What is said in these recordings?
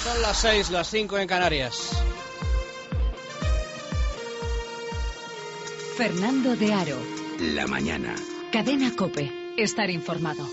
Son las 6, las 5 en Canarias. Fernando de Aro. La mañana. Cadena COPE. Estar informado.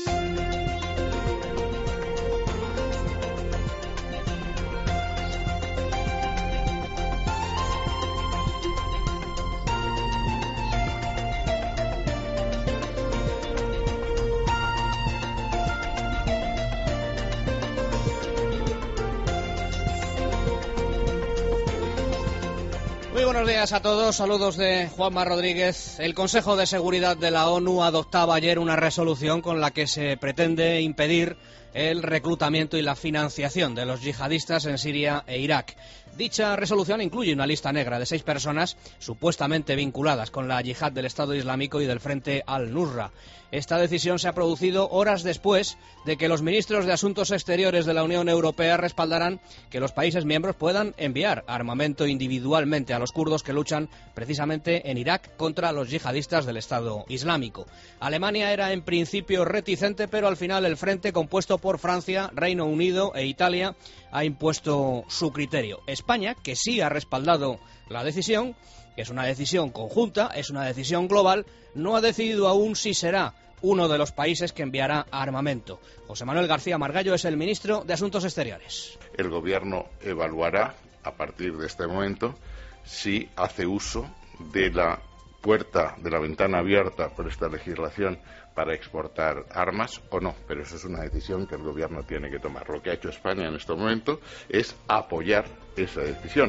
Muy buenos días a todos, saludos de Juanma Rodríguez. El Consejo de Seguridad de la ONU adoptaba ayer una resolución con la que se pretende impedir el reclutamiento y la financiación de los yihadistas en Siria e Irak. Dicha resolución incluye una lista negra de 6 personas supuestamente vinculadas con la yihad del Estado Islámico y del Frente al-Nusra. Esta decisión se ha producido horas después de que los ministros de Asuntos Exteriores de la Unión Europea respaldaran que los países miembros puedan enviar armamento individualmente a los kurdos que luchan precisamente en Irak contra los yihadistas del Estado Islámico. Alemania era en principio reticente, pero al final el frente, compuesto por Francia, Reino Unido e Italia, ha impuesto su criterio. España, que sí ha respaldado la decisión, que es una decisión conjunta, es una decisión global, no ha decidido aún si será uno de los países que enviará armamento. José Manuel García Margallo es el ministro de Asuntos Exteriores. El Gobierno evaluará, a partir de este momento, si hace uso de la puerta, de la ventana abierta por esta legislación para exportar armas o no, pero eso es una decisión que el Gobierno tiene que tomar. Lo que ha hecho España en este momento es apoyar esa decisión.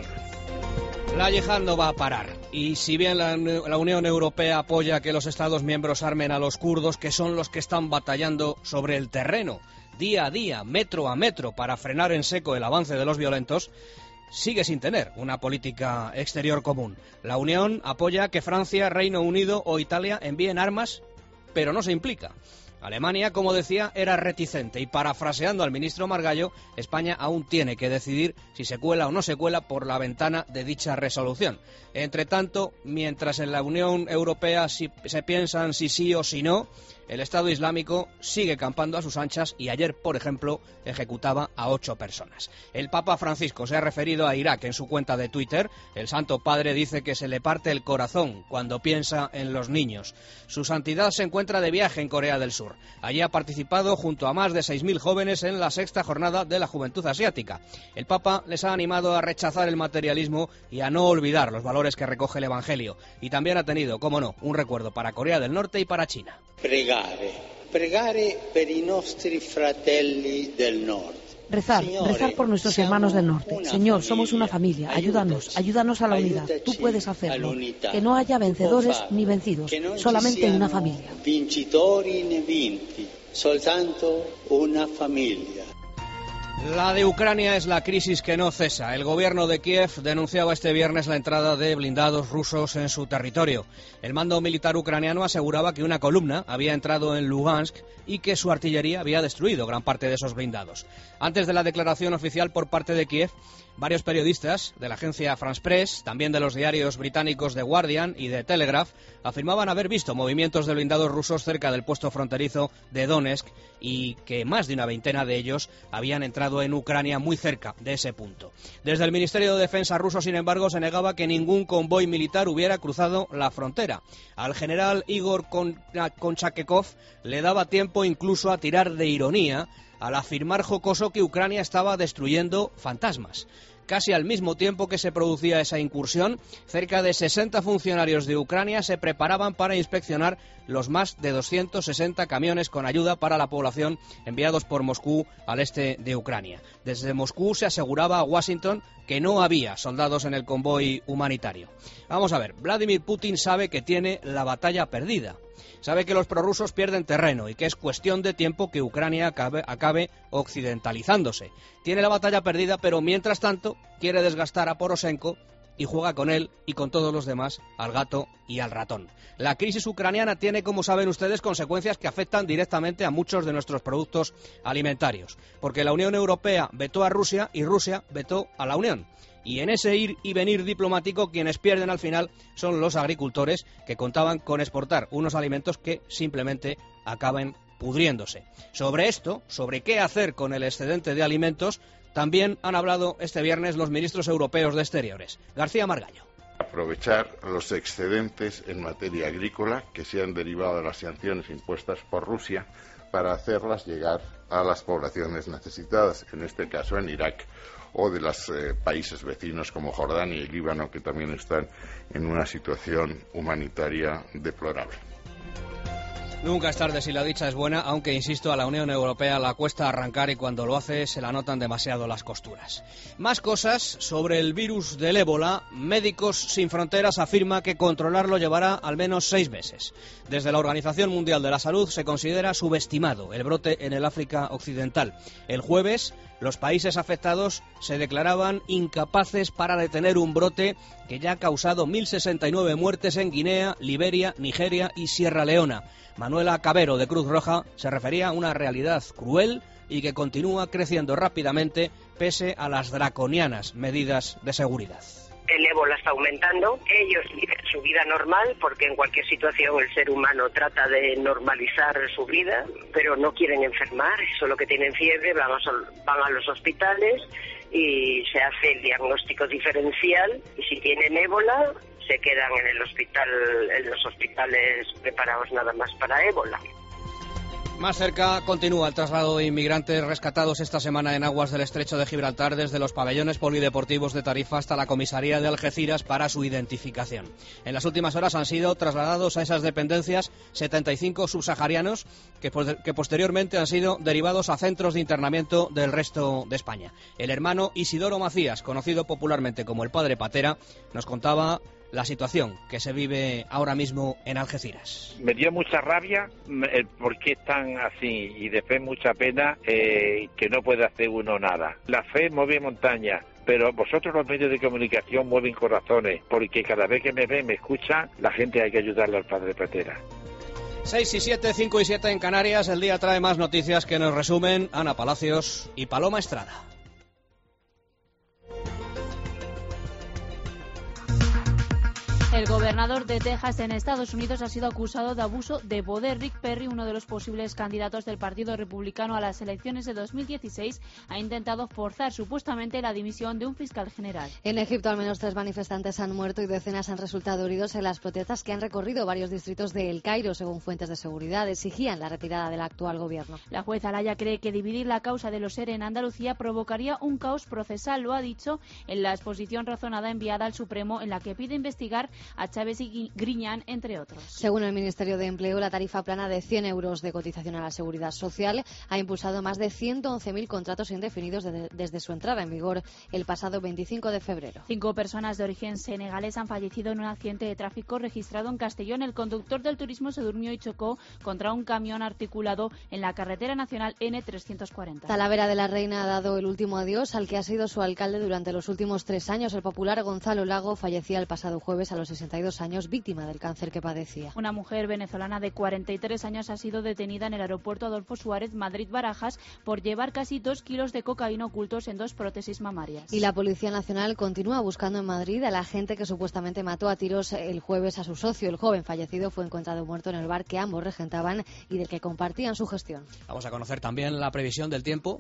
La yihad no va a parar, y si bien la Unión Europea apoya que los Estados miembros armen a los kurdos, que son los que están batallando sobre el terreno, día a día, metro a metro, para frenar en seco el avance de los violentos, sigue sin tener una política exterior común. La Unión apoya que Francia, Reino Unido o Italia envíen armas, pero no se implica. Alemania, como decía, era reticente y, parafraseando al ministro Margallo, España aún tiene que decidir si se cuela o no se cuela por la ventana de dicha resolución. Entre tanto, mientras en la Unión Europea se piensan si sí o si no, el Estado Islámico sigue campando a sus anchas y ayer, por ejemplo, ejecutaba a 8 personas. El Papa Francisco se ha referido a Irak en su cuenta de Twitter. El Santo Padre dice que se le parte el corazón cuando piensa en los niños. Su santidad se encuentra de viaje en Corea del Sur. Allí ha participado junto a más de 6.000 jóvenes en la 6ª jornada de la Juventud Asiática. El Papa les ha animado a rechazar el materialismo y a no olvidar los valores que recoge el Evangelio. Y también ha tenido, cómo no, un recuerdo para Corea del Norte y para China. Pregare per i nostri fratelli del nord. Rezar por nuestros hermanos del norte. Señor, somos una familia. Ayúdanos a la unidad. Tú puedes hacerlo. Que no haya vencedores ni vencidos, solamente una familia. Vincitori né vinti, soltanto una familia. La de Ucrania es la crisis que no cesa. El gobierno de Kiev denunciaba este viernes la entrada de blindados rusos en su territorio. El mando militar ucraniano aseguraba que una columna había entrado en Lugansk y que su artillería había destruido gran parte de esos blindados. Antes de la declaración oficial por parte de Kiev, varios periodistas de la agencia France Press, también de los diarios británicos The Guardian y The Telegraph, afirmaban haber visto movimientos de blindados rusos cerca del puesto fronterizo de Donetsk y que más de una veintena de ellos habían entrado en Ucrania muy cerca de ese punto. Desde el Ministerio de Defensa ruso, sin embargo, se negaba que ningún convoy militar hubiera cruzado la frontera. Al general Igor Konchakov le daba tiempo incluso a tirar de ironía al afirmar jocoso que Ucrania estaba destruyendo fantasmas. Casi al mismo tiempo que se producía esa incursión, cerca de 60 funcionarios de Ucrania se preparaban para inspeccionar los más de 260 camiones con ayuda para la población enviados por Moscú al este de Ucrania. Desde Moscú se aseguraba a Washington que no había soldados en el convoy humanitario. Vamos a ver, Vladimir Putin sabe que tiene la batalla perdida. Sabe que los prorrusos pierden terreno y que es cuestión de tiempo que Ucrania acabe occidentalizándose. Tiene la batalla perdida, pero mientras tanto quiere desgastar a Poroshenko y juega con él y con todos los demás al gato y al ratón. La crisis ucraniana tiene, como saben ustedes, consecuencias que afectan directamente a muchos de nuestros productos alimentarios, porque la Unión Europea vetó a Rusia y Rusia vetó a la Unión. Y en ese ir y venir diplomático, quienes pierden al final son los agricultores, que contaban con exportar unos alimentos que simplemente acaban pudriéndose. Sobre esto, sobre qué hacer con el excedente de alimentos, También han hablado este viernes los ministros europeos de Exteriores. García Margallo. Aprovechar los excedentes en materia agrícola que se han derivado de las sanciones impuestas por Rusia para hacerlas llegar a las poblaciones necesitadas, en este caso en Irak, o de los países vecinos como Jordania y Líbano, que también están en una situación humanitaria deplorable. Nunca es tarde si la dicha es buena, aunque, insisto, a la Unión Europea la cuesta arrancar y cuando lo hace se la notan demasiado las costuras. Más cosas sobre el virus del ébola. Médicos Sin Fronteras afirma que controlarlo llevará al menos 6 meses. Desde la Organización Mundial de la Salud se considera subestimado el brote en el África Occidental. El jueves, los países afectados se declaraban incapaces para detener un brote que ya ha causado 1.069 muertes en Guinea, Liberia, Nigeria y Sierra Leona. Manuela Cabero, de Cruz Roja, se refería a una realidad cruel y que continúa creciendo rápidamente pese a las draconianas medidas de seguridad. El ébola está aumentando, ellos viven su vida normal porque en cualquier situación el ser humano trata de normalizar su vida, pero no quieren enfermar, solo que tienen fiebre, van a los hospitales y se hace el diagnóstico diferencial y si tienen ébola se quedan en los hospitales preparados nada más para ébola. Más cerca continúa el traslado de inmigrantes rescatados esta semana en aguas del Estrecho de Gibraltar desde los pabellones polideportivos de Tarifa hasta la comisaría de Algeciras para su identificación. En las últimas horas han sido trasladados a esas dependencias 75 subsaharianos que posteriormente han sido derivados a centros de internamiento del resto de España. El hermano Isidoro Macías, conocido popularmente como el Padre Patera, nos contaba la situación que se vive ahora mismo en Algeciras. Me dio mucha rabia el por qué están así y después mucha pena que no puede hacer uno nada. La fe mueve montañas, pero vosotros los medios de comunicación mueven corazones, porque cada vez que me ven, me escuchan, la gente hay que ayudarle al Padre Patera. 6 y 7, 5 y 7 en Canarias. El día trae más noticias que nos resumen Ana Palacios y Paloma Estrada. El gobernador de Texas en Estados Unidos ha sido acusado de abuso de poder. Rick Perry, uno de los posibles candidatos del Partido Republicano a las elecciones de 2016, ha intentado forzar supuestamente la dimisión de un fiscal general. En Egipto, al menos 3 manifestantes han muerto y decenas han resultado heridos en las protestas que han recorrido varios distritos de El Cairo. Según fuentes de seguridad, exigían la retirada del actual gobierno. La juez Alaya cree que dividir la causa de los ERE en Andalucía provocaría un caos procesal. Lo ha dicho en la exposición razonada enviada al Supremo, en la que pide investigar a Chávez y Griñán, entre otros. Según el Ministerio de Empleo, la tarifa plana de 100 euros de cotización a la Seguridad Social ha impulsado más de 111.000 contratos indefinidos desde su entrada en vigor el pasado 25 de febrero. 5 personas de origen senegalés han fallecido en un accidente de tráfico registrado en Castellón. El conductor del turismo se durmió y chocó contra un camión articulado en la carretera nacional N340. Talavera de la Reina ha dado el último adiós al que ha sido su alcalde durante los últimos 3 años. El popular Gonzalo Lago fallecía el pasado jueves a los 62 años, víctima del cáncer que padecía. Una mujer venezolana de 43 años ha sido detenida en el aeropuerto Adolfo Suárez, Madrid-Barajas, por llevar casi 2 kilos de cocaína ocultos en 2 prótesis mamarias. Y la Policía Nacional continúa buscando en Madrid a la gente que supuestamente mató a tiros el jueves a su socio. El joven fallecido fue encontrado muerto en el bar que ambos regentaban y del que compartían su gestión. Vamos a conocer también la previsión del tiempo.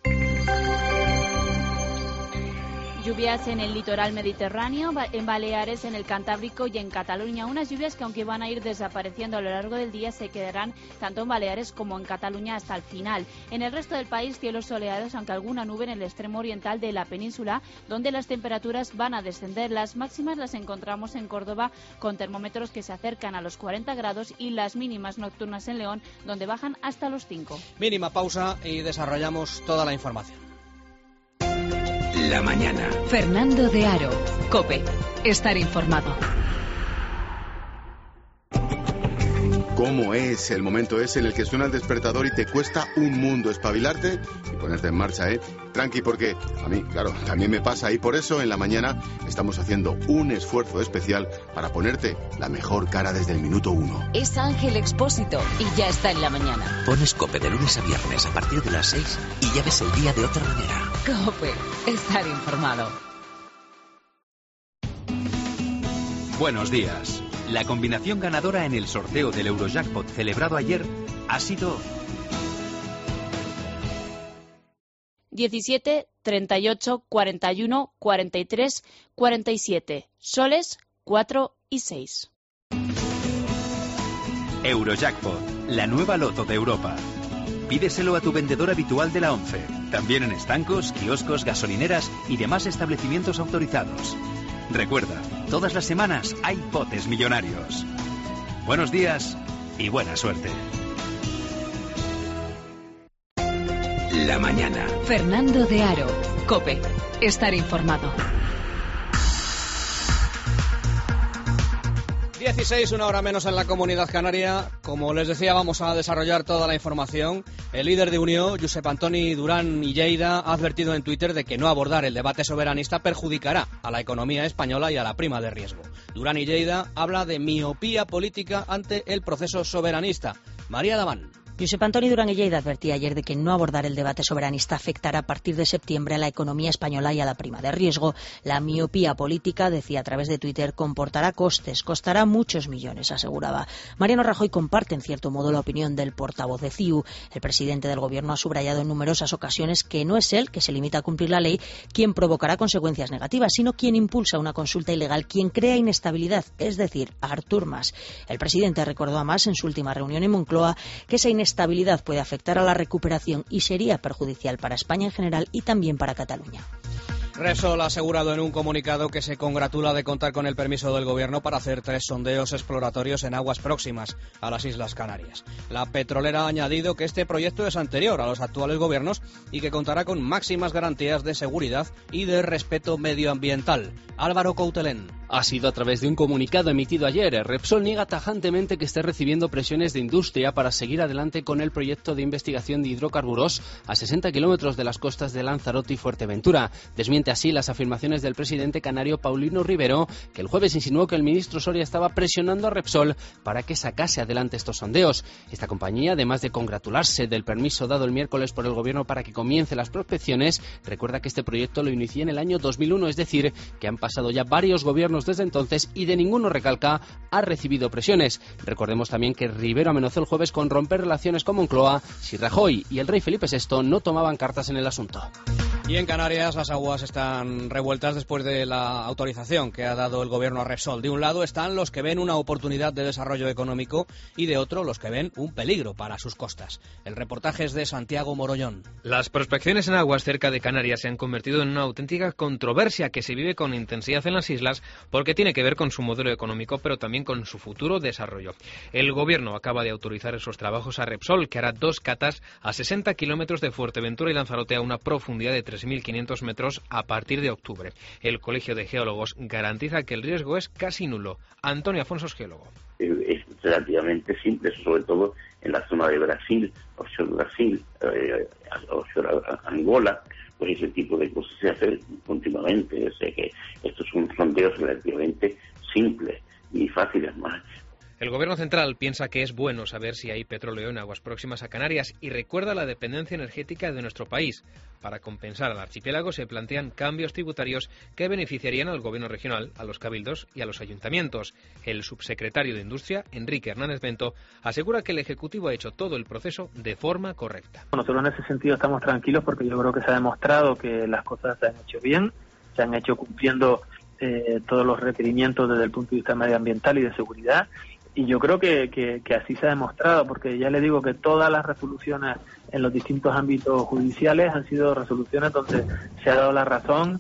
Lluvias en el litoral mediterráneo, en Baleares, en el Cantábrico y en Cataluña. Unas lluvias que, aunque van a ir desapareciendo a lo largo del día, se quedarán tanto en Baleares como en Cataluña hasta el final. En el resto del país, cielos soleados, aunque alguna nube en el extremo oriental de la península, donde las temperaturas van a descender. Las máximas las encontramos en Córdoba, con termómetros que se acercan a los 40 grados, y las mínimas nocturnas en León, donde bajan hasta los 5. Mínima pausa y desarrollamos toda la información. La mañana. Fernando de Aro. COPE. Estar informado. ¿Cómo es el momento ese en el que suena el despertador y te cuesta un mundo espabilarte y ponerte en marcha, Tranqui, porque a mí, claro, también me pasa, y por eso en la mañana estamos haciendo un esfuerzo especial para ponerte la mejor cara desde el minuto 1. Es Ángel Expósito y ya está en la mañana. Pones COPE de lunes a viernes a partir de las 6 y ya ves el día de otra manera. COPE. Estar informado. Buenos días. La combinación ganadora en el sorteo del Eurojackpot celebrado ayer ha sido 17, 38, 41, 43, 47. Soles 4 y 6. Eurojackpot, la nueva loto de Europa. Pídeselo a tu vendedor habitual de la ONCE. También en estancos, kioscos, gasolineras y demás establecimientos autorizados. Recuerda, todas las semanas hay potes millonarios. Buenos días y buena suerte. La mañana. Fernando de Aro. COPE. Estar informado. 16, una hora menos en la Comunidad Canaria. Como les decía, vamos a desarrollar toda la información. El líder de Unió, Josep Antoni Durán i Lleida, ha advertido en Twitter de que no abordar el debate soberanista perjudicará a la economía española y a la prima de riesgo. Durán i Lleida habla de miopía política ante el proceso soberanista. María Daván. Josep Antoni Durán i Lleida advertía ayer de que no abordar el debate soberanista afectará a partir de septiembre a la economía española y a la prima de riesgo. La miopía política, decía a través de Twitter, comportará costes, costará muchos millones, aseguraba. Mariano Rajoy comparte en cierto modo la opinión del portavoz de CiU. El presidente del gobierno ha subrayado en numerosas ocasiones que no es él, que se limita a cumplir la ley, quien provocará consecuencias negativas, sino quien impulsa una consulta ilegal, quien crea inestabilidad, es decir, Artur Mas. El presidente recordó a Mas en su última reunión en Moncloa que esa inestabilidad puede afectar a la recuperación y sería perjudicial para España en general y también para Cataluña. Repsol ha asegurado en un comunicado que se congratula de contar con el permiso del Gobierno para hacer 3 sondeos exploratorios en aguas próximas a las Islas Canarias. La petrolera ha añadido que este proyecto es anterior a los actuales gobiernos y que contará con máximas garantías de seguridad y de respeto medioambiental. Álvaro Coutelén. Ha sido a través de un comunicado emitido ayer. Repsol niega tajantemente que esté recibiendo presiones de industria para seguir adelante con el proyecto de investigación de hidrocarburos a 60 kilómetros de las costas de Lanzarote y Fuerteventura. Desmiente así las afirmaciones del presidente canario Paulino Rivero, que el jueves insinuó que el ministro Soria estaba presionando a Repsol para que sacase adelante estos sondeos. Esta compañía, además de congratularse del permiso dado el miércoles por el Gobierno para que comience las prospecciones, recuerda que este proyecto lo inició en el año 2001, es decir, que han pasado ya varios gobiernos desde entonces y de ninguno, recalca, ha recibido presiones. Recordemos también que Rivero amenazó el jueves con romper relaciones con Moncloa si Rajoy y el rey Felipe VI no tomaban cartas en el asunto. Y en Canarias las aguas están revueltas después de la autorización que ha dado el gobierno a Repsol. De un lado están los que ven una oportunidad de desarrollo económico y de otro los que ven un peligro para sus costas. El reportaje es de Santiago Morollón. Las prospecciones en aguas cerca de Canarias se han convertido en una auténtica controversia que se vive con intensidad en las islas porque tiene que ver con su modelo económico pero también con su futuro desarrollo. El gobierno acaba de autorizar esos trabajos a Repsol, que hará 2 catas a 60 kilómetros de Fuerteventura y Lanzarote a una profundidad de 3.500 metros a partir de octubre. El Colegio de Geólogos garantiza que el riesgo es casi nulo. Antonio Afonso es geólogo. Es relativamente simple, sobre todo en la zona de Brasil, offshore Brasil, offshore Angola, pues ese tipo de cosas se hace continuamente. O sea que estos son sondeos relativamente simples y fáciles más. El Gobierno central piensa que es bueno saber si hay petróleo en aguas próximas a Canarias y recuerda la dependencia energética de nuestro país. Para compensar al archipiélago se plantean cambios tributarios que beneficiarían al Gobierno regional, a los cabildos y a los ayuntamientos. El subsecretario de Industria, Enrique Hernández Bento, asegura que el Ejecutivo ha hecho todo el proceso de forma correcta. Nosotros en ese sentido estamos tranquilos porque yo creo que se ha demostrado que las cosas se han hecho bien, se han hecho cumpliendo todos los requerimientos desde el punto de vista medioambiental y de seguridad. Y yo creo que así se ha demostrado, porque ya le digo que todas las resoluciones en los distintos ámbitos judiciales han sido resoluciones donde se ha dado la razón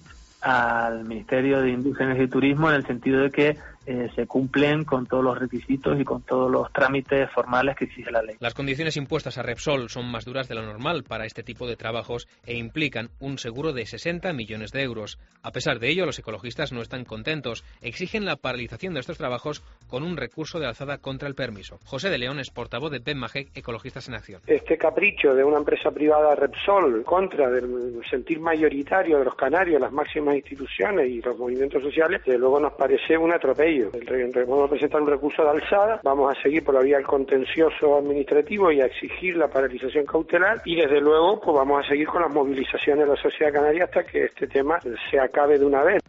al Ministerio de Industria, Energía y Turismo en el sentido de que se cumplen con todos los requisitos y con todos los trámites formales que exige la ley. Las condiciones impuestas a Repsol son más duras de lo normal para este tipo de trabajos e implican un seguro de 60 millones de euros. A pesar de ello, los ecologistas no están contentos. Exigen la paralización de estos trabajos con un recurso de alzada contra el permiso. José de León es portavoz de BEMAGEC, Ecologistas en Acción. Este capricho de una empresa privada, Repsol, contra del sentir mayoritario de los canarios, las máximas instituciones y los movimientos sociales, desde luego nos parece un atropello. Vamos a presentar un recurso de alzada, vamos a seguir por la vía del contencioso administrativo y a exigir la paralización cautelar y desde luego pues vamos a seguir con las movilizaciones de la sociedad canaria hasta que este tema se acabe de una vez.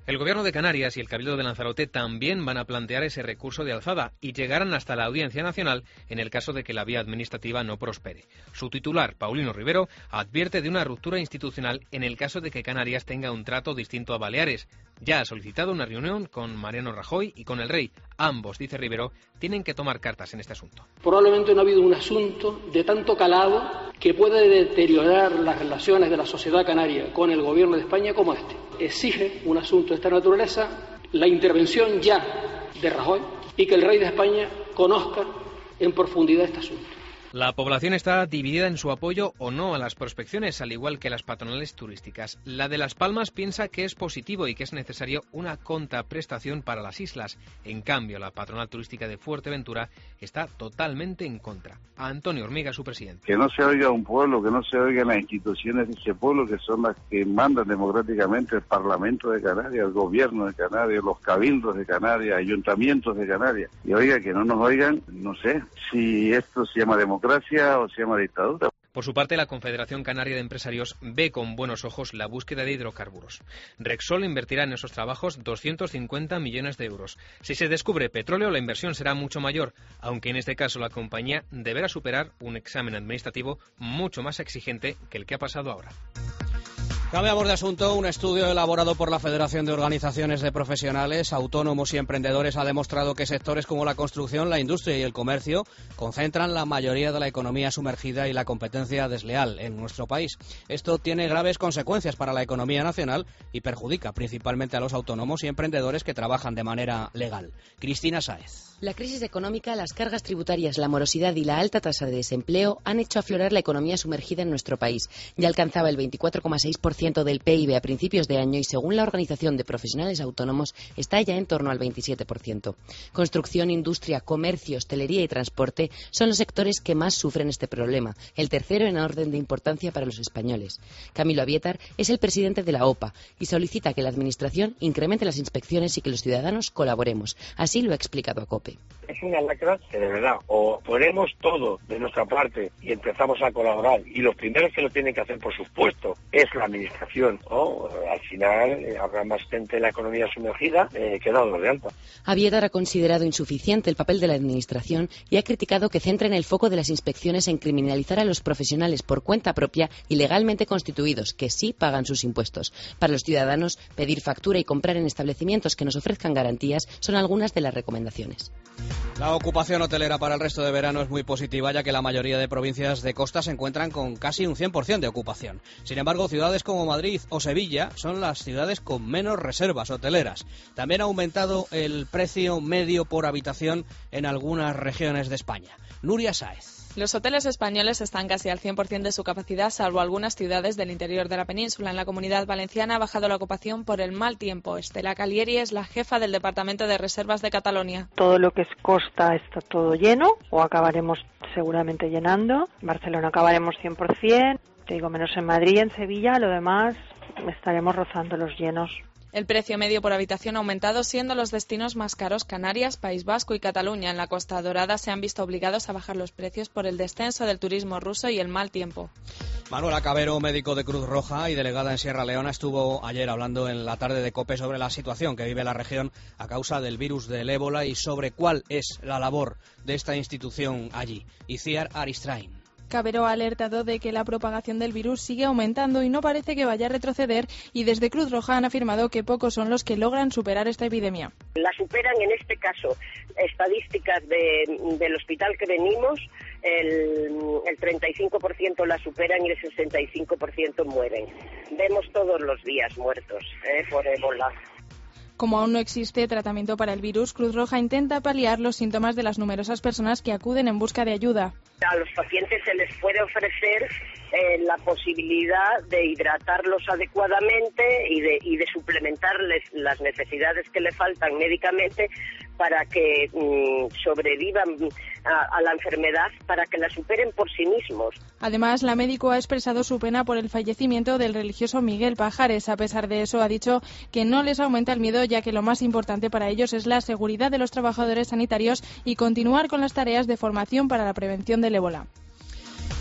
El Gobierno de Canarias y el Cabildo de Lanzarote también van a plantear ese recurso de alzada y llegarán hasta la Audiencia Nacional en el caso de que la vía administrativa no prospere. Su titular, Paulino Rivero, advierte de una ruptura institucional en el caso de que Canarias tenga un trato distinto a Baleares. Ya ha solicitado una reunión con Mariano Rajoy y con el rey. Ambos, dice Rivero, tienen que tomar cartas en este asunto. Probablemente no ha habido un asunto de tanto calado que puede deteriorar las relaciones de la sociedad canaria con el Gobierno de España como este. Exige un asunto de esta naturaleza la intervención ya de Rajoy y que el rey de España conozca en profundidad este asunto. La población está dividida en su apoyo o no a las prospecciones, al igual que las patronales turísticas. La de Las Palmas piensa que es positivo y que es necesario una contraprestación para las islas. En cambio, la patronal turística de Fuerteventura está totalmente en contra. A Antonio Hormiga, su presidente. Que no se oiga un pueblo, que no se oigan las instituciones de ese pueblo, que son las que mandan democráticamente el Parlamento de Canarias, el Gobierno de Canarias, los cabildos de Canarias, ayuntamientos de Canarias. Y oiga, que no nos oigan, no sé si esto se llama democracia o se llama dictadura. Por su parte, la Confederación Canaria de Empresarios ve con buenos ojos la búsqueda de hidrocarburos. Repsol invertirá en esos trabajos 250 millones de euros. Si se descubre petróleo, la inversión será mucho mayor, aunque en este caso la compañía deberá superar un examen administrativo mucho más exigente que el que ha pasado ahora. Cambiamos de asunto. Un estudio elaborado por la Federación de Organizaciones de Profesionales, Autónomos y Emprendedores ha demostrado que sectores como la construcción, la industria y el comercio concentran la mayoría de la economía sumergida y la competencia desleal en nuestro país. Esto tiene graves consecuencias para la economía nacional y perjudica principalmente a los autónomos y emprendedores que trabajan de manera legal. Cristina Sáez. La crisis económica, las cargas tributarias, la morosidad y la alta tasa de desempleo han hecho aflorar la economía sumergida en nuestro país. Ya alcanzaba el 24,6% del PIB a principios de año y, según la Organización de Profesionales Autónomos, está ya en torno al 27%. Construcción, industria, comercio, hostelería y transporte son los sectores que más sufren este problema, el tercero en orden de importancia para los españoles. Camilo Abietar es el presidente de la OPA y solicita que la Administración incremente las inspecciones y que los ciudadanos colaboremos. Así lo ha explicado a COPE. Es una lacra que de verdad o ponemos todo de nuestra parte y empezamos a colaborar, y los primeros que lo tienen que hacer, por supuesto, es la Administración, o al final habrá más gente en la economía sumergida que dados de alta. Abietar ha considerado insuficiente el papel de la Administración y ha criticado que centren el foco de las inspecciones en criminalizar a los profesionales por cuenta propia y legalmente constituidos, que sí pagan sus impuestos. Para los ciudadanos, pedir factura y comprar en establecimientos que nos ofrezcan garantías son algunas de las recomendaciones. La ocupación hotelera para el resto de verano es muy positiva, ya que la mayoría de provincias de costa se encuentran con casi un 100% de ocupación. Sin embargo, ciudades como Madrid o Sevilla son las ciudades con menos reservas hoteleras. También ha aumentado el precio medio por habitación en algunas regiones de España. Nuria Sáez. Los hoteles españoles están casi al 100% de su capacidad, salvo algunas ciudades del interior de la península. En la Comunidad Valenciana ha bajado la ocupación por el mal tiempo. Estela Calieri es la jefa del Departamento de Reservas de Cataluña. Todo lo que es costa está todo lleno, o acabaremos seguramente llenando. En Barcelona acabaremos 100%. Te digo, menos en Madrid y en Sevilla, lo demás estaremos rozando los llenos. El precio medio por habitación ha aumentado, siendo los destinos más caros Canarias, País Vasco y Cataluña. En la Costa Dorada se han visto obligados a bajar los precios por el descenso del turismo ruso y el mal tiempo. Manuela Cabero, médico de Cruz Roja y delegada en Sierra Leona, estuvo ayer hablando en la tarde de COPE sobre la situación que vive la región a causa del virus del ébola y sobre cuál es la labor de esta institución allí. Itziar Aristrain. Cabero ha alertado de que la propagación del virus sigue aumentando y no parece que vaya a retroceder, y desde Cruz Roja han afirmado que pocos son los que logran superar esta epidemia. La superan, en este caso, estadísticas del hospital que venimos, el 35% la superan y el 65% mueren. Vemos todos los días muertos por ébola. Como aún no existe tratamiento para el virus, Cruz Roja intenta paliar los síntomas de las numerosas personas que acuden en busca de ayuda. A los pacientes se les puede ofrecer la posibilidad de hidratarlos adecuadamente y de suplementarles las necesidades que le faltan médicamente para que sobrevivan a la enfermedad, para que la superen por sí mismos. Además, la médico ha expresado su pena por el fallecimiento del religioso Miguel Pajares. A pesar de eso, ha dicho que no les aumenta el miedo, ya que lo más importante para ellos es la seguridad de los trabajadores sanitarios y continuar con las tareas de formación para la prevención del ébola.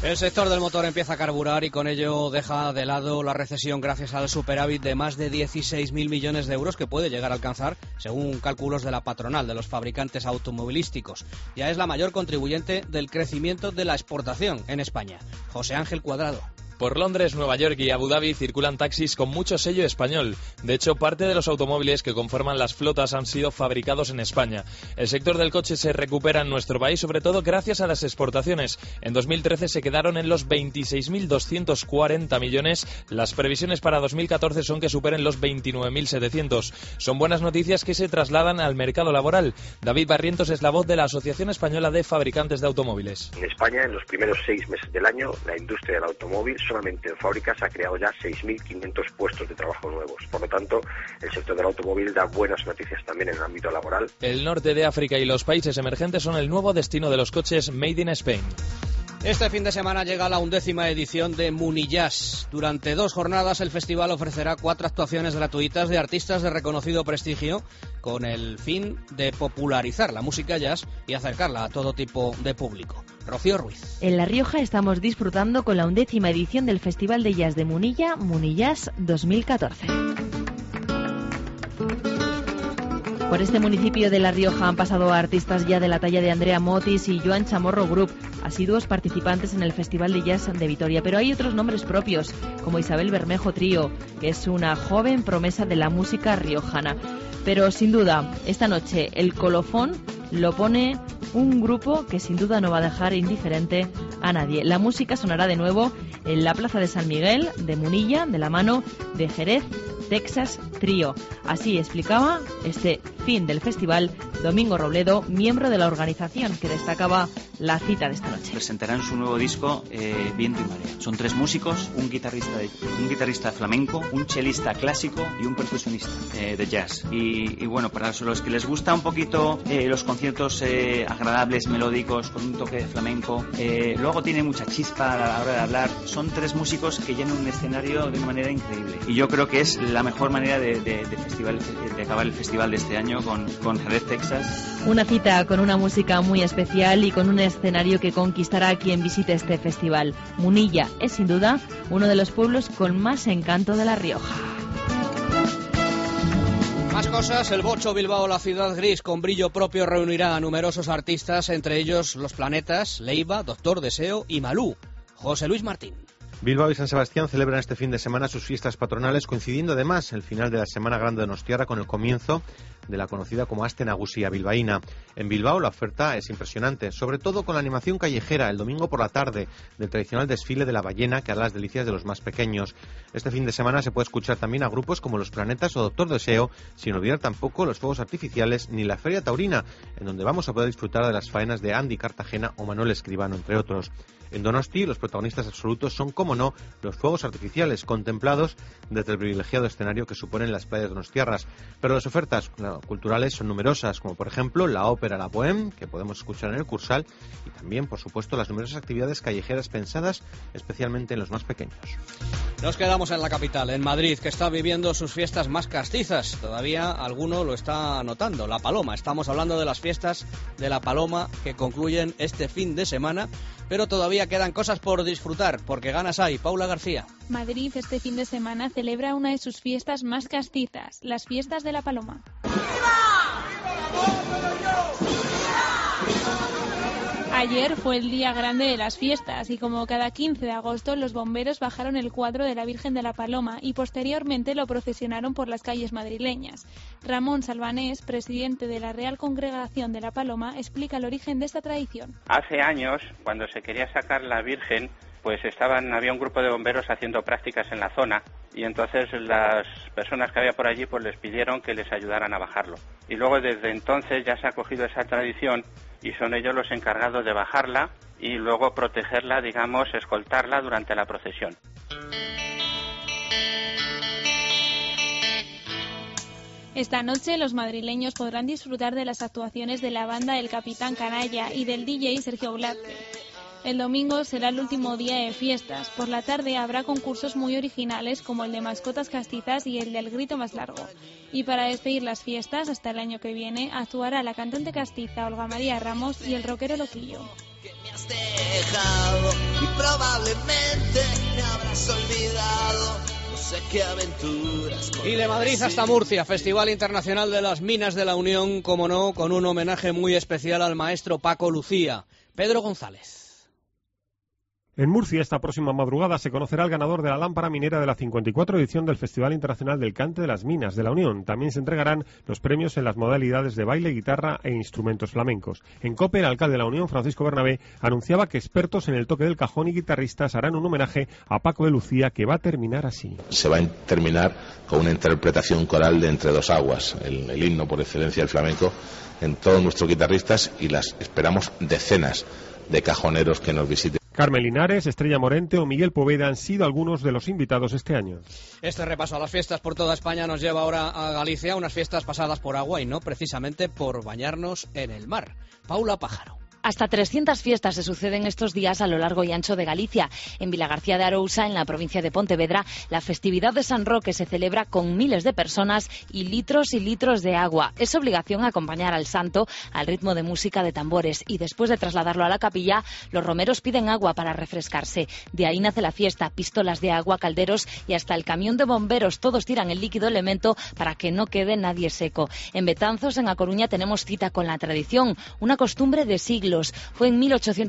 El sector del motor empieza a carburar y con ello deja de lado la recesión gracias al superávit de más de 16.000 millones de euros que puede llegar a alcanzar, según cálculos de la patronal de los fabricantes automovilísticos. Ya es la mayor contribuyente del crecimiento de la exportación en España. José Ángel Cuadrado. Por Londres, Nueva York y Abu Dhabi circulan taxis con mucho sello español. De hecho, parte de los automóviles que conforman las flotas han sido fabricados en España. El sector del coche se recupera en nuestro país, sobre todo gracias a las exportaciones. En 2013 se quedaron en los 26.240 millones. Las previsiones para 2014 son que superen los 29.700. Son buenas noticias que se trasladan al mercado laboral. David Barrientos es la voz de la Asociación Española de Fabricantes de Automóviles. En España, en los primeros 6 meses del año, la industria del automóvil solamente en fábricas ha creado ya 6.500 puestos de trabajo nuevos. Por lo tanto, el sector del automóvil da buenas noticias también en el ámbito laboral. El norte de África y los países emergentes son el nuevo destino de los coches Made in Spain. Este fin de semana llega la 11ª edición de Munijazz. Durante 2 jornadas el festival ofrecerá 4 actuaciones gratuitas de artistas de reconocido prestigio con el fin de popularizar la música jazz y acercarla a todo tipo de público. Rocío Ruiz. En La Rioja estamos disfrutando con la 11ª edición del Festival de Jazz de Munilla, Munijazz 2014. Por este municipio de La Rioja han pasado artistas ya de la talla de Andrea Motis y Joan Chamorro Group, asiduos participantes en el Festival de Jazz de Vitoria. Pero hay otros nombres propios, como Isabel Bermejo Trío, que es una joven promesa de la música riojana. Pero sin duda, esta noche el colofón lo pone un grupo que sin duda no va a dejar indiferente a nadie. La música sonará de nuevo en la Plaza de San Miguel de Munilla, de la mano de Jerez Texas Trío. Así explicaba este fin del festival Domingo Robledo, miembro de la organización, que destacaba la cita de esta noche. Presentarán su nuevo disco Viento y Marea. Son 3 músicos, un guitarrista flamenco, un chelista clásico y un percusionista de jazz. Y bueno, para los que les gusta un poquito los conciertos agradables, melódicos, con un toque de flamenco, luego tiene mucha chispa a la hora de hablar. Son 3 músicos que llenan un escenario de una manera increíble. Y yo creo que es la mejor manera de acabar el festival de este año con Jerez, Texas. Una cita con una música muy especial y con un escenario que conquistará a quien visite este festival. Munilla es sin duda uno de los pueblos con más encanto de La Rioja. Más cosas, el Bocho Bilbao, la ciudad gris con brillo propio, reunirá a numerosos artistas, entre ellos Los Planetas, Leiva, Doctor Deseo y Malú. José Luis Martín. Bilbao y San Sebastián celebran este fin de semana sus fiestas patronales, coincidiendo además el final de la Semana Grande de Donostiarra con el comienzo de la conocida como Aste Nagusia bilbaína. En Bilbao la oferta es impresionante, sobre todo con la animación callejera el domingo por la tarde del tradicional desfile de la ballena que hará las delicias de los más pequeños. Este fin de semana se puede escuchar también a grupos como Los Planetas o Doctor Deseo, sin olvidar tampoco los fuegos artificiales ni la Feria Taurina, en donde vamos a poder disfrutar de las faenas de Andy Cartagena o Manuel Escribano, entre otros. En Donosti, los protagonistas absolutos son, como no, los fuegos artificiales contemplados desde el privilegiado escenario que suponen las playas donostiarras. Pero las ofertas culturales son numerosas, como por ejemplo la ópera La Bohème, que podemos escuchar en el Cursal, y también, por supuesto, las numerosas actividades callejeras pensadas especialmente en los más pequeños. Nos quedamos en la capital, en Madrid, que está viviendo sus fiestas más castizas. Todavía alguno lo está notando, la Paloma. Estamos hablando de las fiestas de la Paloma que concluyen este fin de semana, pero todavía quedan cosas por disfrutar, porque ganas hay. Paula García. Madrid este fin de semana celebra una de sus fiestas más castizas, las fiestas de la Paloma. Ayer fue el día grande de las fiestas y como cada 15 de agosto los bomberos bajaron el cuadro de la Virgen de la Paloma y posteriormente lo procesionaron por las calles madrileñas. Ramón Salvanés, presidente de la Real Congregación de la Paloma, explica el origen de esta tradición. Hace años, cuando se quería sacar la Virgen, pues había un grupo de bomberos haciendo prácticas en la zona y entonces las personas que había por allí pues les pidieron que les ayudaran a bajarlo. Y luego desde entonces ya se ha cogido esa tradición y son ellos los encargados de bajarla y luego protegerla, digamos, escoltarla durante la procesión. Esta noche los madrileños podrán disfrutar de las actuaciones de la banda El Capitán Canalla y del DJ Sergio Blázquez. El domingo será el último día de fiestas. Por la tarde habrá concursos muy originales como el de mascotas castizas y el del grito más largo. Y para despedir las fiestas hasta el año que viene actuará la cantante castiza Olga María Ramos y el rockero Loquillo. Me has dejado y probablemente me habrás olvidado. No sé qué aventuras. Y de Madrid hasta Murcia, Festival Internacional de las Minas de la Unión, como no, con un homenaje muy especial al maestro Paco Lucía. Pedro González. En Murcia, esta próxima madrugada, se conocerá el ganador de la lámpara minera de la 54 edición del Festival Internacional del Cante de las Minas de la Unión. También se entregarán los premios en las modalidades de baile, guitarra e instrumentos flamencos. En COPE, el alcalde de la Unión, Francisco Bernabé, anunciaba que expertos en el toque del cajón y guitarristas harán un homenaje a Paco de Lucía, que va a terminar así. Se va a terminar con una interpretación coral de Entre dos aguas, el himno por excelencia del flamenco, en todos nuestros guitarristas, y las esperamos decenas de cajoneros que nos visiten. Carmen Linares, Estrella Morente o Miguel Poveda han sido algunos de los invitados este año. Este repaso a las fiestas por toda España nos lleva ahora a Galicia, unas fiestas pasadas por agua y no precisamente por bañarnos en el mar. Paula Pájaro. Hasta 300 fiestas se suceden estos días a lo largo y ancho de Galicia. En Vilagarcía de Arousa, en la provincia de Pontevedra, la festividad de San Roque se celebra con miles de personas y litros de agua. Es obligación acompañar al santo al ritmo de música de tambores y después de trasladarlo a la capilla, los romeros piden agua para refrescarse. De ahí nace la fiesta, pistolas de agua, calderos y hasta el camión de bomberos. Todos tiran el líquido elemento para que no quede nadie seco. En Betanzos, en A Coruña, tenemos cita con la tradición, una costumbre de siglos. Fue en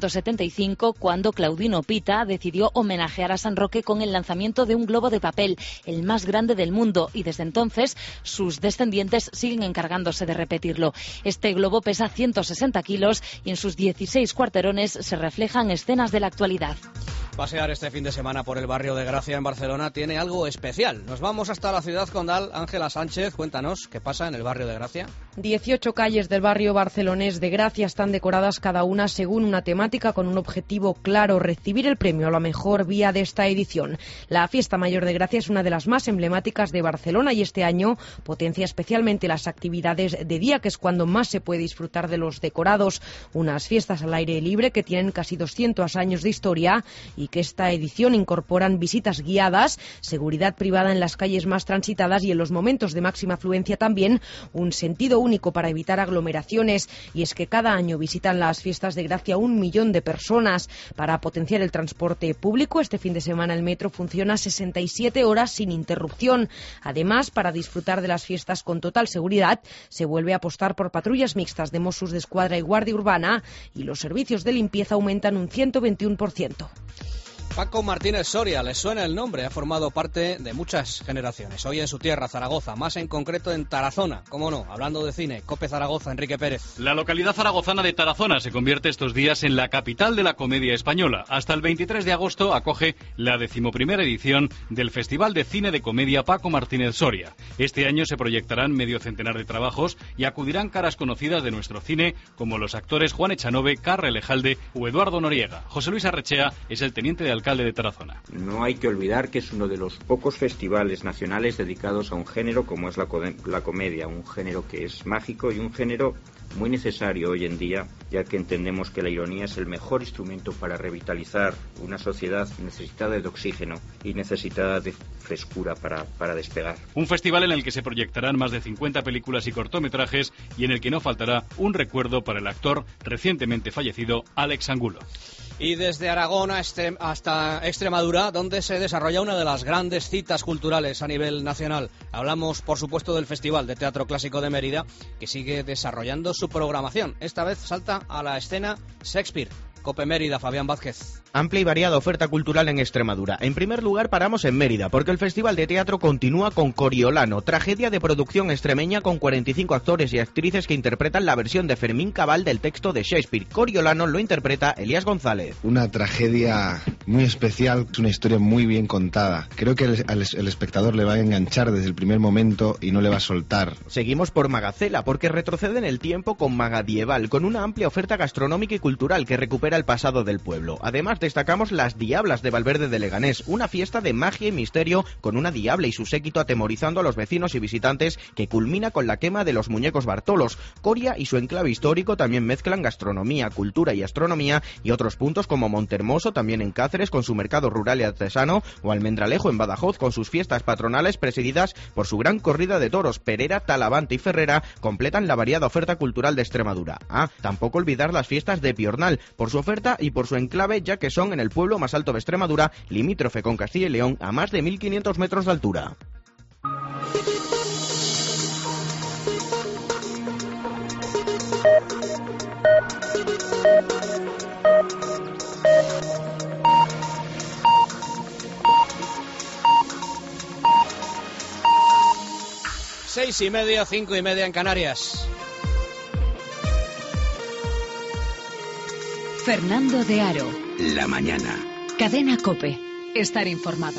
1875 cuando Claudino Pita decidió homenajear a San Roque con el lanzamiento de un globo de papel, el más grande del mundo, y desde entonces sus descendientes siguen encargándose de repetirlo. Este globo pesa 160 kilos y en sus 16 cuarterones se reflejan escenas de la actualidad. Pasear este fin de semana por el barrio de Gracia en Barcelona tiene algo especial. Nos vamos hasta la ciudad condal. Ángela Sánchez, cuéntanos qué pasa en el barrio de Gracia. 18 calles del barrio barcelonés de Gracia están decoradas cada una según una temática con un objetivo claro: recibir el premio a la mejor vía de esta edición. La Fiesta Mayor de Gracia es una de las más emblemáticas de Barcelona y este año potencia especialmente las actividades de día, que es cuando más se puede disfrutar de los decorados. Unas fiestas al aire libre que tienen casi 200 años de historia y que esta edición incorporan visitas guiadas, seguridad privada en las calles más transitadas y en los momentos de máxima afluencia también un sentido único para evitar aglomeraciones. Y es que cada año visitan las fiestas de Gracia 1 millón de personas. Para potenciar el transporte público, este fin de semana el metro funciona 67 horas sin interrupción. Además, para disfrutar de las fiestas con total seguridad, se vuelve a apostar por patrullas mixtas de Mossos d'Esquadra y Guardia Urbana, y los servicios de limpieza aumentan un 121%. Paco Martínez Soria, ¿les suena el nombre? Ha formado parte de muchas generaciones. Hoy en su tierra, Zaragoza, más en concreto en Tarazona. ¿Cómo no? Hablando de cine, COPE Zaragoza, Enrique Pérez. La localidad zaragozana de Tarazona se convierte estos días en la capital de la comedia española. Hasta el 23 de agosto acoge la 11ª edición del Festival de Cine de Comedia Paco Martínez Soria. Este año se proyectarán medio centenar de trabajos y acudirán caras conocidas de nuestro cine, como los actores Juan Echanove, Carre Lejalde o Eduardo Noriega. José Luis Arrechea es el teniente de alcalde de Tarazona. No hay que olvidar que es uno de los pocos festivales nacionales dedicados a un género como es la comedia, un género que es mágico y un género muy necesario hoy en día, ya que entendemos que la ironía es el mejor instrumento para revitalizar una sociedad necesitada de oxígeno y necesitada de frescura para despegar. Un festival en el que se proyectarán más de 50 películas y cortometrajes y en el que no faltará un recuerdo para el actor recientemente fallecido Alex Angulo. Y desde Aragón hasta Extremadura, donde se desarrolla una de las grandes citas culturales a nivel nacional. Hablamos, por supuesto, del Festival de Teatro Clásico de Mérida, que sigue desarrollando su programación. Esta vez salta a la escena Shakespeare. COPE Mérida, Fabián Vázquez. Amplia y variada oferta cultural en Extremadura. En primer lugar, paramos en Mérida, porque el Festival de Teatro continúa con Coriolano, tragedia de producción extremeña con 45 actores y actrices que interpretan la versión de Fermín Cabal del texto de Shakespeare. Coriolano lo interpreta Elías González. Una tragedia muy especial, es una historia muy bien contada. Creo que el espectador le va a enganchar desde el primer momento y no le va a soltar. Seguimos por Magacela, porque retrocede en el tiempo con Magadieval, con una amplia oferta gastronómica y cultural que recupera el pasado del pueblo. Además, destacamos las Diablas de Valverde de Leganés, una fiesta de magia y misterio con una diabla y su séquito atemorizando a los vecinos y visitantes, que culmina con la quema de los muñecos Bartolos. Coria y su enclave histórico también mezclan gastronomía, cultura y astronomía, y otros puntos como Montermoso, también en Cáceres, con su mercado rural y artesano, o Almendralejo en Badajoz, con sus fiestas patronales presididas por su gran corrida de toros. Perera, Talavante y Ferrera completan la variada oferta cultural de Extremadura. Tampoco olvidar las fiestas de Piornal, por su oferta y por su enclave, ya que Artesón, en el pueblo más alto de Extremadura, limítrofe con Castilla y León, a más de 1.500 metros de altura. Seis y media, 5 y media en Canarias. Fernando de Aro. La mañana. Cadena COPE. Estar informado.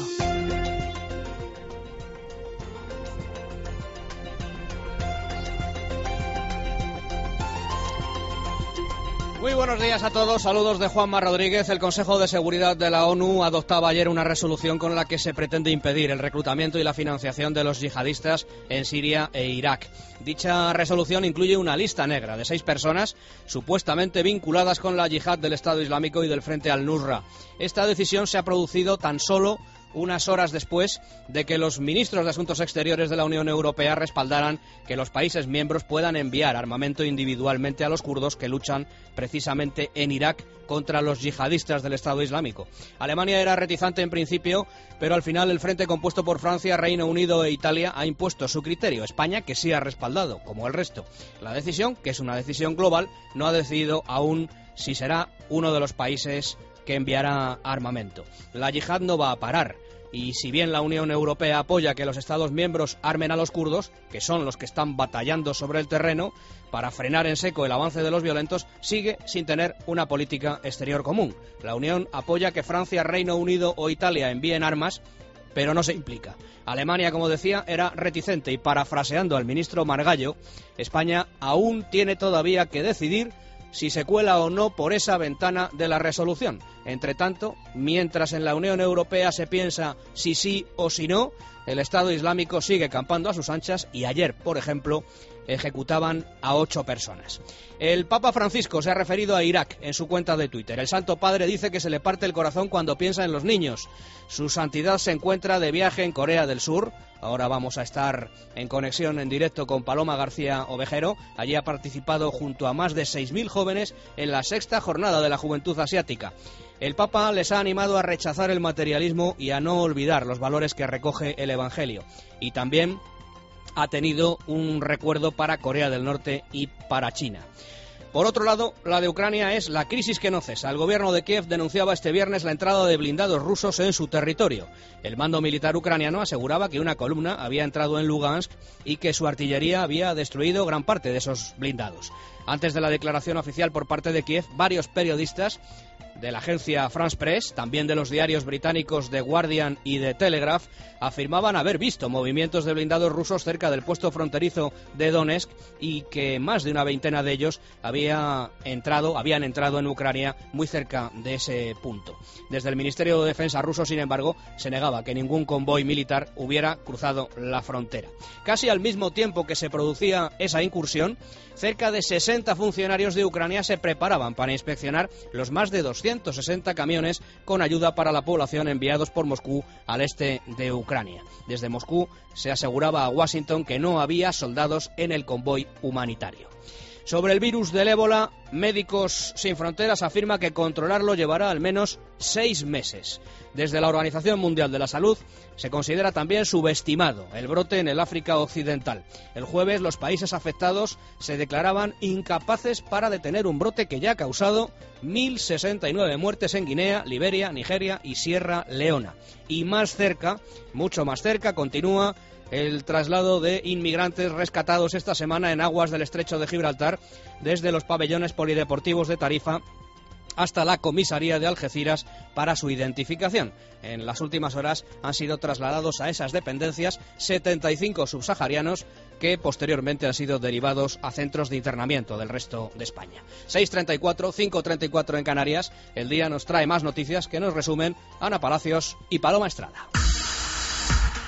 Muy buenos días a todos, saludos de Juanma Rodríguez. El Consejo de Seguridad de la ONU adoptaba ayer una resolución con la que se pretende impedir el reclutamiento y la financiación de los yihadistas en Siria e Irak. Dicha resolución incluye una lista negra de 6 personas supuestamente vinculadas con la yihad del Estado Islámico y del Frente al-Nusra. Esta decisión se ha producido tan solo unas horas después de que los ministros de Asuntos Exteriores de la Unión Europea respaldaran que los países miembros puedan enviar armamento individualmente a los kurdos que luchan precisamente en Irak contra los yihadistas del Estado Islámico. Alemania era reticente en principio, pero al final el frente compuesto por Francia, Reino Unido e Italia ha impuesto su criterio. España, que sí ha respaldado, como el resto. La decisión, que es una decisión global, no ha decidido aún si será uno de los países que enviará armamento. La yihad no va a parar. Y si bien la Unión Europea apoya que los Estados miembros armen a los kurdos, que son los que están batallando sobre el terreno para frenar en seco el avance de los violentos, sigue sin tener una política exterior común. La Unión apoya que Francia, Reino Unido o Italia envíen armas, pero no se implica. Alemania, como decía, era reticente y, parafraseando al ministro Margallo, España aún tiene todavía que decidir si se cuela o no por esa ventana de la resolución. Entre tanto, mientras en la Unión Europea se piensa si sí o si no, el Estado Islámico sigue campando a sus anchas y ayer, por ejemplo, ejecutaban a 8 personas. El Papa Francisco se ha referido a Irak en su cuenta de Twitter. El Santo Padre dice que se le parte el corazón cuando piensa en los niños. Su santidad se encuentra de viaje en Corea del Sur. Ahora vamos a estar en conexión en directo con Paloma García Ovejero. Allí ha participado junto a más de 6.000 jóvenes en la 6ª jornada de la Juventud Asiática. El Papa les ha animado a rechazar el materialismo y a no olvidar los valores que recoge el Evangelio. Y también ha tenido un recuerdo para Corea del Norte y para China. Por otro lado, la de Ucrania es la crisis que no cesa. El gobierno de Kiev denunciaba este viernes la entrada de blindados rusos en su territorio. El mando militar ucraniano aseguraba que una columna había entrado en Lugansk y que su artillería había destruido gran parte de esos blindados. Antes de la declaración oficial por parte de Kiev, varios periodistas de la agencia France Press, también de los diarios británicos The Guardian y The Telegraph, afirmaban haber visto movimientos de blindados rusos cerca del puesto fronterizo de Donetsk y que más de una veintena de ellos habían entrado en Ucrania muy cerca de ese punto. Desde el Ministerio de Defensa ruso, sin embargo, se negaba que ningún convoy militar hubiera cruzado la frontera. Casi al mismo tiempo que se producía esa incursión, cerca de 60 funcionarios de Ucrania se preparaban para inspeccionar los más de 260 camiones con ayuda para la población enviados por Moscú al este de Ucrania. Desde Moscú se aseguraba a Washington que no había soldados en el convoy humanitario. Sobre el virus del ébola, Médicos Sin Fronteras afirma que controlarlo llevará al menos 6 meses. Desde la Organización Mundial de la Salud se considera también subestimado el brote en el África Occidental. El jueves los países afectados se declaraban incapaces para detener un brote que ya ha causado 1.069 muertes en Guinea, Liberia, Nigeria y Sierra Leona. Y más cerca, mucho más cerca, continúa el traslado de inmigrantes rescatados esta semana en aguas del Estrecho de Gibraltar desde los pabellones polideportivos de Tarifa hasta la comisaría de Algeciras para su identificación. En las últimas horas han sido trasladados a esas dependencias 75 subsaharianos que posteriormente han sido derivados a centros de internamiento del resto de España. 6:34, 5:34 en Canarias. El día nos trae más noticias que nos resumen Ana Palacios y Paloma Estrada.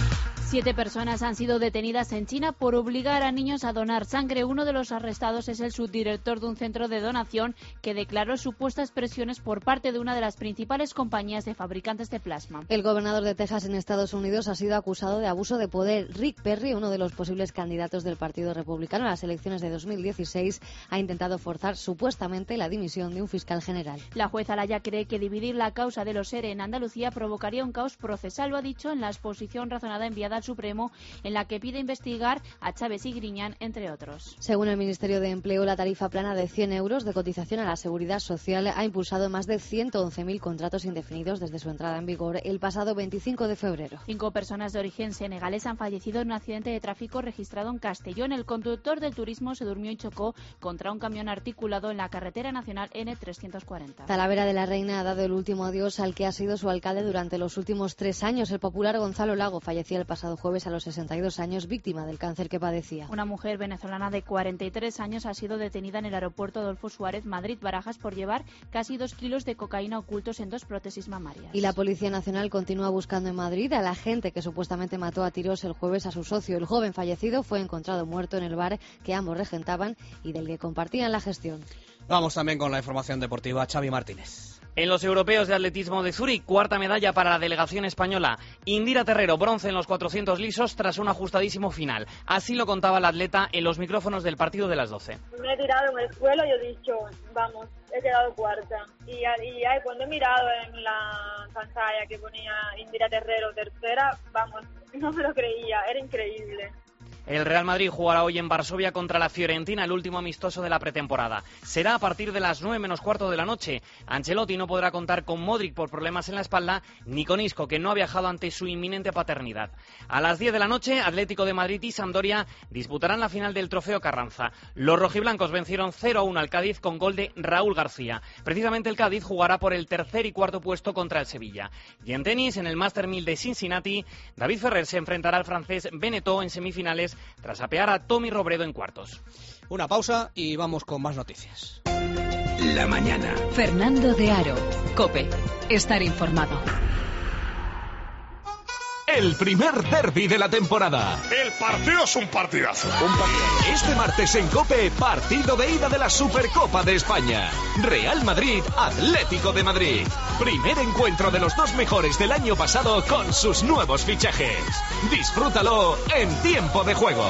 7 personas han sido detenidas en China por obligar a niños a donar sangre. Uno de los arrestados es el subdirector de un centro de donación que declaró supuestas presiones por parte de una de las principales compañías de fabricantes de plasma. El gobernador de Texas en Estados Unidos ha sido acusado de abuso de poder. Rick Perry, uno de los posibles candidatos del Partido Republicano a las elecciones de 2016, ha intentado forzar supuestamente la dimisión de un fiscal general. La jueza Laya cree que dividir la causa de los ERE en Andalucía provocaría un caos procesal, lo ha dicho en la exposición razonada enviada al Supremo, en la que pide investigar a Chávez y Griñán, entre otros. Según el Ministerio de Empleo, la tarifa plana de 100 euros de cotización a la Seguridad Social ha impulsado más de 111.000 contratos indefinidos desde su entrada en vigor el pasado 25 de febrero. 5 personas de origen senegalés han fallecido en un accidente de tráfico registrado en Castellón. El conductor del turismo se durmió y chocó contra un camión articulado en la carretera nacional N340. Talavera de la Reina ha dado el último adiós al que ha sido su alcalde durante los últimos 3 años. El popular Gonzalo Lago fallecía el pasado jueves a los 62 años, víctima del cáncer que padecía. Una mujer venezolana de 43 años ha sido detenida en el aeropuerto Adolfo Suárez, Madrid-Barajas, por llevar casi 2 kilos de cocaína ocultos en 2 prótesis mamarias. Y la Policía Nacional continúa buscando en Madrid a la gente que supuestamente mató a tiros el jueves a su socio. El joven fallecido fue encontrado muerto en el bar que ambos regentaban y del que compartían la gestión. Vamos también con la información deportiva. Xavi Martínez. En los europeos de atletismo de Zúrich, cuarta medalla para la delegación española. Indira Terrero, bronce en los 400 lisos tras un ajustadísimo final. Así lo contaba la atleta en los micrófonos del partido de las 12. Me he tirado en el suelo y he dicho, vamos, he quedado cuarta. Y cuando he mirado en la pantalla que ponía Indira Terrero tercera, vamos, no me lo creía, era increíble. El Real Madrid jugará hoy en Varsovia contra la Fiorentina, el último amistoso de la pretemporada. Será a partir de las 9 menos cuarto de la noche. Ancelotti no podrá contar con Modric por problemas en la espalda, ni con Isco, que no ha viajado ante su inminente paternidad. A las 10 de la noche, Atlético de Madrid y Sampdoria disputarán la final del Trofeo Carranza. Los rojiblancos vencieron 0-1 al Cádiz con gol de Raúl García. Precisamente el Cádiz jugará por el tercer y cuarto puesto contra el Sevilla. Y en tenis, en el Master 1000 de Cincinnati, David Ferrer se enfrentará al francés Beneteau en semifinales, tras apear a Tommy Robredo en cuartos. Una pausa y vamos con más noticias. La mañana. Fernando de Aro. COPE. Estar informado. El primer derbi de la temporada. El partido es un partidazo. Este martes en COPE, partido de ida de la Supercopa de España. Real Madrid, Atlético de Madrid. Primer encuentro de los dos mejores del año pasado con sus nuevos fichajes. Disfrútalo en tiempo de juego.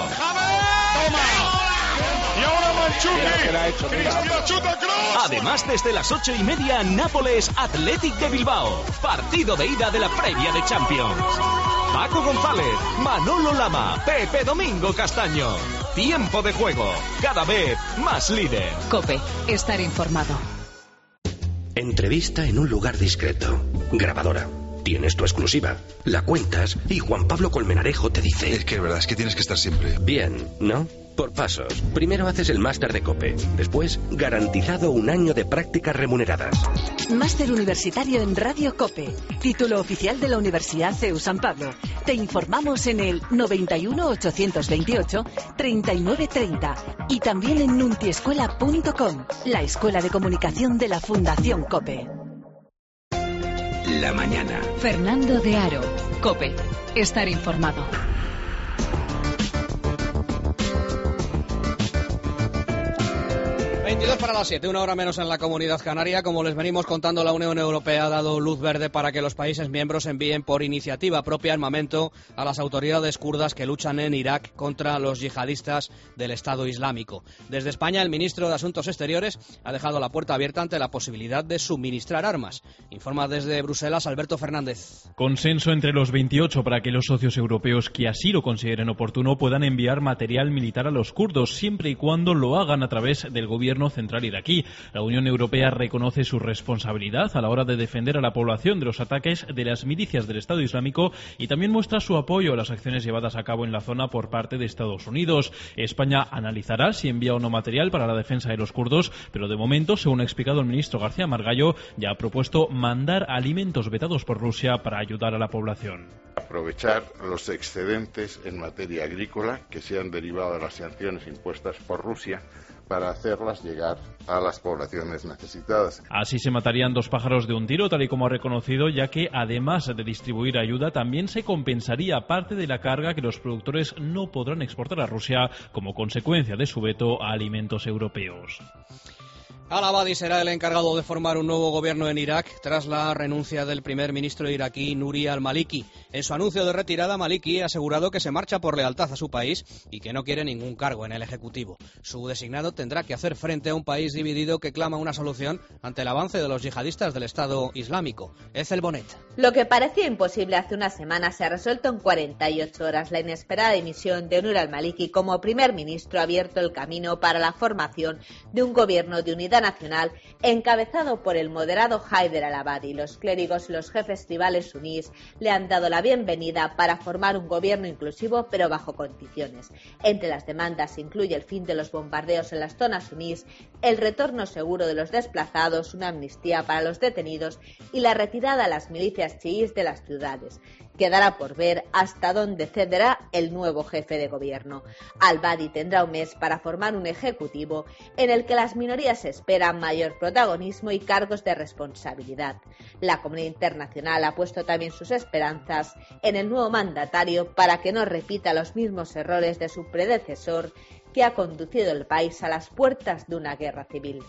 Y ahora Manchuki. Además, desde las 8:30, Nápoles Athletic de Bilbao. Partido de ida de la previa de Champions. Paco González, Manolo Lama, Pepe Domingo Castaño. Tiempo de juego. Cada vez más líder. COPE. Estar informado. Entrevista en un lugar discreto. Grabadora. Tienes tu exclusiva. La cuentas y Juan Pablo Colmenarejo te dice... Es que es verdad, es que tienes que estar siempre. Bien, ¿no? Por pasos. Primero haces el máster de COPE. Después, garantizado 1 año de prácticas remuneradas. Máster universitario en Radio COPE. Título oficial de la Universidad CEU San Pablo. Te informamos en el 91 828 3930 y también en nuntiescuela.com, la escuela de comunicación de la Fundación COPE. La mañana. Fernando de Aro. COPE. Estar informado. 22 para las 7, 1 hora menos en la Comunidad Canaria. Como les venimos contando, la Unión Europea ha dado luz verde para que los países miembros envíen por iniciativa propia armamento a las autoridades kurdas que luchan en Irak contra los yihadistas del Estado Islámico. Desde España, el ministro de Asuntos Exteriores ha dejado la puerta abierta ante la posibilidad de suministrar armas. Informa desde Bruselas Alberto Fernández. Consenso entre los 28 para que los socios europeos que así lo consideren oportuno puedan enviar material militar a los kurdos, siempre y cuando lo hagan a través del gobierno central iraquí. La Unión Europea reconoce su responsabilidad a la hora de defender a la población de los ataques de las milicias del Estado Islámico y también muestra su apoyo a las acciones llevadas a cabo en la zona por parte de Estados Unidos. España analizará si envía o no material para la defensa de los kurdos, pero de momento, según ha explicado el ministro García Margallo, ya ha propuesto mandar alimentos vetados por Rusia para ayudar a la población. Aprovechar los excedentes en materia agrícola que se han derivado de las sanciones impuestas por Rusia para hacerlas llegar a las poblaciones necesitadas. Así se matarían 2 pájaros de un tiro, tal y como ha reconocido, ya que además de distribuir ayuda, también se compensaría parte de la carga que los productores no podrán exportar a Rusia como consecuencia de su veto a alimentos europeos. Al-Abadi será el encargado de formar un nuevo gobierno en Irak tras la renuncia del primer ministro iraquí Nuri al-Maliki. En su anuncio de retirada, Maliki ha asegurado que se marcha por lealtad a su país y que no quiere ningún cargo en el Ejecutivo. Su designado tendrá que hacer frente a un país dividido que clama una solución ante el avance de los yihadistas del Estado Islámico. Ethel Bonet. Lo que parecía imposible hace unas semanas se ha resuelto en 48 horas. La inesperada dimisión de Nuri al-Maliki como primer ministro ha abierto el camino para la formación de un gobierno de unidad nacional encabezado por el moderado Haider al-Abadi. Los clérigos y los jefes tribales sunníes le han dado la bienvenida para formar un gobierno inclusivo pero bajo condiciones. Entre las demandas se incluye el fin de los bombardeos en las zonas suníes, el retorno seguro de los desplazados, una amnistía para los detenidos y la retirada a las milicias chiíes de las ciudades. Quedará por ver hasta dónde cederá el nuevo jefe de gobierno. Al-Abadi tendrá un mes para formar un ejecutivo en el que las minorías esperan mayor protagonismo y cargos de responsabilidad. La comunidad internacional ha puesto también sus esperanzas en el nuevo mandatario para que no repita los mismos errores de su predecesor, que ha conducido el país a las puertas de una guerra civil.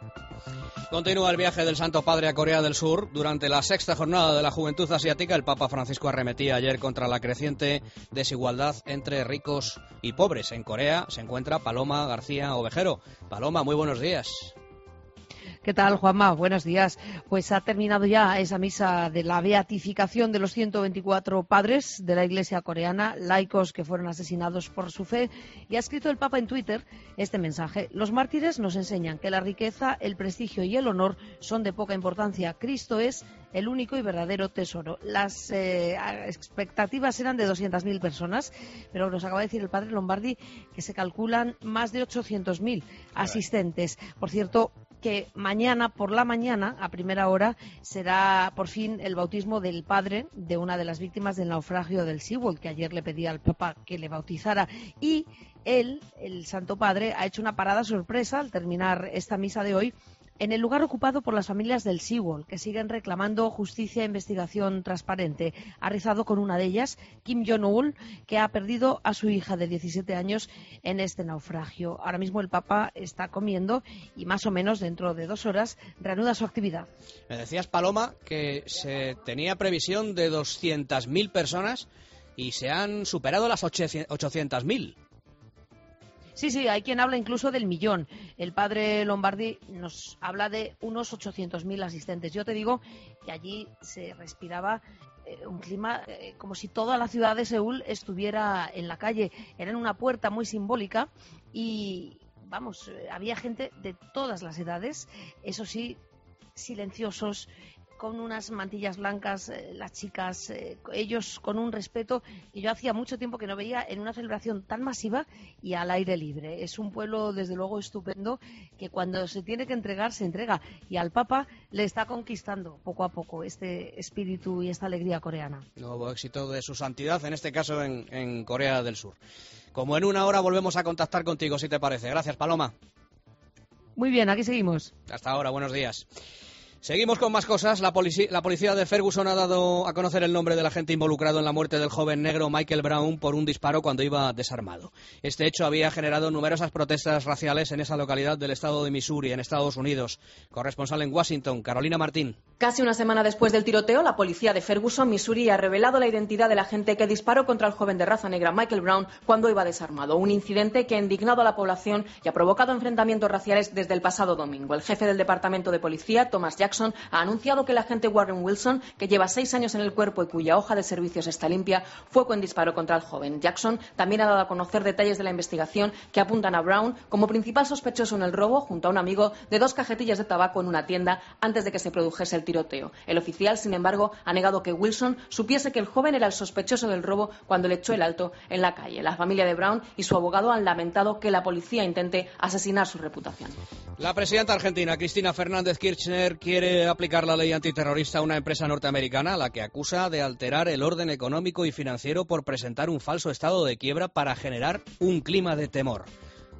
Continúa el viaje del Santo Padre a Corea del Sur. Durante la 6ª jornada de la Juventud Asiática, el Papa Francisco arremetía ayer contra la creciente desigualdad entre ricos y pobres. En Corea se encuentra Paloma García Ovejero. Paloma, muy buenos días. ¿Qué tal, Juanma? Buenos días. Pues ha terminado ya esa misa de la beatificación de los 124 padres de la Iglesia coreana, laicos que fueron asesinados por su fe, y ha escrito el Papa en Twitter este mensaje: los mártires nos enseñan que la riqueza, el prestigio y el honor son de poca importancia. Cristo es el único y verdadero tesoro. Las expectativas eran de 200.000 personas, pero nos acaba de decir el padre Lombardi que se calculan más de 800.000 asistentes. Por cierto, que mañana por la mañana, a primera hora, será por fin el bautismo del padre de una de las víctimas del naufragio del Seaworld, que ayer le pedía al Papa que le bautizara. Y él, el Santo Padre, ha hecho una parada sorpresa al terminar esta misa de hoy en el lugar ocupado por las familias del Seaworld, que siguen reclamando justicia e investigación transparente. Ha rezado con una de ellas, Kim Jong-un, que ha perdido a su hija de 17 años en este naufragio. Ahora mismo el Papa está comiendo y más o menos dentro de 2 horas reanuda su actividad. Me decías, Paloma, que se tenía previsión de 200.000 personas y se han superado las 800.000. Sí, hay quien habla incluso del millón. El padre Lombardi nos habla de unos 800.000 asistentes. Yo te digo que allí se respiraba un clima como si toda la ciudad de Seúl estuviera en la calle. Era en una puerta muy simbólica y, vamos, había gente de todas las edades, eso sí, silenciosos, con unas mantillas blancas, las chicas, ellos con un respeto que yo hacía mucho tiempo que no veía en una celebración tan masiva y al aire libre. Es un pueblo, desde luego, estupendo, que cuando se tiene que entregar, se entrega. Y al Papa le está conquistando poco a poco este espíritu y esta alegría coreana. Nuevo éxito de su santidad, en este caso en Corea del Sur. Como en una hora volvemos a contactar contigo, si te parece. Gracias, Paloma. Muy bien, aquí seguimos. Hasta ahora, buenos días. Seguimos con más cosas. La policía de Ferguson ha dado a conocer el nombre del agente involucrado en la muerte del joven negro Michael Brown por un disparo cuando iba desarmado. Este hecho había generado numerosas protestas raciales en esa localidad del estado de Missouri, en Estados Unidos. Corresponsal en Washington, Carolina Martín. Casi una semana después del tiroteo, la policía de Ferguson, Missouri, ha revelado la identidad del agente que disparó contra el joven de raza negra Michael Brown cuando iba desarmado. Un incidente que ha indignado a la población y ha provocado enfrentamientos raciales desde el pasado domingo. El jefe del departamento de policía, Thomas Jackson, ha anunciado que el agente Warren Wilson, que lleva 6 años en el cuerpo y cuya hoja de servicios está limpia, fue quien disparó contra el joven. Jackson también ha dado a conocer detalles de la investigación que apuntan a Brown como principal sospechoso en el robo, junto a un amigo, de 2 cajetillas de tabaco en una tienda antes de que se produjese el tiroteo. El oficial, sin embargo, ha negado que Wilson supiese que el joven era el sospechoso del robo cuando le echó el alto en la calle. La familia de Brown y su abogado han lamentado que la policía intente asesinar su reputación. La presidenta argentina, Cristina Fernández Kirchner, quiere aplicar la ley antiterrorista a una empresa norteamericana a la que acusa de alterar el orden económico y financiero por presentar un falso estado de quiebra para generar un clima de temor.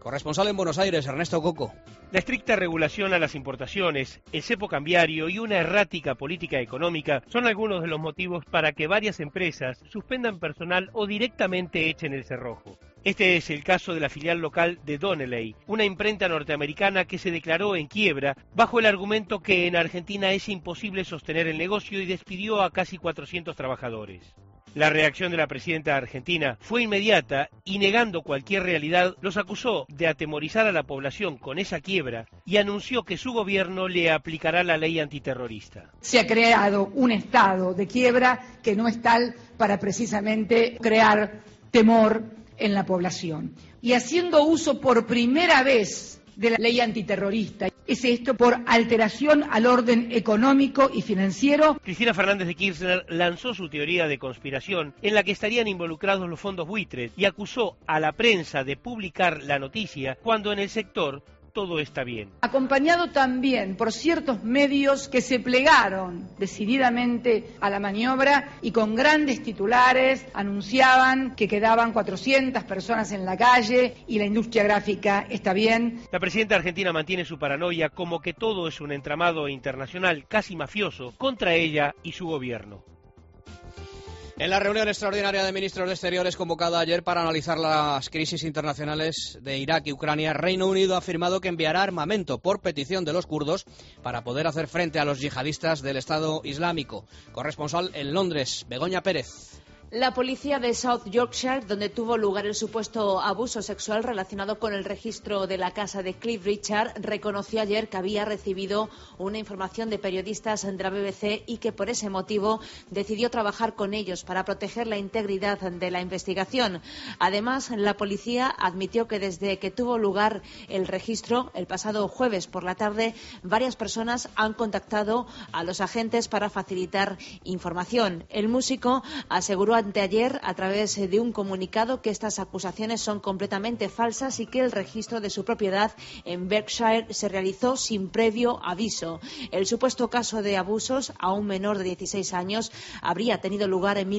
Corresponsal en Buenos Aires, Ernesto Coco. La estricta regulación a las importaciones, el cepo cambiario y una errática política económica son algunos de los motivos para que varias empresas suspendan personal o directamente echen el cerrojo. Este es el caso de la filial local de Donnelley, una imprenta norteamericana que se declaró en quiebra bajo el argumento que en Argentina es imposible sostener el negocio y despidió a casi 400 trabajadores. La reacción de la presidenta argentina fue inmediata y, negando cualquier realidad, los acusó de atemorizar a la población con esa quiebra y anunció que su gobierno le aplicará la ley antiterrorista. Se ha creado un estado de quiebra que no es tal para precisamente crear temor en la población. Y haciendo uso por primera vez de la ley antiterrorista. Es esto por alteración al orden económico y financiero. Cristina Fernández de Kirchner lanzó su teoría de conspiración en la que estarían involucrados los fondos buitres y acusó a la prensa de publicar la noticia cuando en el sector todo está bien. Acompañado también por ciertos medios que se plegaron decididamente a la maniobra y con grandes titulares anunciaban que quedaban 400 personas en la calle y la industria gráfica está bien. La presidenta argentina mantiene su paranoia como que todo es un entramado internacional casi mafioso contra ella y su gobierno. En la reunión extraordinaria de ministros de Exteriores convocada ayer para analizar las crisis internacionales de Irak y Ucrania, Reino Unido ha afirmado que enviará armamento por petición de los kurdos para poder hacer frente a los yihadistas del Estado Islámico. Corresponsal en Londres, Begoña Pérez. La policía de South Yorkshire, donde tuvo lugar el supuesto abuso sexual relacionado con el registro de la casa de Cliff Richard, reconoció ayer que había recibido una información de periodistas de la BBC y que por ese motivo decidió trabajar con ellos para proteger la integridad de la investigación. Además, la policía admitió que desde que tuvo lugar el registro, el pasado jueves por la tarde, varias personas han contactado a los agentes para facilitar información. El músico aseguró anteayer a través de un comunicado que estas acusaciones son completamente falsas y que el registro de su propiedad en Berkshire se realizó sin previo aviso. El supuesto caso de abusos a un menor de 16 años habría tenido lugar en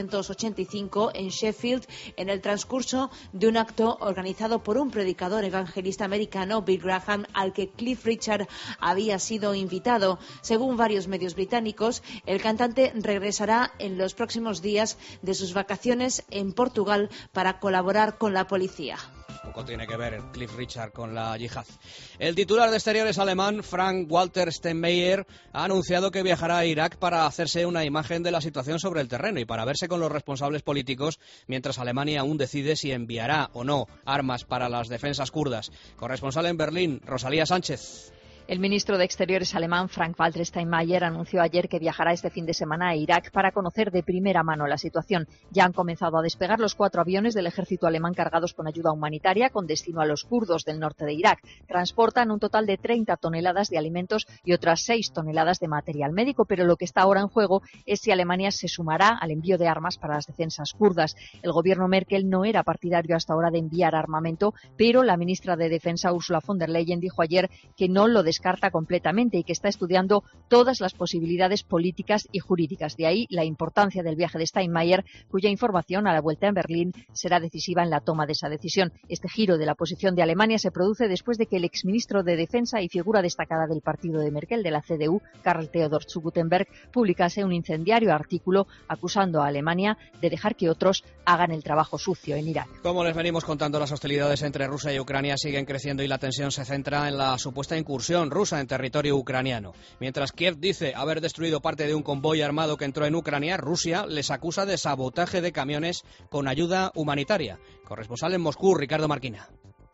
1985 en Sheffield en el transcurso de un acto organizado por un predicador evangelista americano, Bill Graham, al que Cliff Richard había sido invitado. Según varios medios británicos, el cantante regresará en los próximos días de sus vacaciones en Portugal para colaborar con la policía. Poco tiene que ver Cliff Richard con la yihad. El titular de Exteriores alemán, Frank-Walter Steinmeier, ha anunciado que viajará a Irak para hacerse una imagen de la situación sobre el terreno y para verse con los responsables políticos, mientras Alemania aún decide si enviará o no armas para las defensas kurdas. Corresponsal en Berlín, Rosalía Sánchez. El ministro de Exteriores alemán, Frank-Walter Steinmeier, anunció ayer que viajará este fin de semana a Irak para conocer de primera mano la situación. Ya han comenzado a despegar los 4 aviones del ejército alemán cargados con ayuda humanitaria con destino a los kurdos del norte de Irak. Transportan un total de 30 toneladas de alimentos y otras 6 toneladas de material médico, pero lo que está ahora en juego es si Alemania se sumará al envío de armas para las defensas kurdas. El gobierno Merkel no era partidario hasta ahora de enviar armamento, pero la ministra de Defensa, Ursula von der Leyen, dijo ayer que no lo descarta completamente y que está estudiando todas las posibilidades políticas y jurídicas. De ahí la importancia del viaje de Steinmeier, cuya información a la vuelta en Berlín será decisiva en la toma de esa decisión. Este giro de la posición de Alemania se produce después de que el exministro de Defensa y figura destacada del partido de Merkel, de la CDU, Karl Theodor zu Guttenberg, publicase un incendiario artículo acusando a Alemania de dejar que otros hagan el trabajo sucio en Irak. Como les venimos contando, las hostilidades entre Rusia y Ucrania siguen creciendo y la tensión se centra en la supuesta incursión rusa en territorio ucraniano. Mientras Kiev dice haber destruido parte de un convoy armado que entró en Ucrania, Rusia les acusa de sabotaje de camiones con ayuda humanitaria. Corresponsal en Moscú, Ricardo Marquina.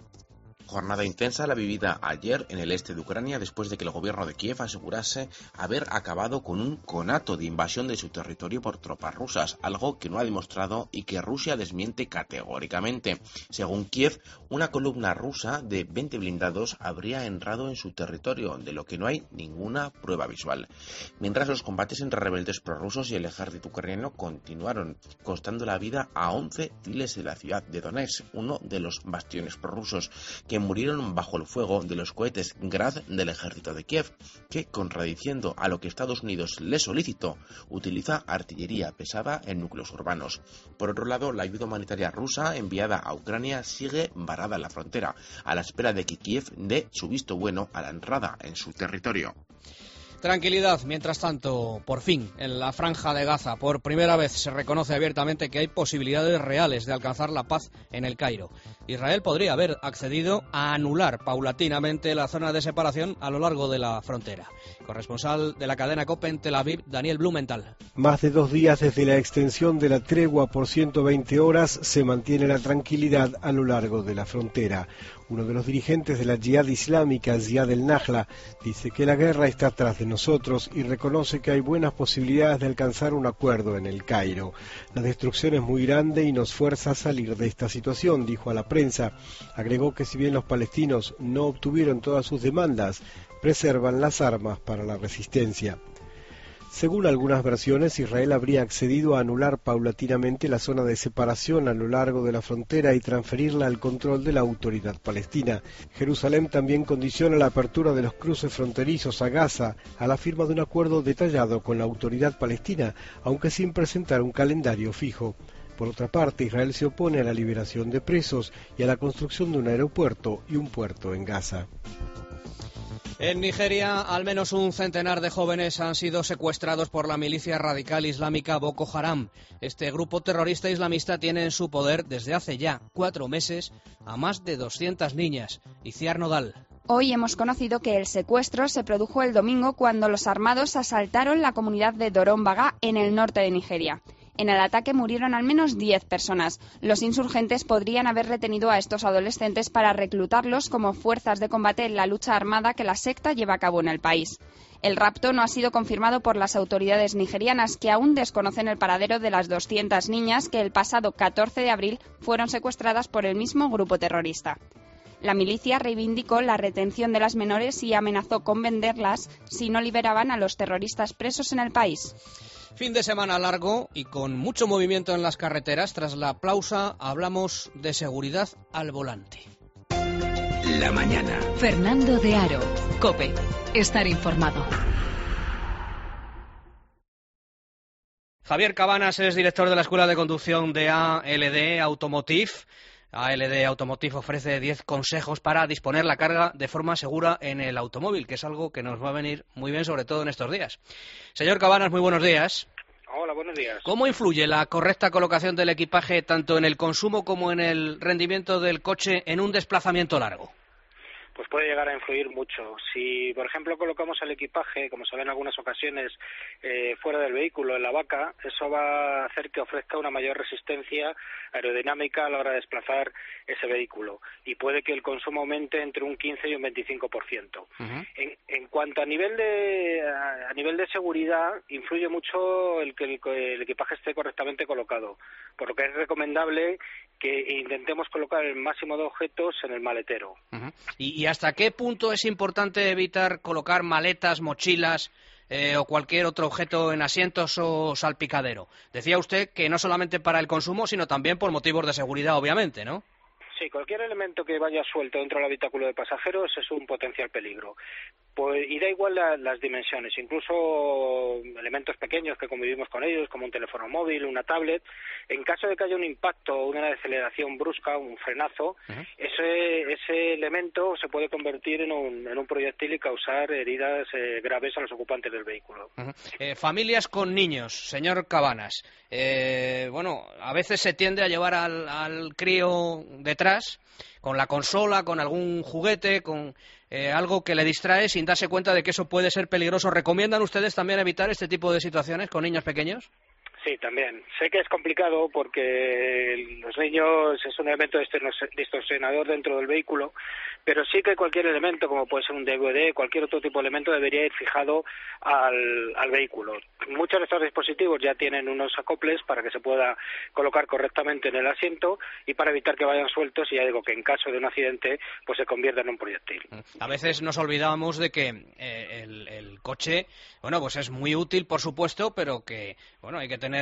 Jornada intensa la vivida ayer en el este de Ucrania después de que el gobierno de Kiev asegurase haber acabado con un conato de invasión de su territorio por tropas rusas, algo que no ha demostrado y que Rusia desmiente categóricamente. Según Kiev, una columna rusa de 20 blindados habría entrado en su territorio, de lo que no hay ninguna prueba visual. Mientras los combates entre rebeldes prorrusos y el ejército ucraniano continuaron, costando la vida a 11 civiles de la ciudad de Donetsk, uno de los bastiones prorrusos, que murieron bajo el fuego de los cohetes Grad del ejército de Kiev, que, contradiciendo a lo que Estados Unidos le solicitó, utiliza artillería pesada en núcleos urbanos. Por otro lado, la ayuda humanitaria rusa enviada a Ucrania sigue varada en la frontera, a la espera de que Kiev dé su visto bueno a la entrada en su territorio. Tranquilidad, mientras tanto, por fin, en la Franja de Gaza, por primera vez se reconoce abiertamente que hay posibilidades reales de alcanzar la paz en el Cairo. Israel podría haber accedido a anular paulatinamente la zona de separación a lo largo de la frontera. Corresponsal de la cadena COPE en Tel Aviv, Daniel Blumenthal. Más de 2 días desde la extensión de la tregua por 120 horas, se mantiene la tranquilidad a lo largo de la frontera. Uno de los dirigentes de la Yihad Islámica, Ziad el-Nahla, dice que la guerra está atrás de nosotros y reconoce que hay buenas posibilidades de alcanzar un acuerdo en el Cairo. La destrucción es muy grande y nos fuerza a salir de esta situación, dijo a la prensa. Agregó que si bien los palestinos no obtuvieron todas sus demandas, preservan las armas para la resistencia. Según algunas versiones, Israel habría accedido a anular paulatinamente la zona de separación a lo largo de la frontera y transferirla al control de la autoridad palestina. Jerusalén también condiciona la apertura de los cruces fronterizos a Gaza a la firma de un acuerdo detallado con la autoridad palestina, aunque sin presentar un calendario fijo. Por otra parte, Israel se opone a la liberación de presos y a la construcción de un aeropuerto y un puerto en Gaza. En Nigeria, al menos un centenar de jóvenes han sido secuestrados por la milicia radical islámica Boko Haram. Este grupo terrorista islamista tiene en su poder desde hace ya 4 meses a más de 200 niñas. Iciar Nodal. Hoy hemos conocido que el secuestro se produjo el domingo cuando los armados asaltaron la comunidad de Doron-Baga en el norte de Nigeria. En el ataque murieron al menos 10 personas. Los insurgentes podrían haber retenido a estos adolescentes para reclutarlos como fuerzas de combate en la lucha armada que la secta lleva a cabo en el país. El rapto no ha sido confirmado por las autoridades nigerianas, que aún desconocen el paradero de las 200 niñas que el pasado 14 de abril fueron secuestradas por el mismo grupo terrorista. La milicia reivindicó la retención de las menores y amenazó con venderlas si no liberaban a los terroristas presos en el país. Fin de semana largo y con mucho movimiento en las carreteras. Tras la pausa hablamos de seguridad al volante. La mañana. Fernando de Aro. COPE. Estar informado. Javier Cabanas es director de la Escuela de Conducción de ALD Automotive. ALD Automotive ofrece 10 consejos para disponer la carga de forma segura en el automóvil, que es algo que nos va a venir muy bien, sobre todo en estos días. Señor Cabanas, muy buenos días. Hola, buenos días. ¿Cómo influye la correcta colocación del equipaje tanto en el consumo como en el rendimiento del coche en un desplazamiento largo? Pues puede llegar a influir mucho. Si, por ejemplo, colocamos el equipaje, como se ve en algunas ocasiones, fuera del vehículo, en la vaca, eso va a hacer que ofrezca una mayor resistencia aerodinámica a la hora de desplazar ese vehículo. Y puede que el consumo aumente entre un 15 y un 25%. En cuanto a nivel de seguridad, influye mucho el que el equipaje esté correctamente colocado. Por lo que es recomendable que intentemos colocar el máximo de objetos en el maletero. ¿Y hasta qué punto es importante evitar colocar maletas, mochilas o cualquier otro objeto en asientos o salpicadero? Decía usted que no solamente para el consumo, sino también por motivos de seguridad, obviamente, ¿no? Sí, cualquier elemento que vaya suelto dentro del habitáculo de pasajeros es un potencial peligro. Pues, y da igual las dimensiones, incluso elementos pequeños que convivimos con ellos, como un teléfono móvil, una tablet. En caso de que haya un impacto o una deceleración brusca, un frenazo, ese elemento se puede convertir en un proyectil y causar heridas graves a los ocupantes del vehículo. Familias con niños, señor Cabanas. Bueno, a veces se tiende a llevar al crío detrás con la consola, con algún juguete, con algo que le distrae sin darse cuenta de que eso puede ser peligroso. ¿Recomiendan ustedes también evitar este tipo de situaciones con niños pequeños? Sí, también. Sé que es complicado porque los niños es un elemento distorsionador dentro del vehículo, pero sí que cualquier elemento, como puede ser un DVD, cualquier otro tipo de elemento, debería ir fijado al vehículo. Muchos de estos dispositivos ya tienen unos acoples para que se pueda colocar correctamente en el asiento y para evitar que vayan sueltos, y ya digo que en caso de un accidente pues se convierta en un proyectil. A veces nos olvidamos de que el coche, bueno, pues es muy útil, por supuesto, pero que, bueno, hay que tener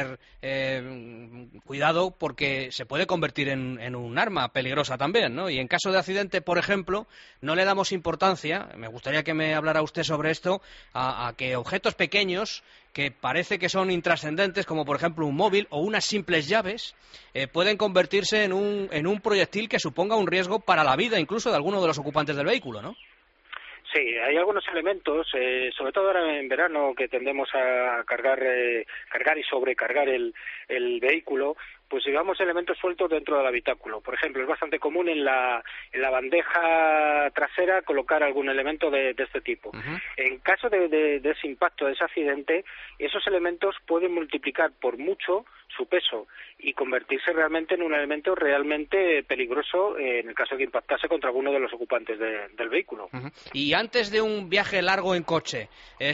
cuidado porque se puede convertir en un arma peligrosa también, ¿no? Y en caso de accidente, por ejemplo, ejemplo, no le damos importancia, me gustaría que me hablara usted sobre esto, a que objetos pequeños que parece que son intrascendentes, como por ejemplo un móvil o unas simples llaves, pueden convertirse en un proyectil que suponga un riesgo para la vida incluso de alguno de los ocupantes del vehículo, ¿no? Sí, hay algunos elementos, sobre todo ahora en verano, que tendemos a cargar y sobrecargar el vehículo, pues llevamos elementos sueltos dentro del habitáculo. Por ejemplo, es bastante común en la bandeja trasera colocar algún elemento de este tipo. En caso de ese impacto, de ese accidente, esos elementos pueden multiplicar por mucho su peso y convertirse realmente en un elemento realmente peligroso en el caso de que impactase contra alguno de los ocupantes del vehículo. Y antes de un viaje largo en coche,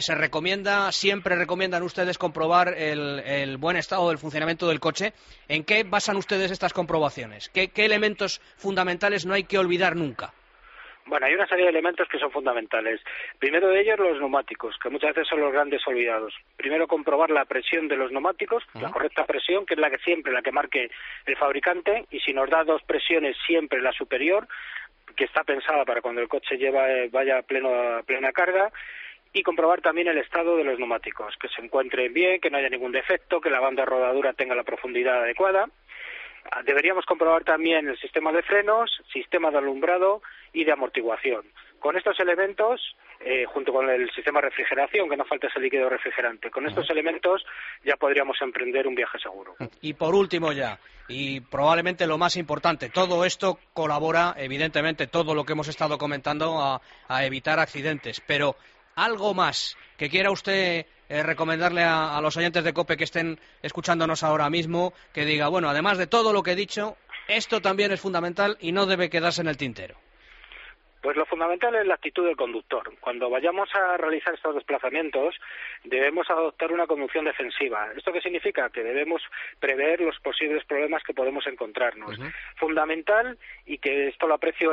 siempre recomiendan ustedes comprobar el buen estado del funcionamiento del coche. ¿En qué basan ustedes estas comprobaciones? ¿Qué elementos fundamentales no hay que olvidar nunca? Bueno, hay una serie de elementos que son fundamentales. Primero de ellos, los neumáticos, que muchas veces son los grandes olvidados. Primero, comprobar la presión de los neumáticos, la correcta presión, que es la que marque el fabricante, y si nos da 2 presiones, siempre la superior, que está pensada para cuando el coche vaya a plena carga. Y comprobar también el estado de los neumáticos, que se encuentren bien, que no haya ningún defecto, que la banda de rodadura tenga la profundidad adecuada. Deberíamos comprobar también el sistema de frenos, sistema de alumbrado y de amortiguación. Con estos elementos, junto con el sistema de refrigeración, que no falta ese líquido refrigerante, con estos elementos ya podríamos emprender un viaje seguro. Y por último ya, y probablemente lo más importante, todo esto colabora, evidentemente, todo lo que hemos estado comentando a evitar accidentes, pero algo más que quiera usted recomendarle a los oyentes de COPE que estén escuchándonos ahora mismo, que diga, bueno, además de todo lo que he dicho, esto también es fundamental y no debe quedarse en el tintero. Pues lo fundamental es la actitud del conductor. Cuando vayamos a realizar estos desplazamientos, debemos adoptar una conducción defensiva. ¿Esto qué significa? Que debemos prever los posibles problemas que podemos encontrarnos. Fundamental, y que esto lo aprecio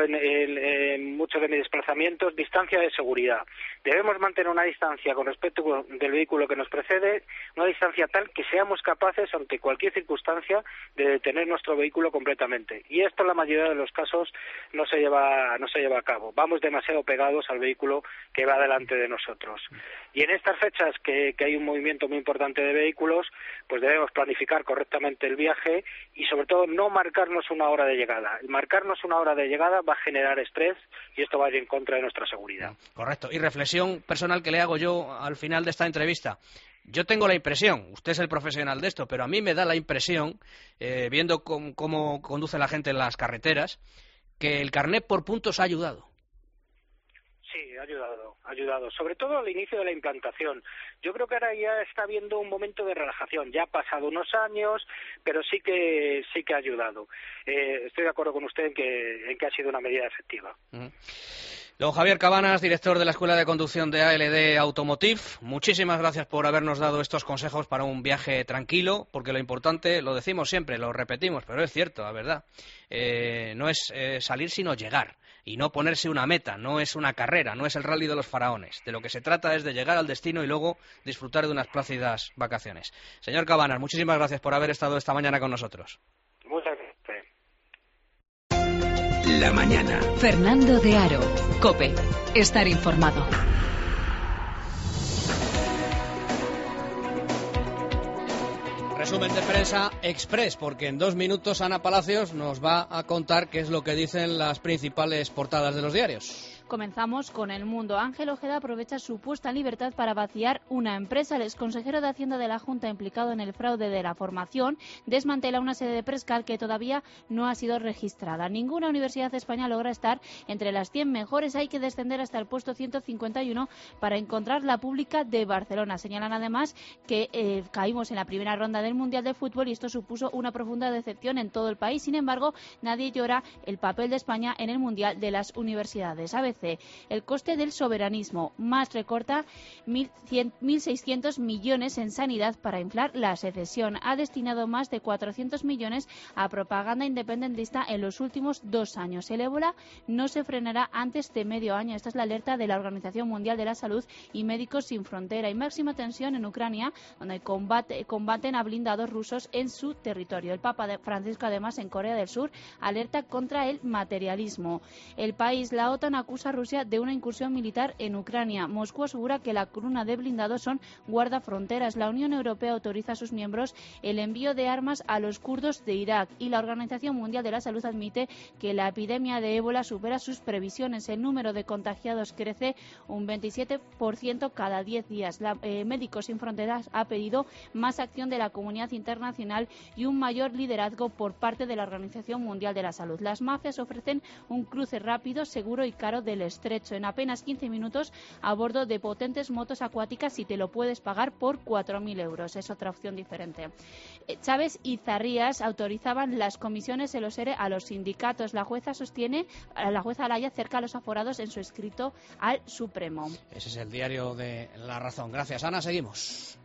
en muchos de mis desplazamientos, distancia de seguridad. Debemos mantener una distancia con respecto del vehículo que nos precede, una distancia tal que seamos capaces, ante cualquier circunstancia, de detener nuestro vehículo completamente. Y esto en la mayoría de los casos no se lleva a cabo. Vamos demasiado pegados al vehículo que va delante de nosotros. Y en estas fechas que hay un movimiento muy importante de vehículos, pues debemos planificar correctamente el viaje y sobre todo no marcarnos una hora de llegada. El marcarnos una hora de llegada va a generar estrés y esto va a ir en contra de nuestra seguridad. Correcto. Y reflexión personal que le hago yo al final de esta entrevista. Yo tengo la impresión, usted es el profesional de esto, pero a mí me da la impresión, viendo cómo conduce la gente en las carreteras, que el carnet por puntos ha ayudado. Sí, ha ayudado, sobre todo al inicio de la implantación. Yo creo que ahora ya está habiendo un momento de relajación, ya ha pasado unos años, pero sí que ha ayudado. Estoy de acuerdo con usted en que ha sido una medida efectiva. Don Javier Cabanas, director de la Escuela de Conducción de ALD Automotive, muchísimas gracias por habernos dado estos consejos para un viaje tranquilo, porque lo importante, lo decimos siempre, lo repetimos, pero es cierto, la verdad, no es salir sino llegar. Y no ponerse una meta, no es una carrera, no es el rally de los faraones. De lo que se trata es de llegar al destino y luego disfrutar de unas plácidas vacaciones. Señor Cabanas, muchísimas gracias por haber estado esta mañana con nosotros. Muchas gracias. La mañana. Fernando de Aro, COPE. Estar informado. Resumen de prensa express, porque en 2 minutos Ana Palacios nos va a contar qué es lo que dicen las principales portadas de los diarios. Comenzamos con El Mundo. Ángel Ojeda aprovecha su puesta en libertad para vaciar una empresa. El exconsejero de Hacienda de la Junta, implicado en el fraude de la formación, desmantela una sede de Prescal que todavía no ha sido registrada. Ninguna universidad de España logra estar entre las 100 mejores. Hay que descender hasta el puesto 151 para encontrar la pública de Barcelona. Señalan además que caímos en la primera ronda del Mundial de Fútbol y esto supuso una profunda decepción en todo el país. Sin embargo, nadie llora el papel de España en el Mundial de las Universidades. ABC crece. El coste del soberanismo. Más recorta 1.600 millones en sanidad para inflar la secesión. Ha destinado más de 400 millones a propaganda independentista en los últimos 2 años. El ébola no se frenará antes de medio año. Esta es la alerta de la Organización Mundial de la Salud y Médicos Sin Frontera. Y máxima tensión en Ucrania, donde combaten a blindados rusos en su territorio. El Papa Francisco, además, en Corea del Sur, alerta contra el materialismo. El país, la OTAN, acusa a Rusia de una incursión militar en Ucrania. Moscú asegura que la columna de blindados son guardafronteras. La Unión Europea autoriza a sus miembros el envío de armas a los kurdos de Irak. Y la Organización Mundial de la Salud admite que la epidemia de ébola supera sus previsiones. El número de contagiados crece un 27% cada 10 días. Médicos Sin Fronteras ha pedido más acción de la comunidad internacional y un mayor liderazgo por parte de la Organización Mundial de la Salud. Las mafias ofrecen un cruce rápido, seguro y caro del estrecho en apenas 15 minutos a bordo de potentes motos acuáticas y te lo puedes pagar por 4.000 euros. Es otra opción diferente. Chávez y Zarrías autorizaban las comisiones en los ERE a los sindicatos. La jueza Alaya cerca a los aforados en su escrito al Supremo. Ese es el diario de La Razón. Gracias, Ana. Seguimos.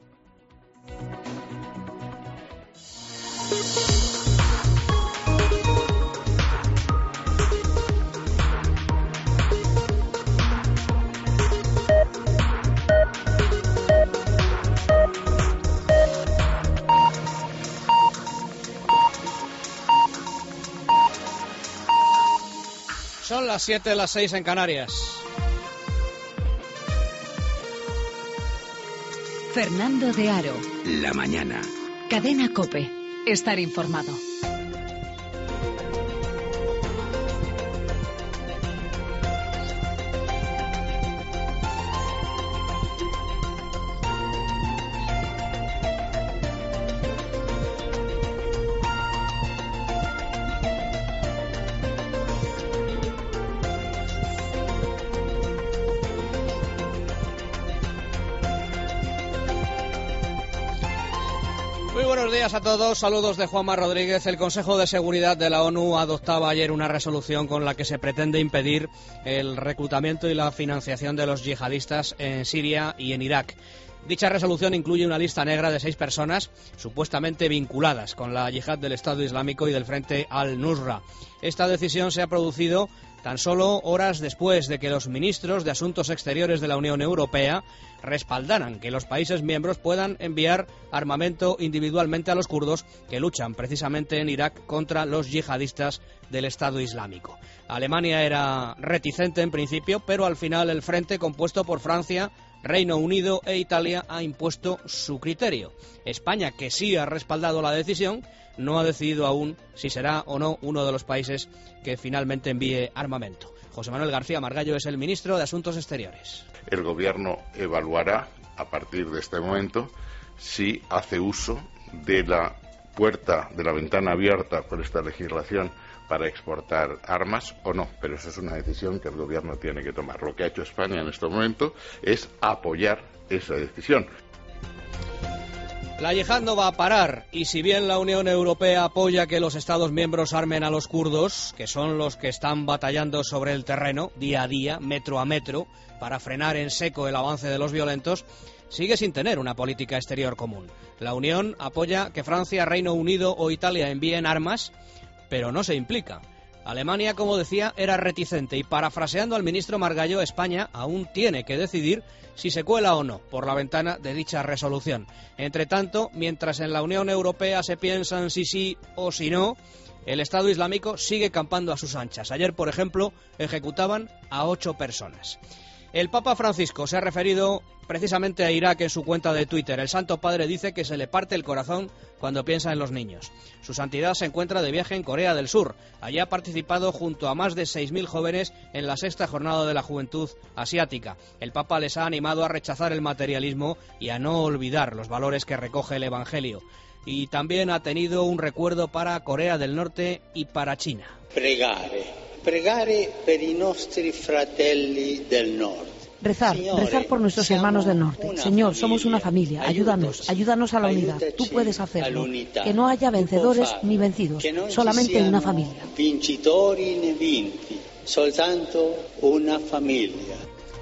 Son las 7, las 6 en Canarias. Fernando de Aro. La mañana. Cadena COPE. Estar informado. Muy buenos días a todos, saludos de Juanma Rodríguez. El Consejo de Seguridad de la ONU adoptaba ayer una resolución con la que se pretende impedir el reclutamiento y la financiación de los yihadistas en Siria y en Irak. Dicha resolución incluye una lista negra de 6 personas supuestamente vinculadas con la yihad del Estado Islámico y del Frente al-Nusra. Esta decisión se ha producido tan solo horas después de que los ministros de Asuntos Exteriores de la Unión Europea respaldaran que los países miembros puedan enviar armamento individualmente a los kurdos que luchan precisamente en Irak contra los yihadistas del Estado Islámico. Alemania era reticente en principio, pero al final el frente, compuesto por Francia, Reino Unido e Italia, ha impuesto su criterio. España, que sí ha respaldado la decisión, no ha decidido aún si será o no uno de los países que finalmente envíe armamento. José Manuel García Margallo es el ministro de Asuntos Exteriores. El Gobierno evaluará, a partir de este momento, si hace uso de la puerta, de la ventana abierta por esta legislación para exportar armas o no, pero eso es una decisión que el Gobierno tiene que tomar. Lo que ha hecho España en este momento es apoyar esa decisión. La yihad no va a parar, y si bien la Unión Europea apoya que los Estados miembros armen a los kurdos, que son los que están batallando sobre el terreno, día a día, metro a metro, para frenar en seco el avance de los violentos, sigue sin tener una política exterior común. La Unión apoya que Francia, Reino Unido o Italia envíen armas, pero no se implica. Alemania, como decía, era reticente y, parafraseando al ministro Margallo, España aún tiene que decidir si se cuela o no por la ventana de dicha resolución. Entre tanto, mientras en la Unión Europea se piensan si sí o si no, el Estado Islámico sigue campando a sus anchas. Ayer, por ejemplo, ejecutaban a 8 personas. El Papa Francisco se ha referido precisamente a Irak en su cuenta de Twitter. El Santo Padre dice que se le parte el corazón cuando piensa en los niños. Su santidad se encuentra de viaje en Corea del Sur. Allí ha participado junto a más de 6.000 jóvenes en la 6ª Jornada de la Juventud Asiática. El Papa les ha animado a rechazar el materialismo y a no olvidar los valores que recoge el Evangelio. Y también ha tenido un recuerdo para Corea del Norte y para China. Pregare per i nostri fratelli del norte. Rezar por nuestros hermanos del norte. Señor, somos una familia, ayúdanos a la unidad. Tú puedes hacerlo. Que no haya vencedores ni vencidos, solamente una familia. soltanto una familia.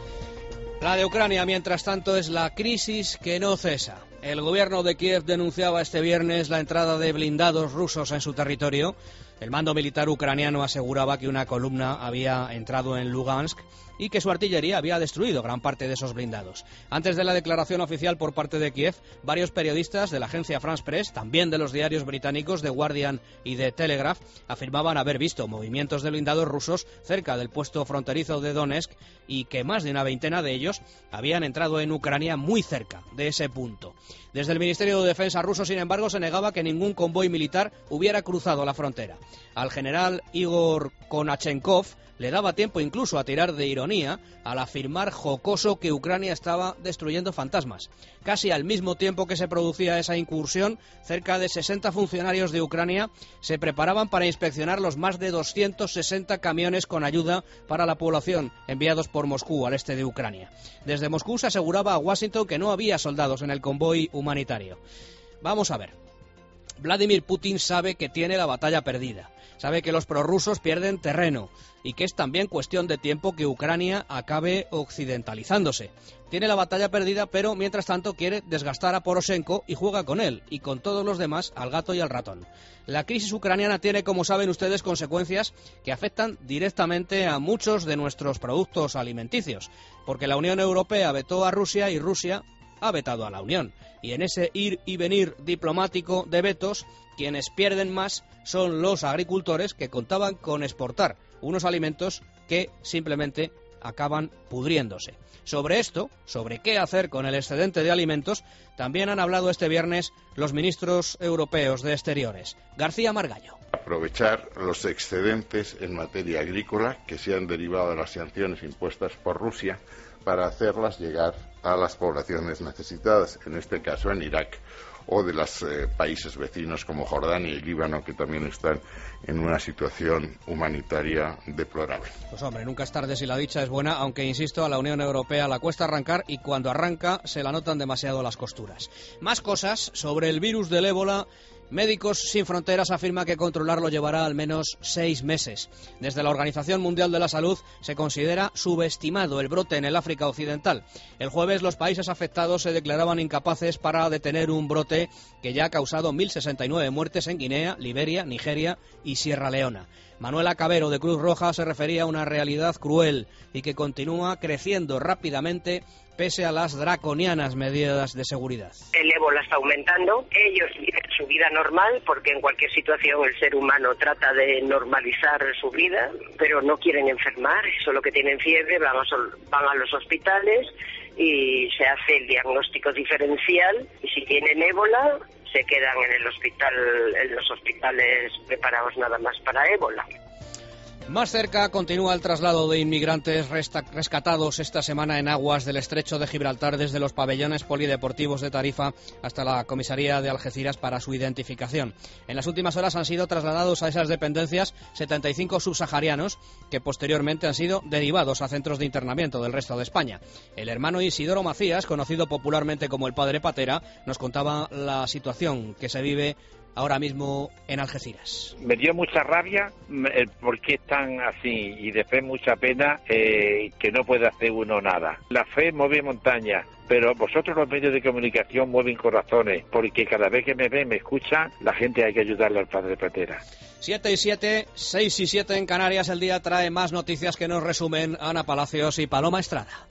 La de Ucrania, mientras tanto, es la crisis que no cesa. El gobierno de Kiev denunciaba este viernes la entrada de blindados rusos en su territorio. El mando militar ucraniano aseguraba que una columna había entrado en Lugansk y que su artillería había destruido gran parte de esos blindados. Antes de la declaración oficial por parte de Kiev, varios periodistas de la agencia France Press, también de los diarios británicos The Guardian y The Telegraph, afirmaban haber visto movimientos de blindados rusos cerca del puesto fronterizo de Donetsk y que más de una veintena de ellos habían entrado en Ucrania muy cerca de ese punto. Desde el Ministerio de Defensa ruso, sin embargo, se negaba que ningún convoy militar hubiera cruzado la frontera. Al general Igor Konachenkov le daba tiempo incluso a tirar de ironía al afirmar jocoso que Ucrania estaba destruyendo fantasmas. Casi al mismo tiempo que se producía esa incursión, cerca de 60 funcionarios de Ucrania se preparaban para inspeccionar los más de 260 camiones con ayuda para la población enviados por Moscú al este de Ucrania. Desde Moscú se aseguraba a Washington que no había soldados en el convoy humanitario. Vamos a ver. Vladimir Putin sabe que tiene la batalla perdida, sabe que los prorrusos pierden terreno y que es también cuestión de tiempo que Ucrania acabe occidentalizándose. Tiene la batalla perdida, pero mientras tanto quiere desgastar a Poroshenko y juega con él y con todos los demás al gato y al ratón. La crisis ucraniana tiene, como saben ustedes, consecuencias que afectan directamente a muchos de nuestros productos alimenticios, porque la Unión Europea vetó a Rusia y Rusia ha vetado a la Unión. Y en ese ir y venir diplomático de vetos, quienes pierden más son los agricultores que contaban con exportar unos alimentos que simplemente acaban pudriéndose. Sobre esto, sobre qué hacer con el excedente de alimentos, también han hablado este viernes los ministros europeos de Exteriores. García Margallo. Aprovechar los excedentes en materia agrícola que se han derivado de las sanciones impuestas por Rusia para hacerlas llegar a las poblaciones necesitadas, en este caso en Irak, o de los países vecinos como Jordania y Líbano, que también están en una situación humanitaria deplorable. Pues hombre, nunca es tarde si la dicha es buena, aunque insisto, a la Unión Europea la cuesta arrancar y cuando arranca se la notan demasiado las costuras. Más cosas sobre el virus del ébola. Médicos Sin Fronteras afirma que controlarlo llevará al menos 6 meses. Desde la Organización Mundial de la Salud se considera subestimado el brote en el África Occidental. El jueves los países afectados se declaraban incapaces para detener un brote que ya ha causado 1.069 muertes en Guinea, Liberia, Nigeria y Sierra Leona. Manuela Cabero, de Cruz Roja, se refería a una realidad cruel y que continúa creciendo rápidamente pese a las draconianas medidas de seguridad. El ébola está aumentando, ellos viven su vida normal porque en cualquier situación el ser humano trata de normalizar su vida, pero no quieren enfermar, solo que tienen fiebre, van a los hospitales y se hace el diagnóstico diferencial y si tienen ébola se quedan en los hospitales preparados nada más para ébola. Más cerca continúa el traslado de inmigrantes rescatados esta semana en aguas del estrecho de Gibraltar desde los pabellones polideportivos de Tarifa hasta la comisaría de Algeciras para su identificación. En las últimas horas han sido trasladados a esas dependencias 75 subsaharianos que posteriormente han sido derivados a centros de internamiento del resto de España. El hermano Isidoro Macías, conocido popularmente como el Padre Patera, nos contaba la situación que se vive ahora mismo en Algeciras. Me dio mucha rabia el por qué están así y después mucha pena que no puede hacer uno nada. La fe mueve montañas, pero vosotros los medios de comunicación mueven corazones, porque cada vez que me ven, me escuchan, la gente hay que ayudarle al Padre Patera. 7 y 7, 6 y 7 en Canarias. El día trae más noticias que nos resumen Ana Palacios y Paloma Estrada.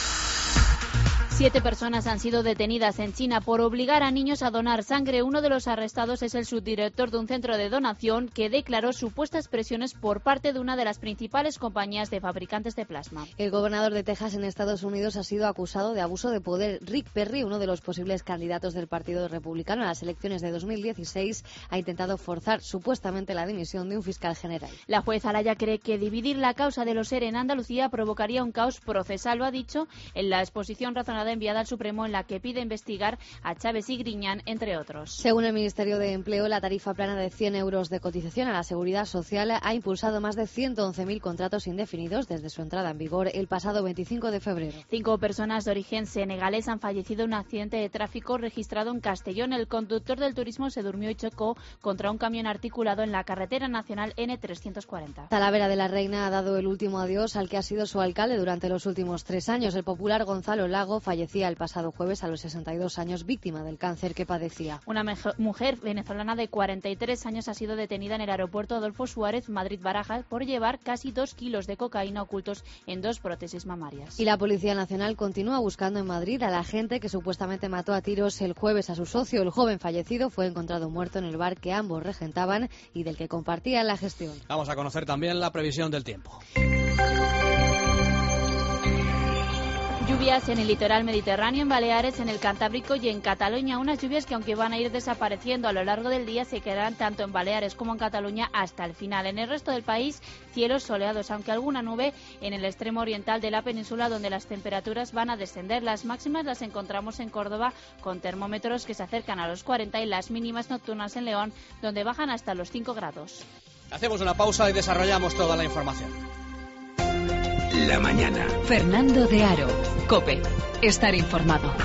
7 personas han sido detenidas en China por obligar a niños a donar sangre. Uno de los arrestados es el subdirector de un centro de donación que declaró supuestas presiones por parte de una de las principales compañías de fabricantes de plasma. El gobernador de Texas en Estados Unidos ha sido acusado de abuso de poder. Rick Perry, uno de los posibles candidatos del Partido Republicano a las elecciones de 2016, ha intentado forzar supuestamente la dimisión de un fiscal general. La jueza Alaya cree que dividir la causa de los ERE en Andalucía provocaría un caos procesal, lo ha dicho en la exposición razonable pasada enviada al Supremo en la que pide investigar a Chávez y Griñán, entre otros. Según el Ministerio de Empleo, la tarifa plana de 100 euros de cotización a la Seguridad Social ha impulsado más de 111.000 contratos indefinidos desde su entrada en vigor el pasado 25 de febrero. 5 personas de origen senegalés han fallecido en un accidente de tráfico registrado en Castellón. El conductor del turismo se durmió y chocó contra un camión articulado en la carretera nacional N340. Talavera de la Reina ha dado el último adiós al que ha sido su alcalde durante los últimos 3 años. El popular Gonzalo Lago fallecía el pasado jueves a los 62 años, víctima del cáncer que padecía. Una mujer venezolana de 43 años ha sido detenida en el aeropuerto Adolfo Suárez, Madrid-Barajas, por llevar casi 2 kilos de cocaína ocultos en 2 prótesis mamarias. Y la Policía Nacional continúa buscando en Madrid a la gente que supuestamente mató a tiros el jueves a su socio. El joven fallecido fue encontrado muerto en el bar que ambos regentaban y del que compartían la gestión. Vamos a conocer también la previsión del tiempo. Lluvias en el litoral mediterráneo, en Baleares, en el Cantábrico y en Cataluña. Unas lluvias que, aunque van a ir desapareciendo a lo largo del día, se quedarán tanto en Baleares como en Cataluña hasta el final. En el resto del país, cielos soleados, aunque alguna nube en el extremo oriental de la península, donde las temperaturas van a descender. Las máximas las encontramos en Córdoba, con termómetros que se acercan a los 40, y las mínimas nocturnas en León, donde bajan hasta los 5 grados. Hacemos una pausa y desarrollamos toda la información. La mañana. Fernando de Aro, COPE. Estar informado.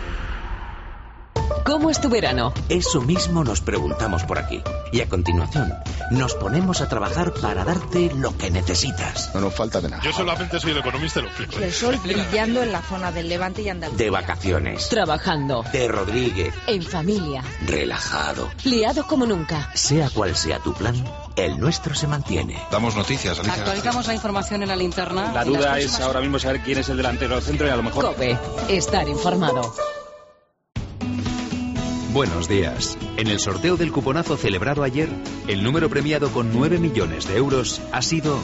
¿Cómo es tu verano? Eso mismo nos preguntamos por aquí. Y a continuación, nos ponemos a trabajar para darte lo que necesitas. No nos falta de nada. Yo solamente soy el economista y lo flipo. El sol brillando en la zona del Levante y Andalucía. De vacaciones. Trabajando. De Rodríguez. En familia. Relajado. Liado como nunca. Sea cual sea tu plan, el nuestro se mantiene. Damos noticias, Alicia. Actualizamos la información en la linterna. La duda es ahora mismo saber quién es el delantero del centro y a lo mejor... COPE. Estar informado. Buenos días. En el sorteo del cuponazo celebrado ayer, el número premiado con 9 millones de euros ha sido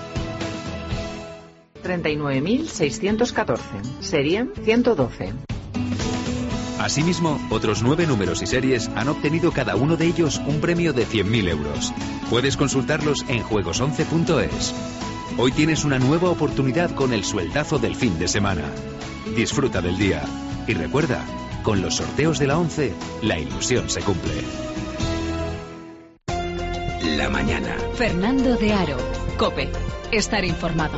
39.614. Serían 112. Asimismo, otros 9 números y series han obtenido cada uno de ellos un premio de 100.000 euros. Puedes consultarlos en juegos11.es. Hoy tienes una nueva oportunidad con el sueldazo del fin de semana. Disfruta del día. Y recuerda, con los sorteos de la 11, la ilusión se cumple. La mañana. Fernando de Aro, COPE. Estar informado.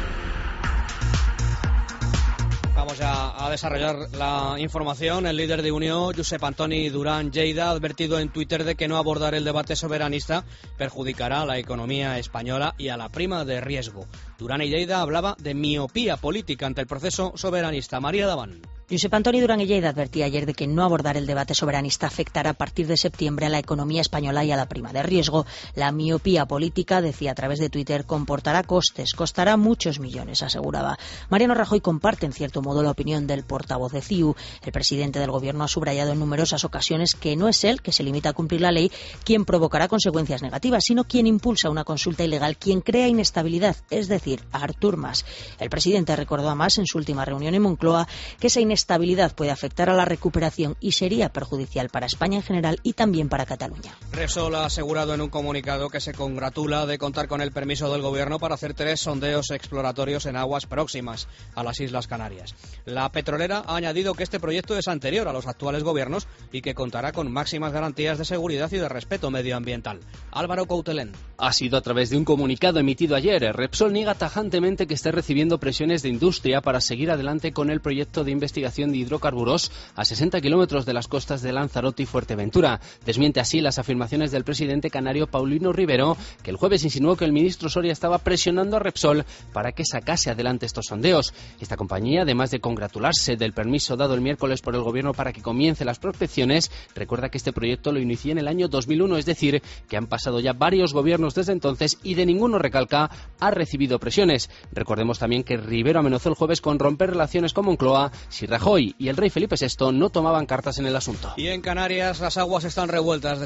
Vamos a desarrollar la información. El líder de Unió, Josep Antoni Duran Lleida, ha advertido en Twitter de que no abordar el debate soberanista perjudicará a la economía española y a la prima de riesgo. Duran y Lleida hablaba de miopía política ante el proceso soberanista. María Daván. Josep Antoni Duran y Lleida advertía ayer de que no abordar el debate soberanista afectará a partir de septiembre a la economía española y a la prima de riesgo. La miopía política, decía a través de Twitter, comportará costes, costará muchos millones, aseguraba. Mariano Rajoy comparte en cierto modo la opinión del portavoz de CiU. El presidente del gobierno ha subrayado en numerosas ocasiones que no es él, que se limita a cumplir la ley, quien provocará consecuencias negativas, sino quien impulsa una consulta ilegal, quien crea inestabilidad, es decir, a Artur Mas. El presidente recordó a Mas en su última reunión en Moncloa que esa inestabilidad puede afectar a la recuperación y sería perjudicial para España en general y también para Cataluña. Repsol ha asegurado en un comunicado que se congratula de contar con el permiso del gobierno para hacer 3 sondeos exploratorios en aguas próximas a las Islas Canarias. La petrolera ha añadido que este proyecto es anterior a los actuales gobiernos y que contará con máximas garantías de seguridad y de respeto medioambiental. Álvaro Coutelén. Ha sido a través de un comunicado emitido ayer. Repsol niega tajantemente que esté recibiendo presiones de industria para seguir adelante con el proyecto de investigación de hidrocarburos a 60 kilómetros de las costas de Lanzarote y Fuerteventura. Desmiente así las afirmaciones del presidente canario Paulino Rivero, que el jueves insinuó que el ministro Soria estaba presionando a Repsol para que sacase adelante estos sondeos. Esta compañía, además de congratularse del permiso dado el miércoles por el gobierno para que comience las prospecciones, recuerda que este proyecto lo inició en el año 2001, es decir, que han pasado ya varios gobiernos desde entonces y de ninguno, recalca, ha recibido presiones. Recordemos también que Rivero amenazó el jueves con romper relaciones con Moncloa si Rajoy y el rey Felipe VI no tomaban cartas en el asunto. Y en Canarias las aguas están revueltas después de este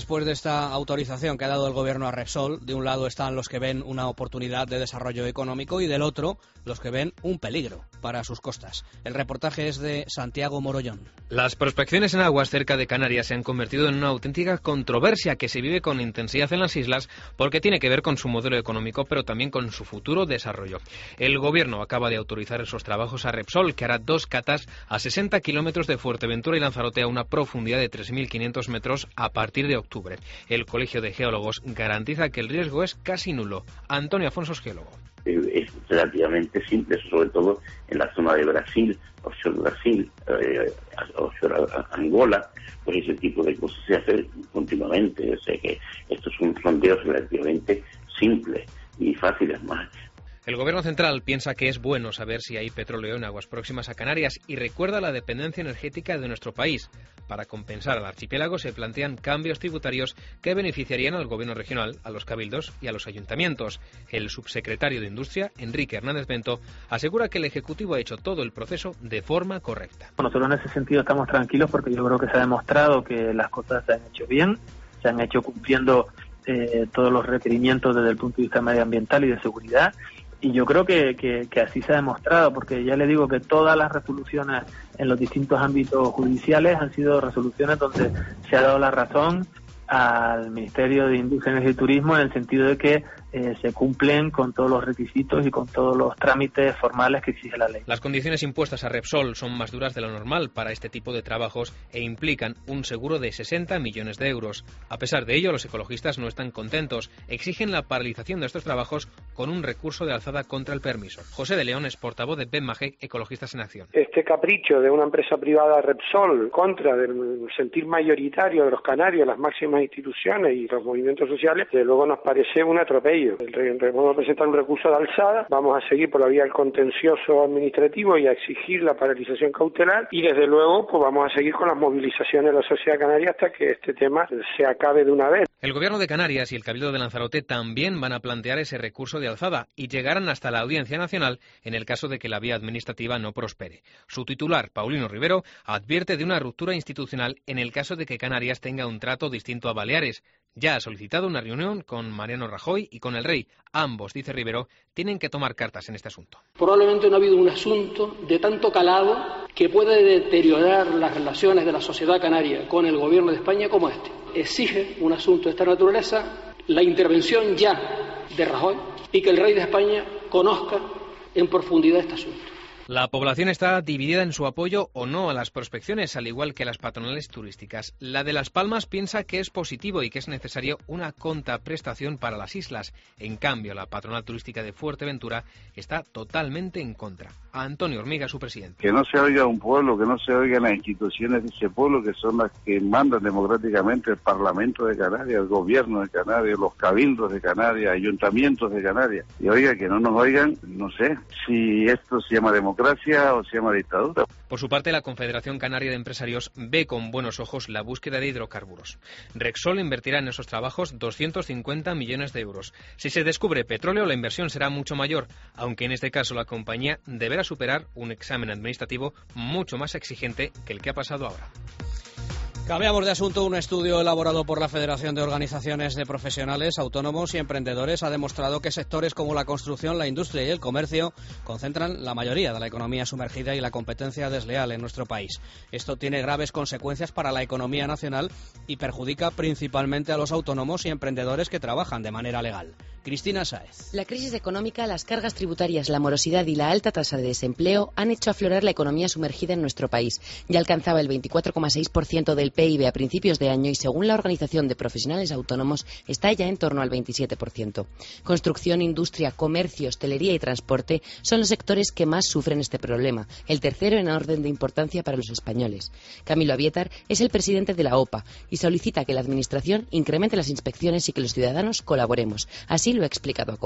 esta autorización que ha dado el Gobierno a Repsol, de un lado están los que ven una oportunidad de desarrollo económico y del otro los que ven un peligro para sus costas. El reportaje es de Santiago Morollón. Las prospecciones en aguas cerca de Canarias se han convertido en una auténtica controversia que se vive con intensidad en las islas porque tiene que ver con su modelo económico, pero también con su futuro desarrollo. El Gobierno acaba de autorizar esos trabajos a Repsol, que hará 2 catas a 60 kilómetros de Fuerteventura y Lanzarote a una profundidad de 3.500 metros a partir de octubre. El Colegio de Geólogos garantiza que el riesgo es casi nulo. Antonio Afonso es geólogo. Es relativamente simple, sobre todo en la zona de Brasil, offshore Brasil, offshore Angola, pues ese tipo de cosas se hace continuamente. O sea que estos son sondeos relativamente simples y fáciles más. El Gobierno central piensa que es bueno saber si hay petróleo en aguas próximas a Canarias y recuerda la dependencia energética de nuestro país. Para compensar al archipiélago se plantean cambios tributarios que beneficiarían al Gobierno regional, a los cabildos y a los ayuntamientos. El subsecretario de Industria, Enrique Hernández Bento, asegura que el Ejecutivo ha hecho todo el proceso de forma correcta. Nosotros en ese sentido estamos tranquilos porque yo creo que se ha demostrado que las cosas se han hecho bien, se han hecho cumpliendo todos los requerimientos desde el punto de vista medioambiental y de seguridad. Y yo creo que así se ha demostrado, porque ya le digo que todas las resoluciones en los distintos ámbitos judiciales han sido resoluciones donde se ha dado la razón al Ministerio de Industria, Energía y Turismo en el sentido de que se cumplen con todos los requisitos y con todos los trámites formales que exige la ley. Las condiciones impuestas a Repsol son más duras de lo normal para este tipo de trabajos e implican un seguro de 60 millones de euros. A pesar de ello, los ecologistas no están contentos. Exigen la paralización de estos trabajos con un recurso de alzada contra el permiso. José de León es portavoz de BEMAGEC, Ecologistas en Acción. Este capricho de una empresa privada Repsol contra del sentir mayoritario de los canarios, las máximas instituciones y los movimientos sociales, desde luego nos parece un atropello. Vamos a presentar un recurso de alzada, vamos a seguir por la vía del contencioso administrativo y a exigir la paralización cautelar y desde luego pues vamos a seguir con las movilizaciones de la sociedad canaria hasta que este tema se acabe de una vez. El Gobierno de Canarias y el Cabildo de Lanzarote también van a plantear ese recurso de alzada y llegarán hasta la Audiencia Nacional en el caso de que la vía administrativa no prospere. Su titular, Paulino Rivero, advierte de una ruptura institucional en el caso de que Canarias tenga un trato distinto a Baleares. Ya ha solicitado una reunión con Mariano Rajoy y con el rey. Ambos, dice Rivero, tienen que tomar cartas en este asunto. Probablemente no ha habido un asunto de tanto calado que puede deteriorar las relaciones de la sociedad canaria con el Gobierno de España como este. Exige un asunto de esta naturaleza la intervención ya de Rajoy y que el rey de España conozca en profundidad este asunto. La población está dividida en su apoyo o no a las prospecciones, al igual que las patronales turísticas. La de Las Palmas piensa que es positivo y que es necesario una contraprestación para las islas. En cambio, la patronal turística de Fuerteventura está totalmente en contra. A Antonio Hormiga, su presidente. Que no se oiga un pueblo, que no se oigan las instituciones de ese pueblo, que son las que mandan democráticamente el Parlamento de Canarias, el Gobierno de Canarias, los cabildos de Canarias, ayuntamientos de Canarias. Y oiga, que no nos oigan, no sé si esto se llama democracia o se llama dictadura. Por su parte, la Confederación Canaria de Empresarios ve con buenos ojos la búsqueda de hidrocarburos. Repsol invertirá en esos trabajos 250 millones de euros. Si se descubre petróleo, la inversión será mucho mayor, aunque en este caso la compañía deberá superar un examen administrativo mucho más exigente que el que ha pasado ahora. Cambiamos de asunto. Un estudio elaborado por la Federación de Organizaciones de Profesionales, Autónomos y Emprendedores ha demostrado que sectores como la construcción, la industria y el comercio concentran la mayoría de la economía sumergida y la competencia desleal en nuestro país. Esto tiene graves consecuencias para la economía nacional y perjudica principalmente a los autónomos y emprendedores que trabajan de manera legal. Cristina Sáez. La crisis económica, las cargas tributarias, la morosidad y la alta tasa de desempleo han hecho aflorar la economía sumergida en nuestro país. Ya alcanzaba el 24,6% del PIB a principios de año y, según la Organización de Profesionales Autónomos, está ya en torno al 27%. Construcción, industria, comercio, hostelería y transporte son los sectores que más sufren este problema, el tercero en orden de importancia para los españoles. Camilo Abietar es el presidente de la OPA y solicita que la Administración incremente las inspecciones y que los ciudadanos colaboremos. Así lo ha explicado a COPE.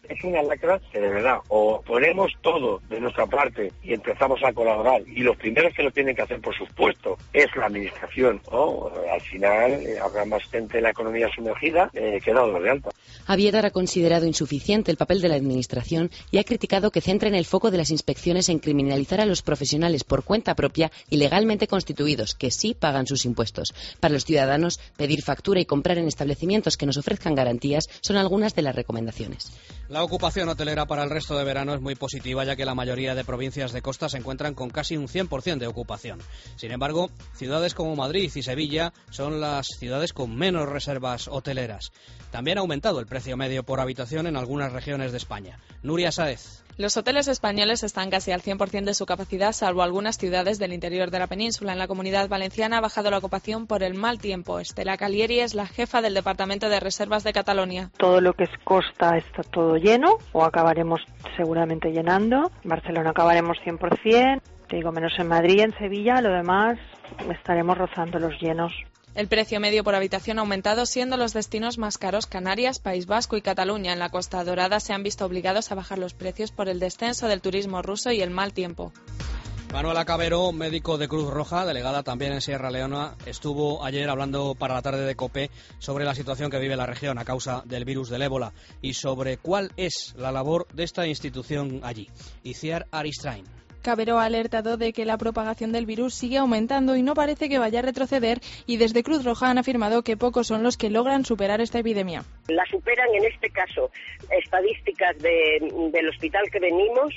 Es una lacra que de verdad o ponemos todo de nuestra parte y empezamos a colaborar, y los primeros que lo tienen que hacer, por supuesto, es la administración, o al final habrá más gente en la economía sumergida que dados de alta. Abiedar ha considerado insuficiente el papel de la administración y ha criticado que centren el foco de las inspecciones en criminalizar a los profesionales por cuenta propia y legalmente constituidos, que sí pagan sus impuestos. Para los ciudadanos, pedir factura y comprar en establecimientos que nos ofrezcan garantías son algunas de las recomendaciones. La ocupación hotelera para el resto de verano es muy positiva, ya que la mayoría de provincias de costa se encuentran con casi un 100% de ocupación. Sin embargo, ciudades como Madrid y Sevilla son las ciudades con menos reservas hoteleras. También ha aumentado el precio medio por habitación en algunas regiones de España. Nuria Sáez. Los hoteles españoles están casi al 100% de su capacidad, salvo algunas ciudades del interior de la península. En la Comunidad Valenciana ha bajado la ocupación por el mal tiempo. Estela Calieri es la jefa del Departamento de Reservas de Cataluña. Todo lo que es costa está todo lleno, o acabaremos seguramente llenando. En Barcelona acabaremos 100%, te digo, menos en Madrid y en Sevilla, lo demás estaremos rozando los llenos. El precio medio por habitación ha aumentado, siendo los destinos más caros Canarias, País Vasco y Cataluña. En la Costa Dorada se han visto obligados a bajar los precios por el descenso del turismo ruso y el mal tiempo. Manuela Cabero, médico de Cruz Roja, delegada también en Sierra Leona, estuvo ayer hablando para la tarde de COPE sobre la situación que vive la región a causa del virus del ébola y sobre cuál es la labor de esta institución allí. Itziar Aristrain. Cabero ha alertado de que la propagación del virus sigue aumentando y no parece que vaya a retroceder, y desde Cruz Roja han afirmado que pocos son los que logran superar esta epidemia. La superan en este caso estadísticas del hospital que venimos,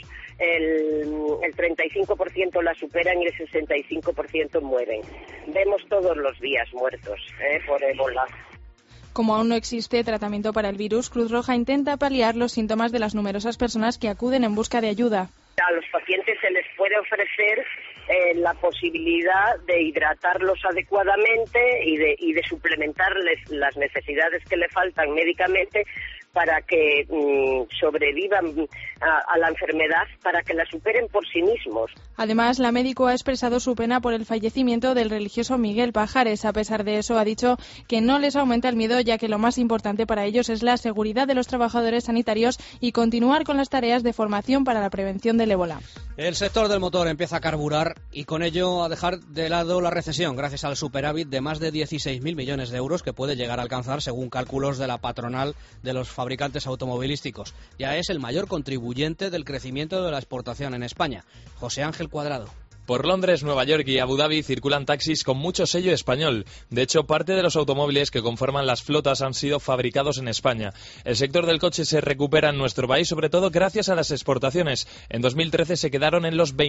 el 35% la superan y el 65% mueren. Vemos todos los días muertos por ébola. Como aún no existe tratamiento para el virus, Cruz Roja intenta paliar los síntomas de las numerosas personas que acuden en busca de ayuda. A los pacientes se les puede ofrecer la posibilidad de hidratarlos adecuadamente y de suplementarles las necesidades que le faltan médicamente para que sobrevivan a la enfermedad, para que la superen por sí mismos. Además, la médico ha expresado su pena por el fallecimiento del religioso Miguel Pajares. A pesar de eso, ha dicho que no les aumenta el miedo, ya que lo más importante para ellos es la seguridad de los trabajadores sanitarios y continuar con las tareas de formación para la prevención del ébola. El sector del motor empieza a carburar y con ello a dejar de lado la recesión, gracias al superávit de más de 16.000 millones de euros que puede llegar a alcanzar, según cálculos de la patronal de los fabricantes automovilísticos. Ya es el mayor contribuyente del crecimiento de la exportación en España. José Ángel Cuadrado. Por Londres, Nueva York y Abu Dhabi circulan taxis con mucho sello español. De hecho, parte de los automóviles que conforman las flotas han sido fabricados en España. El sector del coche se recupera en nuestro país, sobre todo gracias a las exportaciones. En 2013 se quedaron en los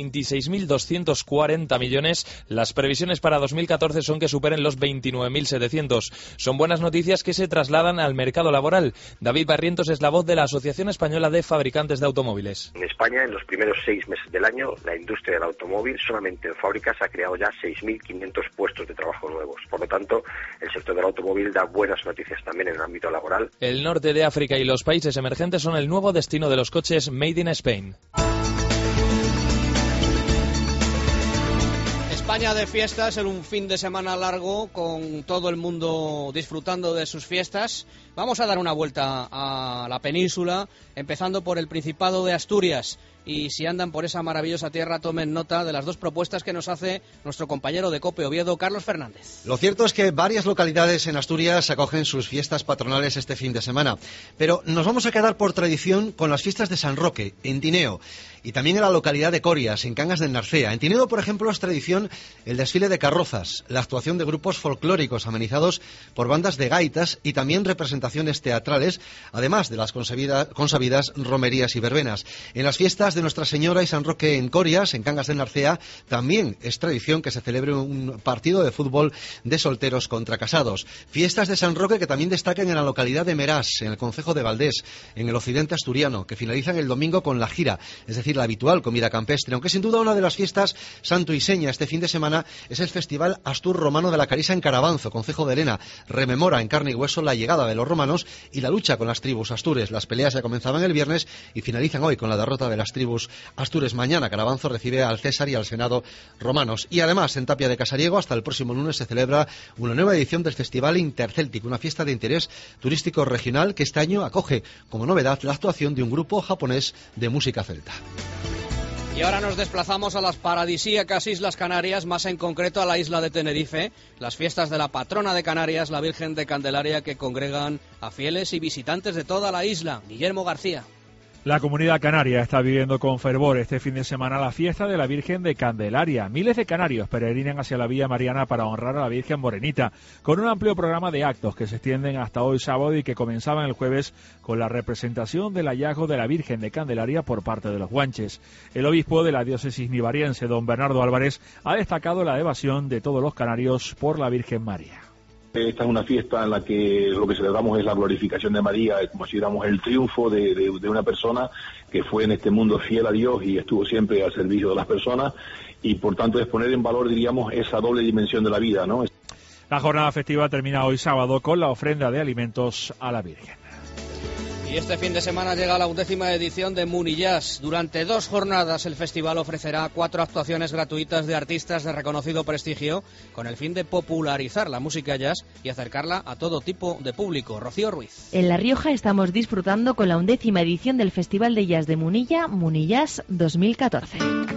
26.240 millones. Las previsiones para 2014 son que superen los 29.700. Son buenas noticias que se trasladan al mercado laboral. David Barrientos es la voz de la Asociación Española de Fabricantes de Automóviles. En España, en los primeros 6 meses del año, la industria del automóvil solamente en fábricas ha creado ya 6.500 puestos de trabajo nuevos. Por lo tanto, el sector del automóvil da buenas noticias también en el ámbito laboral. El norte de África y los países emergentes son el nuevo destino de los coches Made in Spain. España de fiestas, en un fin de semana largo, con todo el mundo disfrutando de sus fiestas. Vamos a dar una vuelta a la península, empezando por el Principado de Asturias. Y si andan por esa maravillosa tierra, tomen nota de las dos propuestas que nos hace nuestro compañero de COPE Oviedo, Carlos Fernández. Lo cierto es que varias localidades en Asturias acogen sus fiestas patronales este fin de semana. Pero nos vamos a quedar por tradición con las fiestas de San Roque, en Tineo. Y también en la localidad de Corias, en Cangas del Narcea. En Tineo, por ejemplo, es tradición el desfile de carrozas, la actuación de grupos folclóricos amenizados por bandas de gaitas y también representaciones teatrales, además de las consabidas romerías y verbenas. En las fiestas de Nuestra Señora y San Roque en Corias, en Cangas del Narcea, también es tradición que se celebre un partido de fútbol de solteros contra casados. Fiestas de San Roque que también destacan en la localidad de Meraz, en el concejo de Valdés, en el occidente asturiano, que finalizan el domingo con la gira, es decir, la habitual comida campestre, aunque sin duda una de las fiestas santo y seña este fin fin de semana es el Festival Astur Romano de la Carisa en Carabanzo, concejo de Lena. Rememora en carne y hueso la llegada de los romanos y la lucha con las tribus astures. Las peleas ya comenzaban el viernes y finalizan hoy con la derrota de las tribus astures. Mañana Carabanzo recibe al César y al Senado romanos. Y además, en Tapia de Casariego, hasta el próximo lunes se celebra una nueva edición del Festival Intercéltico, una fiesta de interés turístico regional que este año acoge como novedad la actuación de un grupo japonés de música celta. Y ahora nos desplazamos a las paradisíacas Islas Canarias, más en concreto a la isla de Tenerife, las fiestas de la patrona de Canarias, la Virgen de Candelaria, que congregan a fieles y visitantes de toda la isla. Guillermo García. La comunidad canaria está viviendo con fervor este fin de semana la fiesta de la Virgen de Candelaria. Miles de canarios peregrinan hacia la Villa Mariana para honrar a la Virgen Morenita, con un amplio programa de actos que se extienden hasta hoy sábado y que comenzaban el jueves con la representación del hallazgo de la Virgen de Candelaria por parte de los guanches. El obispo de la diócesis nivariense, don Bernardo Álvarez, ha destacado la devoción de todos los canarios por la Virgen María. Esta es una fiesta en la que lo que celebramos es la glorificación de María, como si diéramos el triunfo de una persona que fue en este mundo fiel a Dios y estuvo siempre al servicio de las personas, y por tanto es poner en valor, diríamos, esa doble dimensión de la vida, ¿no? La jornada festiva termina hoy sábado con la ofrenda de alimentos a la Virgen. Y este fin de semana llega la 11ª edición de Munillás. Durante 2 jornadas el festival ofrecerá 4 actuaciones gratuitas de artistas de reconocido prestigio con el fin de popularizar la música jazz y acercarla a todo tipo de público. Rocío Ruiz. En La Rioja estamos disfrutando con la 11ª edición del Festival de Jazz de Munilla, Munillás 2014.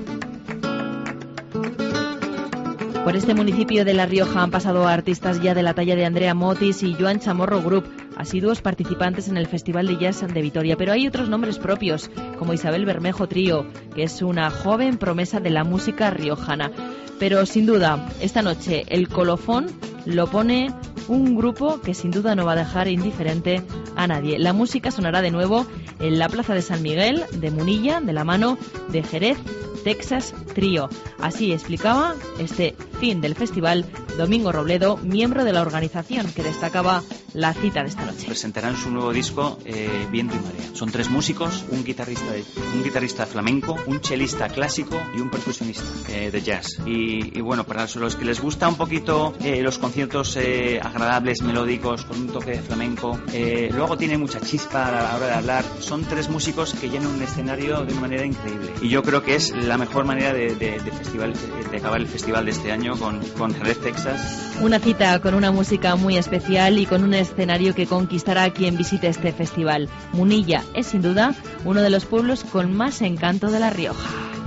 Por este municipio de La Rioja han pasado artistas ya de la talla de Andrea Motis y Joan Chamorro Group, asiduos participantes en el Festival de Jazz de Vitoria. Pero hay otros nombres propios, como Isabel Bermejo Trío, que es una joven promesa de la música riojana. Pero sin duda, esta noche el colofón lo pone un grupo que sin duda no va a dejar indiferente a nadie. La música sonará de nuevo en la Plaza de San Miguel de Munilla, de la mano de Jerez Texas Trío. Así explicaba este fin del festival Domingo Robledo, miembro de la organización, que destacaba la cita de esta noche. Presentarán su nuevo disco Viento y Marea. Son 3 músicos, un guitarrista flamenco, un chelista clásico y un percusionista de jazz. Y bueno, para los que les gusta un poquito los conciertos agradables, melódicos, con un toque de flamenco, luego tiene mucha chispa a la hora de hablar. Son 3 músicos que llenan un escenario de una manera increíble. Y yo creo que es la mejor manera de acabar el festival de este año con Jerez, Texas. Una cita con una música muy especial y con un escenario que conquistará a quien visite este festival. Munilla es sin duda uno de los pueblos con más encanto de La Rioja.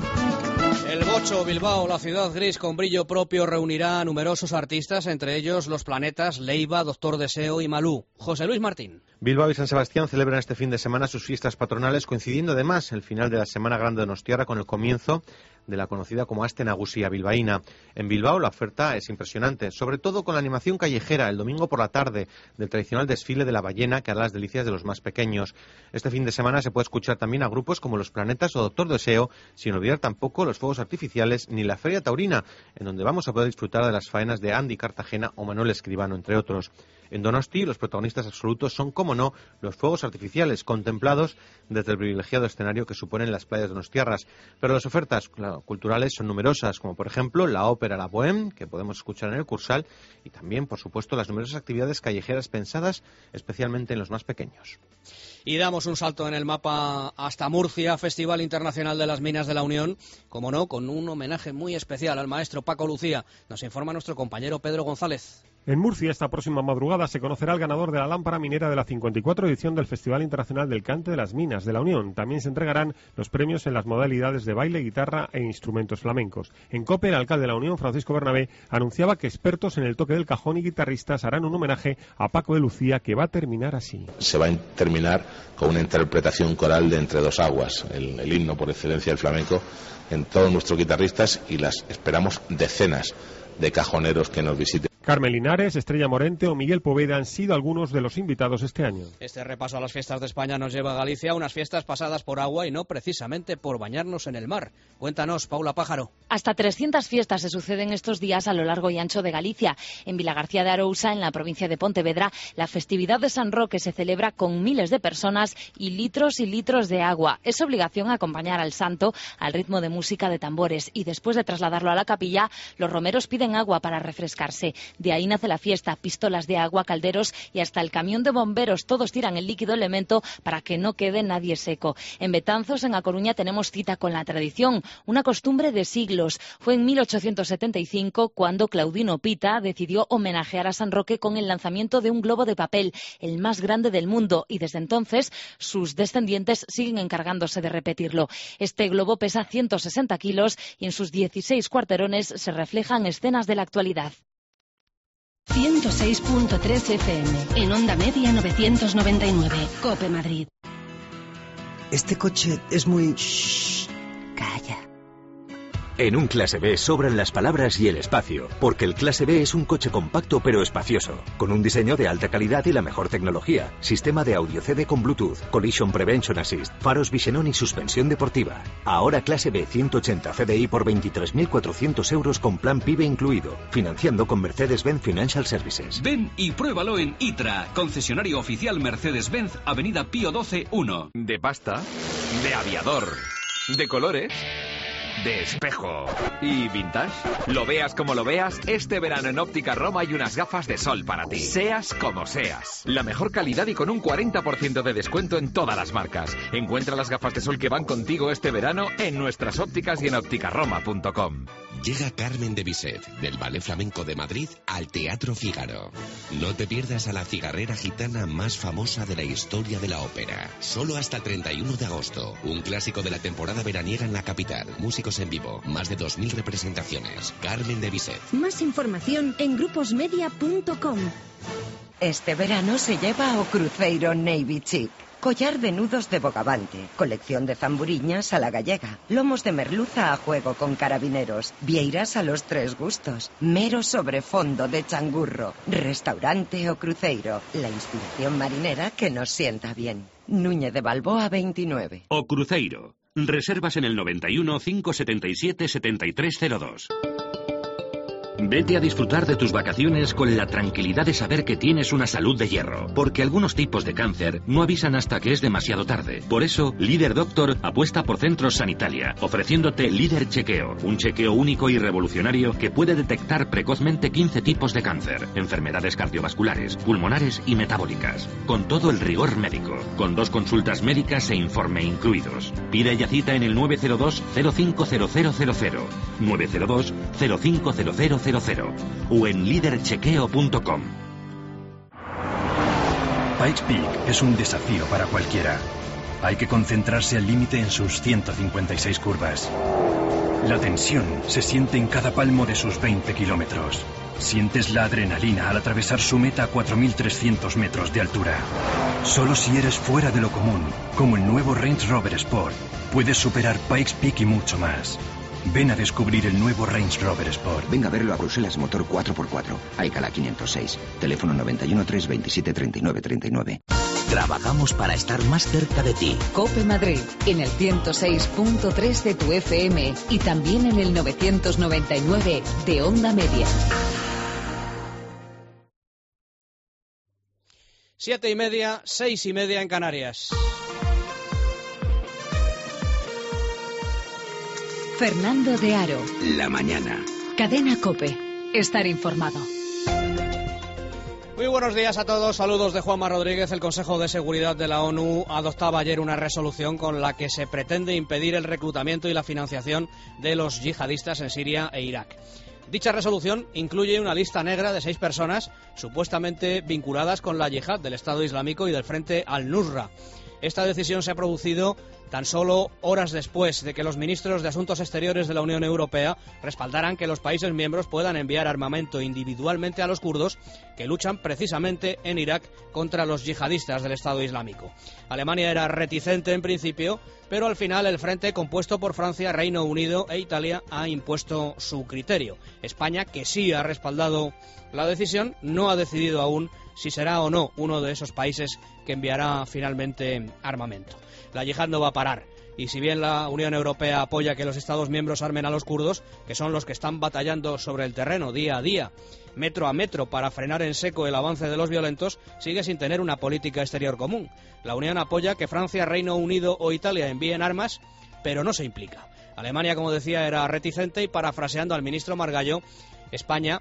El Bocho, Bilbao, la ciudad gris con brillo propio, reunirá a numerosos artistas, entre ellos Los Planetas, Leiva, Doctor Deseo y Malú. José Luis Martín. Bilbao y San Sebastián celebran este fin de semana sus fiestas patronales, coincidiendo además el final de la Semana Grande de Donostiarra con el comienzo de la conocida como Aste Nagusia bilbaína. En Bilbao la oferta es impresionante, sobre todo con la animación callejera el domingo por la tarde del tradicional desfile de la ballena que hará las delicias de los más pequeños. Este fin de semana se puede escuchar también a grupos como Los Planetas o Doctor Deseo, sin olvidar tampoco los fuegos artificiales ni la Feria Taurina, en donde vamos a poder disfrutar de las faenas de Andy Cartagena o Manuel Escribano, entre otros. En Donosti, los protagonistas absolutos son, como no, los fuegos artificiales, contemplados desde el privilegiado escenario que suponen las playas donostiarras. Pero las ofertas culturales son numerosas, como por ejemplo la ópera La Bohème, que podemos escuchar en el Cursal, y también, por supuesto, las numerosas actividades callejeras pensadas especialmente en los más pequeños. Y damos un salto en el mapa hasta Murcia, Festival Internacional de las Minas de la Unión, como no, con un homenaje muy especial al maestro Paco Lucía. Nos informa nuestro compañero Pedro González. En Murcia, esta próxima madrugada, se conocerá el ganador de la lámpara minera de la 54 edición del Festival Internacional del Cante de las Minas de la Unión. También se entregarán los premios en las modalidades de baile, guitarra e instrumentos flamencos. En COPE, el alcalde de la Unión, Francisco Bernabé, anunciaba que expertos en el toque del cajón y guitarristas harán un homenaje a Paco de Lucía, que va a terminar así. Se va a terminar con una interpretación coral de Entre dos aguas, el himno por excelencia del flamenco, en todos nuestros guitarristas, y las esperamos decenas de cajoneros que nos visiten. Carmen Linares, Estrella Morente o Miguel Poveda han sido algunos de los invitados este año. Este repaso a las fiestas de España nos lleva a Galicia, unas fiestas pasadas por agua y no precisamente por bañarnos en el mar. Cuéntanos, Paula Pájaro. Hasta 300 fiestas se suceden estos días a lo largo y ancho de Galicia. En Vilagarcía de Arousa, en la provincia de Pontevedra, la festividad de San Roque se celebra con miles de personas y litros de agua. Es obligación acompañar al santo al ritmo de música de tambores y después de trasladarlo a la capilla, los romeros piden agua para refrescarse. De ahí nace la fiesta, pistolas de agua, calderos y hasta el camión de bomberos. Todos tiran el líquido elemento para que no quede nadie seco. En Betanzos, en A Coruña, tenemos cita con la tradición, una costumbre de siglos. Fue en 1875 cuando Claudino Pita decidió homenajear a San Roque con el lanzamiento de un globo de papel, el más grande del mundo, y desde entonces sus descendientes siguen encargándose de repetirlo. Este globo pesa 160 kilos y en sus 16 cuarterones se reflejan escenas de la actualidad. 106.3 FM, en onda media 999, COPE Madrid. Este coche es muy... Shh, calla. En un Clase B sobran las palabras y el espacio, porque el Clase B es un coche compacto pero espacioso, con un diseño de alta calidad y la mejor tecnología, sistema de audio CD con Bluetooth, Collision Prevention Assist, faros Visenon y suspensión deportiva. Ahora Clase B 180 CDI por 23.400 euros con plan PIBE incluido, financiando con Mercedes-Benz Financial Services. Ven y pruébalo en ITRA, concesionario oficial Mercedes-Benz, Avenida Pío XII 1. De pasta, de aviador, de colores, de espejo y vintage. Lo veas como lo veas, este verano en Óptica Roma hay unas gafas de sol para ti. Seas como seas. La mejor calidad y con un 40% de descuento en todas las marcas. Encuentra las gafas de sol que van contigo este verano en nuestras ópticas y en ópticaroma.com. Llega Carmen de Bizet, del Ballet Flamenco de Madrid, al Teatro Fígaro. No te pierdas a la cigarrera gitana más famosa de la historia de la ópera. Solo hasta el 31 de agosto. Un clásico de la temporada veraniega en la capital. Músicos en vivo. Más de 2.000 representaciones. Carmen de Bizet. Más información en gruposmedia.com. Este verano se lleva o Cruzeiro Navy Chic. Collar de nudos de bogavante, colección de zamburiñas a la gallega, lomos de merluza a juego con carabineros, vieiras a los 3 gustos, mero sobre fondo de changurro, restaurante o cruceiro, la inspiración marinera que nos sienta bien. Núñez de Balboa 29. O Cruzeiro. Reservas en el 91 577 7302. Vete a disfrutar de tus vacaciones con la tranquilidad de saber que tienes una salud de hierro, porque algunos tipos de cáncer no avisan hasta que es demasiado tarde. Por eso, Líder Doctor apuesta por Centros Sanitalia, ofreciéndote Líder Chequeo, un chequeo único y revolucionario que puede detectar precozmente 15 tipos de cáncer, enfermedades cardiovasculares, pulmonares y metabólicas, con todo el rigor médico, con 2 consultas médicas e informe incluidos. Pide ya cita en el 902 050000, 902 050000 o en liderchequeo.com. Pikes Peak es un desafío para cualquiera. Hay que concentrarse al límite en sus 156 curvas. La tensión se siente en cada palmo de sus 20 kilómetros. Sientes la adrenalina al atravesar su meta a 4.300 metros de altura. Solo si eres fuera de lo común, como el nuevo Range Rover Sport, puedes superar Pikes Peak y mucho más. Ven a descubrir el nuevo Range Rover Sport. Venga a verlo a Bruselas Motor 4x4. Aicala 506. Teléfono 91 327 39 39. Trabajamos para estar más cerca de ti. COPE Madrid, en el 106.3 de tu FM y también en el 999 de Onda Media. 7:30, 6:30 en Canarias. Fernando de Aro. La mañana. Cadena COPE. Estar informado. Muy buenos días a todos, saludos de Juanma Rodríguez. El Consejo de Seguridad de la ONU adoptaba ayer una resolución con la que se pretende impedir el reclutamiento y la financiación de los yihadistas en Siria e Irak. Dicha resolución incluye una lista negra de 6 personas supuestamente vinculadas con la yihad del Estado Islámico y del Frente al-Nusra. Esta decisión se ha producido tan solo horas después de que los ministros de Asuntos Exteriores de la Unión Europea respaldaran que los países miembros puedan enviar armamento individualmente a los kurdos que luchan precisamente en Irak contra los yihadistas del Estado Islámico. Alemania era reticente en principio, pero al final el frente compuesto por Francia, Reino Unido e Italia ha impuesto su criterio. España, que sí ha respaldado la decisión, no ha decidido aún si será o no uno de esos países que enviará finalmente armamento. La yihad no va a parar, y si bien la Unión Europea apoya que los Estados miembros armen a los kurdos, que son los que están batallando sobre el terreno día a día, metro a metro, para frenar en seco el avance de los violentos, sigue sin tener una política exterior común. La Unión apoya que Francia, Reino Unido o Italia envíen armas, pero no se implica. Alemania, como decía, era reticente y, parafraseando al ministro Margallo, España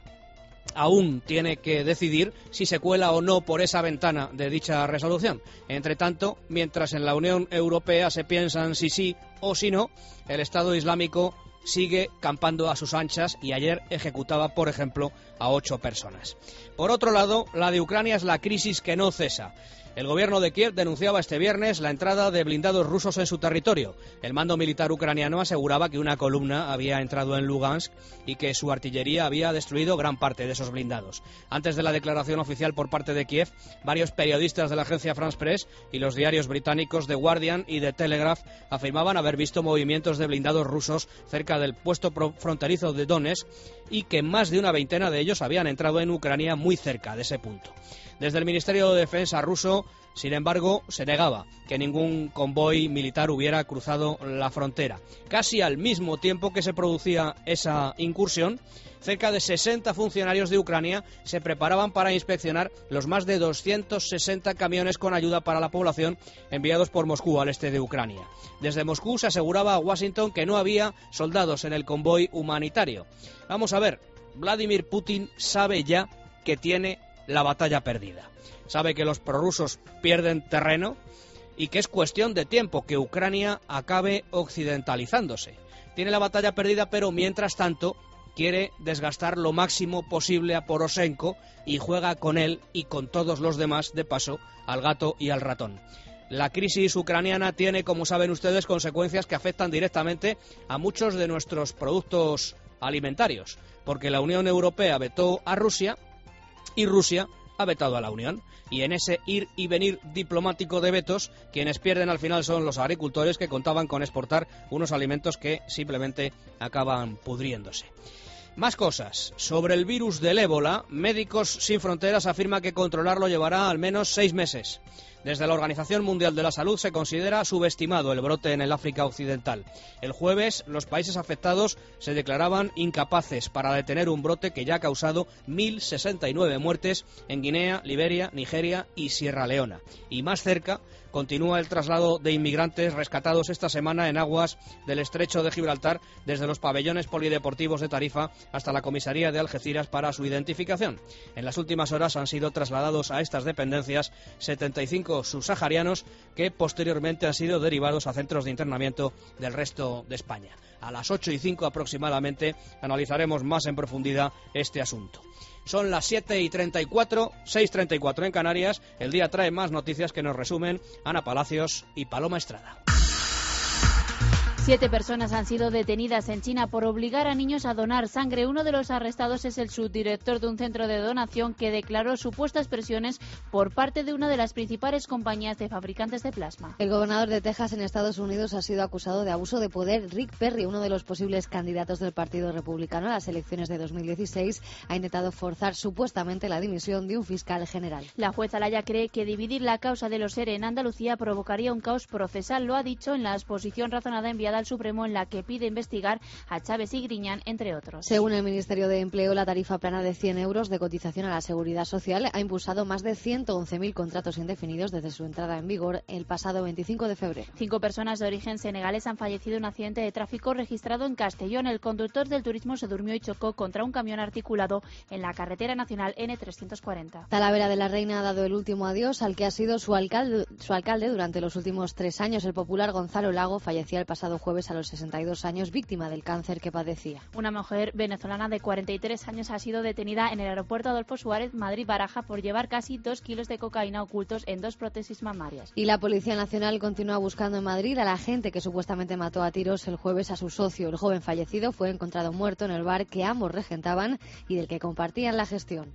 aún tiene que decidir si se cuela o no por esa ventana de dicha resolución. Entre tanto, mientras en la Unión Europea se piensan si sí o si no, el Estado Islámico sigue campando a sus anchas y ayer ejecutaba, por ejemplo, a 8 personas. Por otro lado, la de Ucrania es la crisis que no cesa. El gobierno de Kiev denunciaba este viernes la entrada de blindados rusos en su territorio. El mando militar ucraniano aseguraba que una columna había entrado en Lugansk y que su artillería había destruido gran parte de esos blindados. Antes de la declaración oficial por parte de Kiev, varios periodistas de la agencia France Press y los diarios británicos The Guardian y The Telegraph afirmaban haber visto movimientos de blindados rusos cerca del puesto fronterizo de Donetsk y que más de una veintena de ellos habían entrado en Ucrania muy cerca de ese punto. Desde el Ministerio de Defensa ruso, sin embargo, se negaba que ningún convoy militar hubiera cruzado la frontera. Casi al mismo tiempo que se producía esa incursión, cerca de 60 funcionarios de Ucrania se preparaban para inspeccionar los más de 260 camiones con ayuda para la población enviados por Moscú al este de Ucrania. Desde Moscú se aseguraba a Washington que no había soldados en el convoy humanitario. Vamos a ver, Vladimir Putin sabe ya que tiene la batalla perdida. Sabe que los prorrusos pierden terreno y que es cuestión de tiempo que Ucrania acabe occidentalizándose. Tiene la batalla perdida, pero mientras tanto quiere desgastar lo máximo posible a Poroshenko y juega con él y con todos los demás, de paso, al gato y al ratón. La crisis ucraniana tiene, como saben ustedes, consecuencias que afectan directamente a muchos de nuestros productos alimentarios, porque la Unión Europea vetó a Rusia y Rusia ha vetado a la Unión. Y en ese ir y venir diplomático de vetos, quienes pierden al final son los agricultores, que contaban con exportar unos alimentos que simplemente acaban pudriéndose. Más cosas. Sobre el virus del ébola, Médicos Sin Fronteras afirma que controlarlo llevará al menos 6 meses. Desde la Organización Mundial de la Salud se considera subestimado el brote en el África Occidental. El jueves, los países afectados se declaraban incapaces para detener un brote que ya ha causado 1.069 muertes en Guinea, Liberia, Nigeria y Sierra Leona. Y más cerca, continúa el traslado de inmigrantes rescatados esta semana en aguas del Estrecho de Gibraltar, desde los pabellones polideportivos de Tarifa hasta la comisaría de Algeciras para su identificación. En las últimas horas han sido trasladados a estas dependencias 75 subsaharianos que posteriormente han sido derivados a centros de internamiento del resto de España. A las 8:05 aproximadamente analizaremos más en profundidad este asunto. Son las 7:34, 6:34 en Canarias. El día trae más noticias que nos resumen Ana Palacios y Paloma Estrada. 7 personas han sido detenidas en China por obligar a niños a donar sangre. Uno de los arrestados es el subdirector de un centro de donación que declaró supuestas presiones por parte de una de las principales compañías de fabricantes de plasma. El gobernador de Texas en Estados Unidos ha sido acusado de abuso de poder. Rick Perry, uno de los posibles candidatos del Partido Republicano a las elecciones de 2016, ha intentado forzar supuestamente la dimisión de un fiscal general. La jueza Laya cree que dividir la causa de los ERE en Andalucía provocaría un caos procesal. Lo ha dicho en la exposición razonada enviada al Supremo, en la que pide investigar a Chávez y Griñán, entre otros. Según el Ministerio de Empleo, la tarifa plana de 100 euros de cotización a la Seguridad Social ha impulsado más de 111.000 contratos indefinidos desde su entrada en vigor el pasado 25 de febrero. 5 personas de origen senegalés han fallecido en un accidente de tráfico registrado en Castellón. El conductor del turismo se durmió y chocó contra un camión articulado en la carretera nacional N340. Talavera de la Reina ha dado el último adiós al que ha sido su alcalde durante los últimos 3 años. El popular Gonzalo Lago fallecía el pasado jueves jueves a los 62 años, víctima del cáncer que padecía. Una mujer venezolana de 43 años ha sido detenida en el aeropuerto Adolfo Suárez, Madrid-Baraja, por llevar casi 2 kilos de cocaína ocultos en 2 prótesis mamarias. Y la Policía Nacional continúa buscando en Madrid a la agente que supuestamente mató a tiros el jueves a su socio. El joven fallecido fue encontrado muerto en el bar que ambos regentaban y del que compartían la gestión.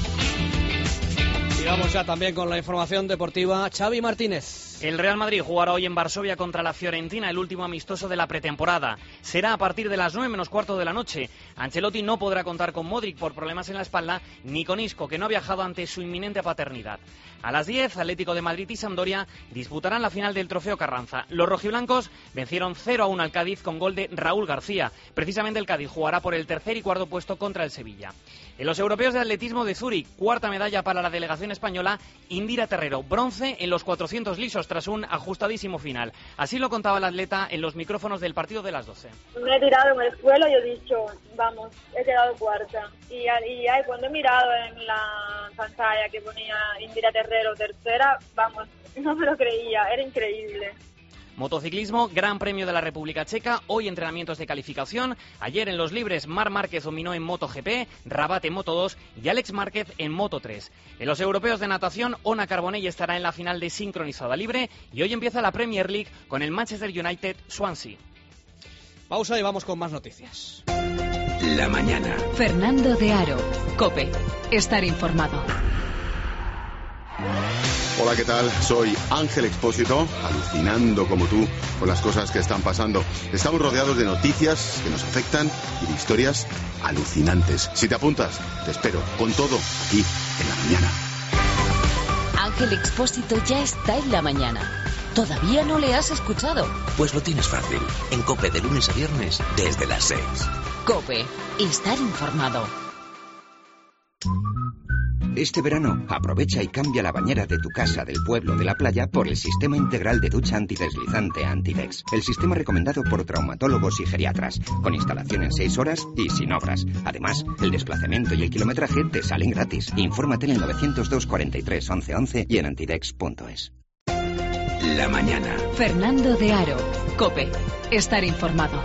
Y vamos ya también con la información deportiva. Xavi Martínez. El Real Madrid jugará hoy en Varsovia contra la Fiorentina, el último amistoso de la pretemporada. Será a partir de las 9 menos cuarto de la noche. Ancelotti no podrá contar con Modric por problemas en la espalda, ni con Isco, que no ha viajado ante su inminente paternidad. A las 10, Atlético de Madrid y Sampdoria disputarán la final del Trofeo Carranza. Los rojiblancos vencieron 0-1 al Cádiz con gol de Raúl García. Precisamente el Cádiz jugará por el tercer y cuarto puesto contra el Sevilla. En los europeos de atletismo de Zúrich, cuarta medalla para la delegación española, Indira Terrero, bronce en los 400 lisos tras un ajustadísimo final. Así lo contaba el atleta en los micrófonos del partido de las 12. Me he tirado en el suelo y he dicho, vamos, he quedado cuarta. Y cuando he mirado en la pantalla que ponía Indira Terrero tercera, vamos, no me lo creía, era increíble. Motociclismo, Gran Premio de la República Checa, hoy entrenamientos de calificación. Ayer en los libres, Marc Márquez dominó en MotoGP, Rabat en Moto2 y Alex Márquez en Moto3. En los europeos de natación, Ona Carbonell estará en la final de sincronizada libre y hoy empieza la Premier League con el Manchester United Swansea. Pausa y vamos con más noticias. La mañana. Fernando de Aro, COPE. Estar informado. Hola, ¿qué tal? Soy Ángel Expósito, alucinando como tú con las cosas que están pasando. Estamos rodeados de noticias que nos afectan y de historias alucinantes. Si te apuntas, te espero con todo aquí en la mañana. Ángel Expósito ya está en la mañana. ¿Todavía no le has escuchado? Pues lo tienes fácil. En COPE de lunes a viernes desde las 6. COPE. Estar informado. Este verano, aprovecha y cambia la bañera de tu casa, del pueblo, de la playa por el sistema integral de ducha antideslizante Antidex. El sistema recomendado por traumatólogos y geriatras, con instalación en 6 horas y sin obras. Además, el desplazamiento y el kilometraje te salen gratis. Infórmate en el 902 43 11 11 y en antidex.es. La mañana. Fernando de Aro, COPE. Estar informado.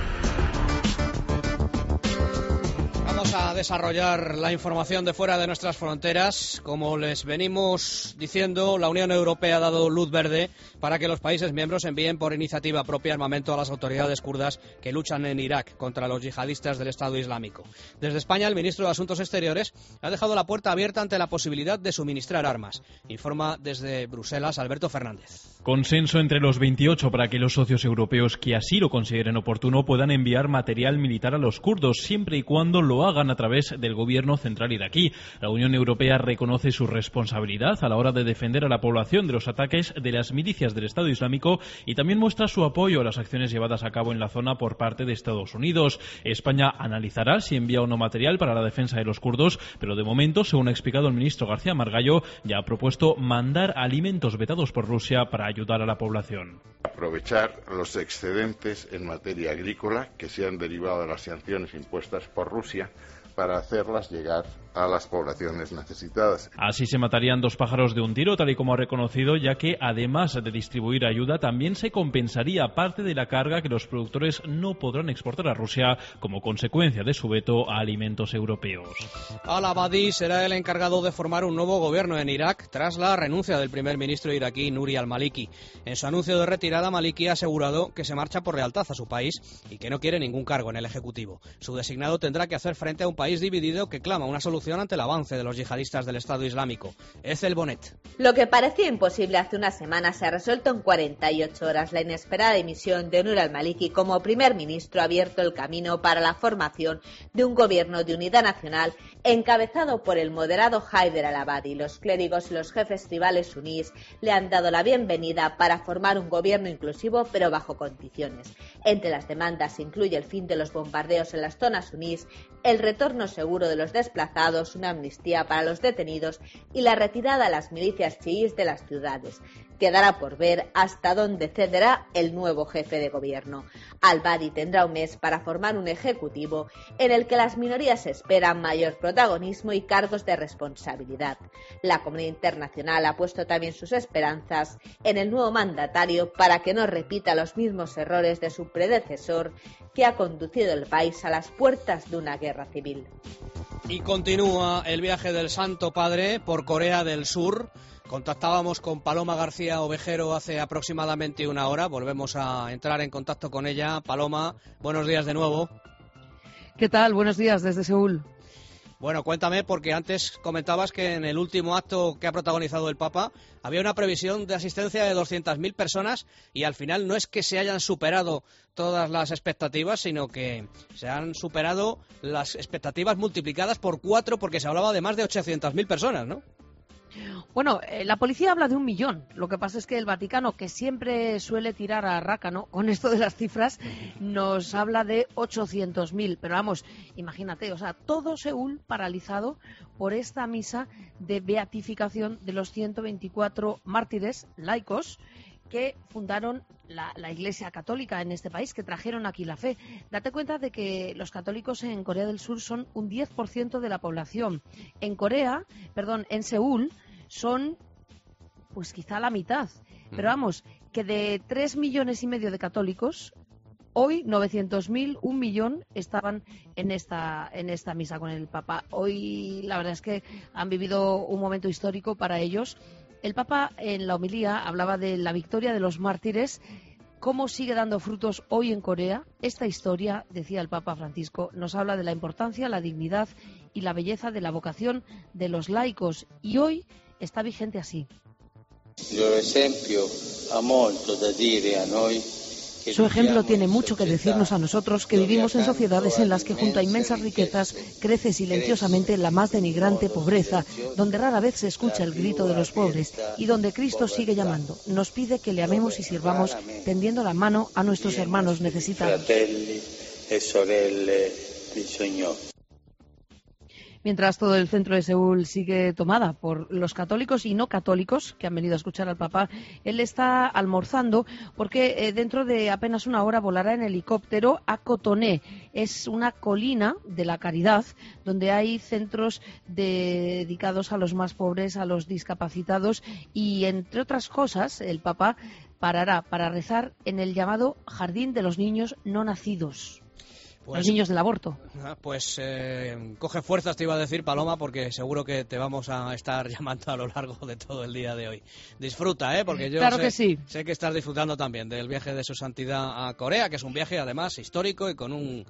Vamos a desarrollar la información de fuera de nuestras fronteras. Como les venimos diciendo, la Unión Europea ha dado luz verde para que los países miembros envíen por iniciativa propia armamento a las autoridades kurdas que luchan en Irak contra los yihadistas del Estado Islámico. Desde España, el ministro de Asuntos Exteriores ha dejado la puerta abierta ante la posibilidad de suministrar armas. Informa desde Bruselas Alberto Fernández. Consenso entre los 28 para que los socios europeos que así lo consideren oportuno puedan enviar material militar a los kurdos, siempre y cuando lo hagan a través del gobierno central iraquí. La Unión Europea reconoce su responsabilidad a la hora de defender a la población de los ataques de las milicias del Estado Islámico y también muestra su apoyo a las acciones llevadas a cabo en la zona por parte de Estados Unidos. España analizará si envía o no material para la defensa de los kurdos, pero de momento, según ha explicado el ministro García Margallo, ya ha propuesto mandar alimentos vetados por Rusia para ayudar a la población. Aprovechar los excedentes en materia agrícola que se han derivado de las sanciones impuestas por Rusia para hacerlas llegar a las poblaciones necesitadas. Así se matarían 2 pájaros de un tiro, tal y como ha reconocido, ya que además de distribuir ayuda, también se compensaría parte de la carga que los productores no podrán exportar a Rusia como consecuencia de su veto a alimentos europeos. Al-Abadi será el encargado de formar un nuevo gobierno en Irak tras la renuncia del primer ministro iraquí Nouri al-Maliki. En su anuncio de retirada, Maliki ha asegurado que se marcha por lealtad a su país y que no quiere ningún cargo en el Ejecutivo. Su designado tendrá que hacer frente a un país dividido que clama una solución ante el avance de los yihadistas del Estado Islámico. Ethel Bonet. Lo que parecía imposible hace una semana se ha resuelto en 48 horas. La inesperada dimisión de Nouri al-Maliki como primer ministro ha abierto el camino para la formación de un gobierno de unidad nacional encabezado por el moderado Haider al-Abadi. Los clérigos y los jefes tribales sunníes le han dado la bienvenida para formar un gobierno inclusivo pero bajo condiciones. Entre las demandas se incluye el fin de los bombardeos en las zonas sunníes, el retorno seguro de los desplazados estados, una amnistía para los detenidos y la retirada a las milicias chiíes de las ciudades. Quedará por ver hasta dónde cederá el nuevo jefe de gobierno. Al-Badi tendrá un mes para formar un ejecutivo en el que las minorías esperan mayor protagonismo y cargos de responsabilidad. La comunidad internacional ha puesto también sus esperanzas en el nuevo mandatario para que no repita los mismos errores de su predecesor, que ha conducido el país a las puertas de una guerra civil. Y continúa el viaje del Santo Padre por Corea del Sur. Contactábamos con Paloma García Ovejero hace aproximadamente una hora. Volvemos a entrar en contacto con ella. Paloma, buenos días de nuevo. ¿Qué tal? Buenos días desde Seúl. Bueno, cuéntame, porque antes comentabas que en el último acto que ha protagonizado el Papa había una previsión de asistencia de 200.000 personas y al final no es que se hayan superado todas las expectativas, sino que se han superado las expectativas multiplicadas por 4, porque se hablaba de más de 800.000 personas, ¿no? Bueno, la policía habla de 1 millón. Lo que pasa es que el Vaticano, que siempre suele tirar a rácano con esto de las cifras, nos habla de 800.000. Pero vamos, imagínate, o sea, todo Seúl paralizado por esta misa de beatificación de los 124 mártires laicos que fundaron la Iglesia Católica en este país, que trajeron aquí la fe. Date cuenta de que los católicos en Corea del Sur son un 10% de la población. En Seúl son pues quizá la mitad. Pero vamos, que de 3,5 millones de católicos, hoy 900.000, 1 millón estaban en esta misa con el Papa. Hoy la verdad es que han vivido un momento histórico para ellos. El Papa en la homilía hablaba de la victoria de los mártires, cómo sigue dando frutos hoy en Corea. Esta historia, decía el Papa Francisco, nos habla de la importancia, la dignidad y la belleza de la vocación de los laicos, y hoy está vigente así. Su ejemplo tiene mucho que decirnos a nosotros, que vivimos en sociedades en las que junto a inmensas riquezas crece silenciosamente la más denigrante pobreza, donde rara vez se escucha el grito de los pobres y donde Cristo sigue llamando. Nos pide que le amemos y sirvamos tendiendo la mano a nuestros hermanos necesitados. Mientras todo el centro de Seúl sigue tomada por los católicos y no católicos que han venido a escuchar al Papa, él está almorzando porque dentro de apenas una hora volará en helicóptero a Cotoné. Es una colina de la caridad donde hay centros dedicados a los más pobres, a los discapacitados, y entre otras cosas el Papa parará para rezar en el llamado Jardín de los Niños No Nacidos. Los niños del aborto. Pues coge fuerzas, te iba a decir, Paloma, porque seguro que te vamos a estar llamando a lo largo de todo el día de hoy. Disfruta, porque yo claro que sí. Sé que estás disfrutando también del viaje de su santidad a Corea, que es un viaje además histórico y con un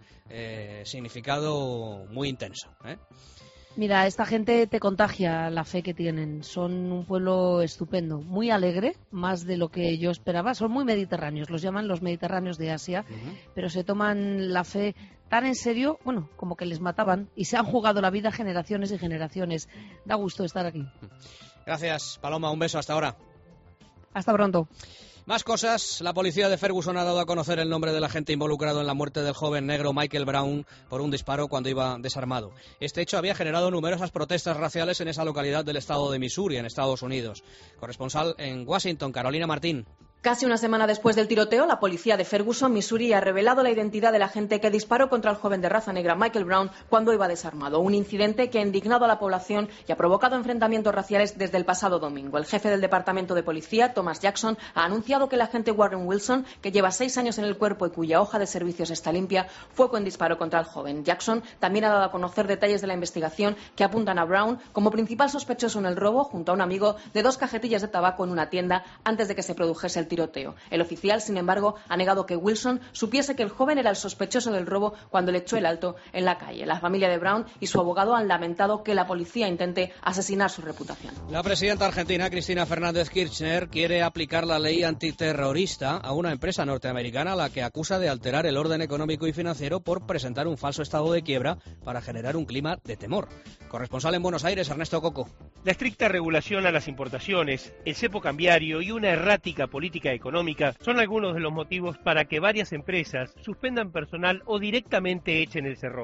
significado muy intenso. Mira, esta gente te contagia la fe que tienen. Son un pueblo estupendo, muy alegre, más de lo que yo esperaba. Son muy mediterráneos, los llaman los mediterráneos de Asia, pero se toman la fe tan en serio, bueno, como que les mataban, y se han jugado la vida generaciones y generaciones. Da gusto estar aquí. Gracias, Paloma, un beso, hasta ahora. Hasta pronto. Más cosas. La policía de Ferguson ha dado a conocer el nombre del agente involucrado en la muerte del joven negro Michael Brown por un disparo cuando iba desarmado. Este hecho había generado numerosas protestas raciales en esa localidad del estado de Missouri, en Estados Unidos. Corresponsal en Washington, Carolina Martín. Casi una semana después del tiroteo, la policía de Ferguson, Missouri, ha revelado la identidad del agente que disparó contra el joven de raza negra Michael Brown cuando iba desarmado. Un incidente que ha indignado a la población y ha provocado enfrentamientos raciales desde el pasado domingo. El jefe del departamento de policía, Thomas Jackson, ha anunciado que el agente Warren Wilson, que lleva 6 años en el cuerpo y cuya hoja de servicios está limpia, fue quien disparó contra el joven. Jackson también ha dado a conocer detalles de la investigación que apuntan a Brown como principal sospechoso en el robo, junto a un amigo, de 2 cajetillas de tabaco en una tienda antes de que se produjese el tiroteo. El oficial, sin embargo, ha negado que Wilson supiese que el joven era el sospechoso del robo cuando le echó el alto en la calle. La familia de Brown y su abogado han lamentado que la policía intente asesinar su reputación. La presidenta argentina, Cristina Fernández Kirchner, quiere aplicar la ley antiterrorista a una empresa norteamericana a la que acusa de alterar el orden económico y financiero por presentar un falso estado de quiebra para generar un clima de temor. Corresponsal en Buenos Aires, Ernesto Coco. La estricta regulación a las importaciones, el cepo cambiario y una errática política económica son algunos de los motivos para que varias empresas suspendan personal o directamente echen el cerrojo.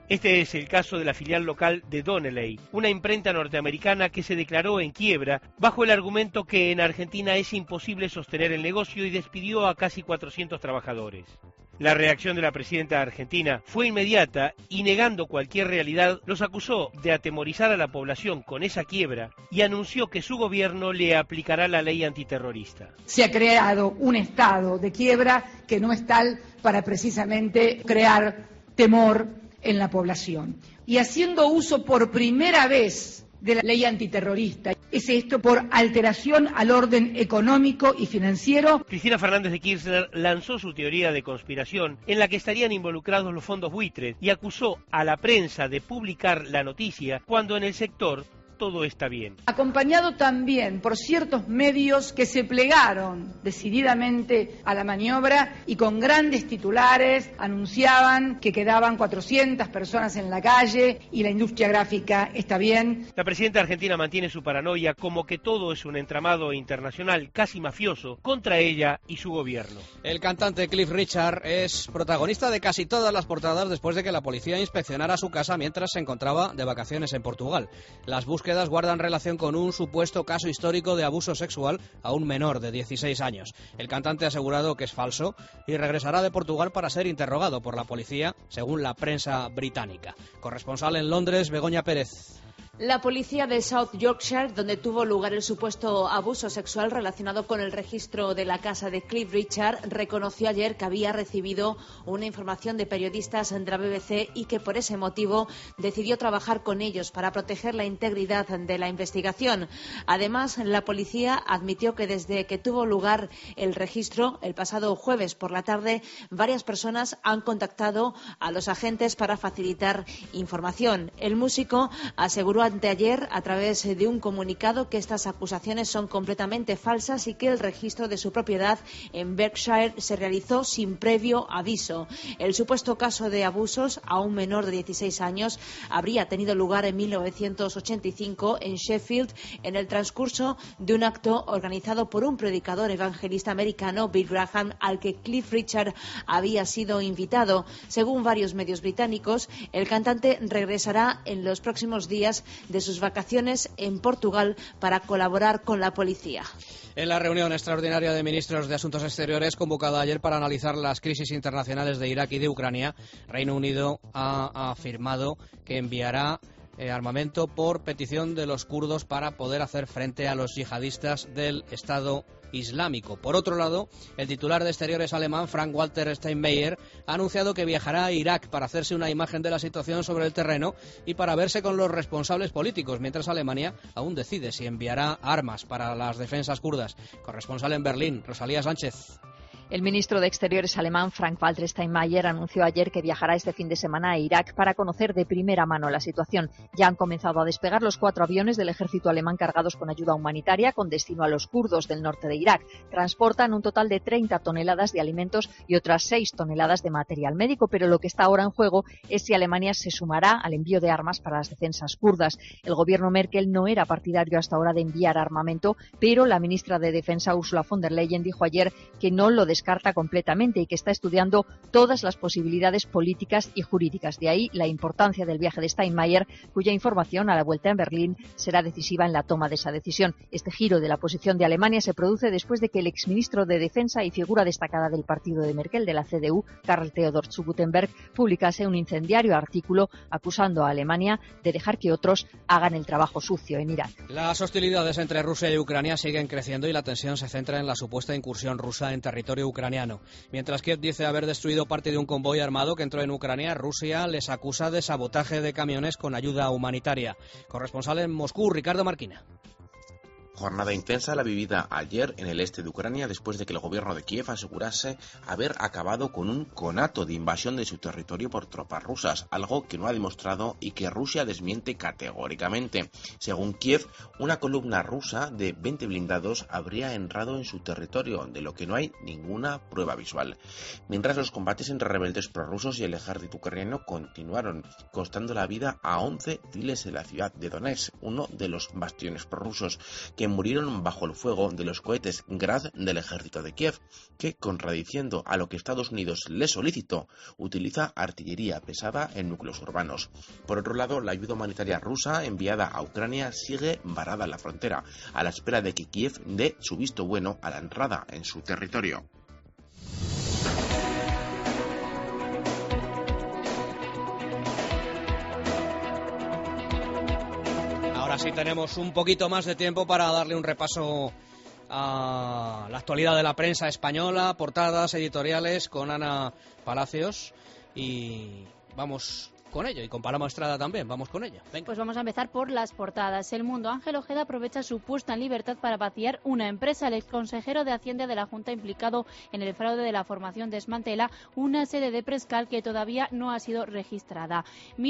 Este es el caso de la filial local de Donnelley, una imprenta norteamericana que se declaró en quiebra bajo el argumento que en Argentina es imposible sostener el negocio y despidió a casi 400 trabajadores. La reacción de la presidenta argentina fue inmediata y, negando cualquier realidad, los acusó de atemorizar a la población con esa quiebra y anunció que su gobierno le aplicará la ley antiterrorista. Se ha creado un estado de quiebra que no es tal para precisamente crear temor en la población. Y haciendo uso por primera vez de la ley antiterrorista. Es esto por alteración al orden económico y financiero. Cristina Fernández de Kirchner lanzó su teoría de conspiración en la que estarían involucrados los fondos buitres y acusó a la prensa de publicar la noticia cuando en el sector todo está bien. Acompañado también por ciertos medios que se plegaron decididamente a la maniobra y con grandes titulares anunciaban que quedaban 400 personas en la calle y la industria gráfica está bien. La presidenta argentina mantiene su paranoia como que todo es un entramado internacional casi mafioso contra ella y su gobierno. El cantante Cliff Richard es protagonista de casi todas las portadas después de que la policía inspeccionara su casa mientras se encontraba de vacaciones en Portugal. Las búsquedas guardan relación con un supuesto caso histórico de abuso sexual a un menor de 16 años. El cantante ha asegurado que es falso y regresará de Portugal para ser interrogado por la policía, según la prensa británica. Corresponsal en Londres, Begoña Pérez. La policía de South Yorkshire, donde tuvo lugar el supuesto abuso sexual relacionado con el registro de la casa de Cliff Richard, reconoció ayer que había recibido una información de periodistas de la BBC y que por ese motivo decidió trabajar con ellos para proteger la integridad de la investigación. Además, la policía admitió que desde que tuvo lugar el registro, el pasado jueves por la tarde, varias personas han contactado a los agentes para facilitar información. El músico aseguró anteayer a través de un comunicado que estas acusaciones son completamente falsas y que el registro de su propiedad en Berkshire se realizó sin previo aviso. El supuesto caso de abusos a un menor de 16 años habría tenido lugar en 1985 en Sheffield en el transcurso de un acto organizado por un predicador evangelista americano, Bill Graham, al que Cliff Richard había sido invitado. Según varios medios británicos, el cantante regresará en los próximos días de sus vacaciones en Portugal para colaborar con la policía. En la reunión extraordinaria de ministros de Asuntos Exteriores convocada ayer para analizar las crisis internacionales de Irak y de Ucrania, Reino Unido ha afirmado que enviará armamento por petición de los kurdos para poder hacer frente a los yihadistas del Estado Islámico. Por otro lado, el titular de Exteriores alemán, Frank-Walter Steinmeier, ha anunciado que viajará a Irak para hacerse una imagen de la situación sobre el terreno y para verse con los responsables políticos, mientras Alemania aún decide si enviará armas para las defensas kurdas. Corresponsal en Berlín, Rosalía Sánchez. El ministro de Exteriores alemán, Frank-Walter Steinmeier, anunció ayer que viajará este fin de semana a Irak para conocer de primera mano la situación. Ya han comenzado a despegar los 4 aviones del ejército alemán cargados con ayuda humanitaria con destino a los kurdos del norte de Irak. Transportan un total de 30 toneladas de alimentos y otras 6 toneladas de material médico, pero lo que está ahora en juego es si Alemania se sumará al envío de armas para las defensas kurdas. El gobierno Merkel no era partidario hasta ahora de enviar armamento, pero la ministra de Defensa, Ursula von der Leyen, dijo ayer que no lo descarta completamente y que está estudiando todas las posibilidades políticas y jurídicas. De ahí la importancia del viaje de Steinmeier, cuya información a la vuelta en Berlín será decisiva en la toma de esa decisión. Este giro de la posición de Alemania se produce después de que el exministro de Defensa y figura destacada del partido de Merkel, de la CDU, Karl Theodor zu Guttenberg, publicase un incendiario artículo acusando a Alemania de dejar que otros hagan el trabajo sucio en Irak. Las hostilidades entre Rusia y Ucrania siguen creciendo y la tensión se centra en la supuesta incursión rusa en territorio ucraniano. Mientras Kiev dice haber destruido parte de un convoy armado que entró en Ucrania, Rusia les acusa de sabotaje de camiones con ayuda humanitaria. Corresponsal en Moscú, Ricardo Marquina. Jornada intensa la vivida ayer en el este de Ucrania después de que el gobierno de Kiev asegurase haber acabado con un conato de invasión de su territorio por tropas rusas, algo que no ha demostrado y que Rusia desmiente categóricamente. Según Kiev, una columna rusa de 20 blindados habría entrado en su territorio, de lo que no hay ninguna prueba visual. Mientras los combates entre rebeldes prorrusos y el ejército ucraniano continuaron, costando la vida a 11 civiles en la ciudad de Donetsk, uno de los bastiones prorrusos, que que murieron bajo el fuego de los cohetes Grad del ejército de Kiev, que, contradiciendo a lo que Estados Unidos le solicitó, utiliza artillería pesada en núcleos urbanos. Por otro lado, la ayuda humanitaria rusa enviada a Ucrania sigue varada en la frontera, a la espera de que Kiev dé su visto bueno a la entrada en su territorio. Ahora sí tenemos un poquito más de tiempo para darle un repaso a la actualidad de la prensa española, portadas, editoriales, con Ana Palacios, y vamos con ello, y con Paloma Estrada también, vamos con ello. Venga. Pues vamos a empezar por las portadas. El Mundo. Ángel Ojeda aprovecha su puesta en libertad para vaciar una empresa. El exconsejero de Hacienda de la Junta implicado en el fraude de la formación desmantela una sede de Prescal que todavía no ha sido registrada.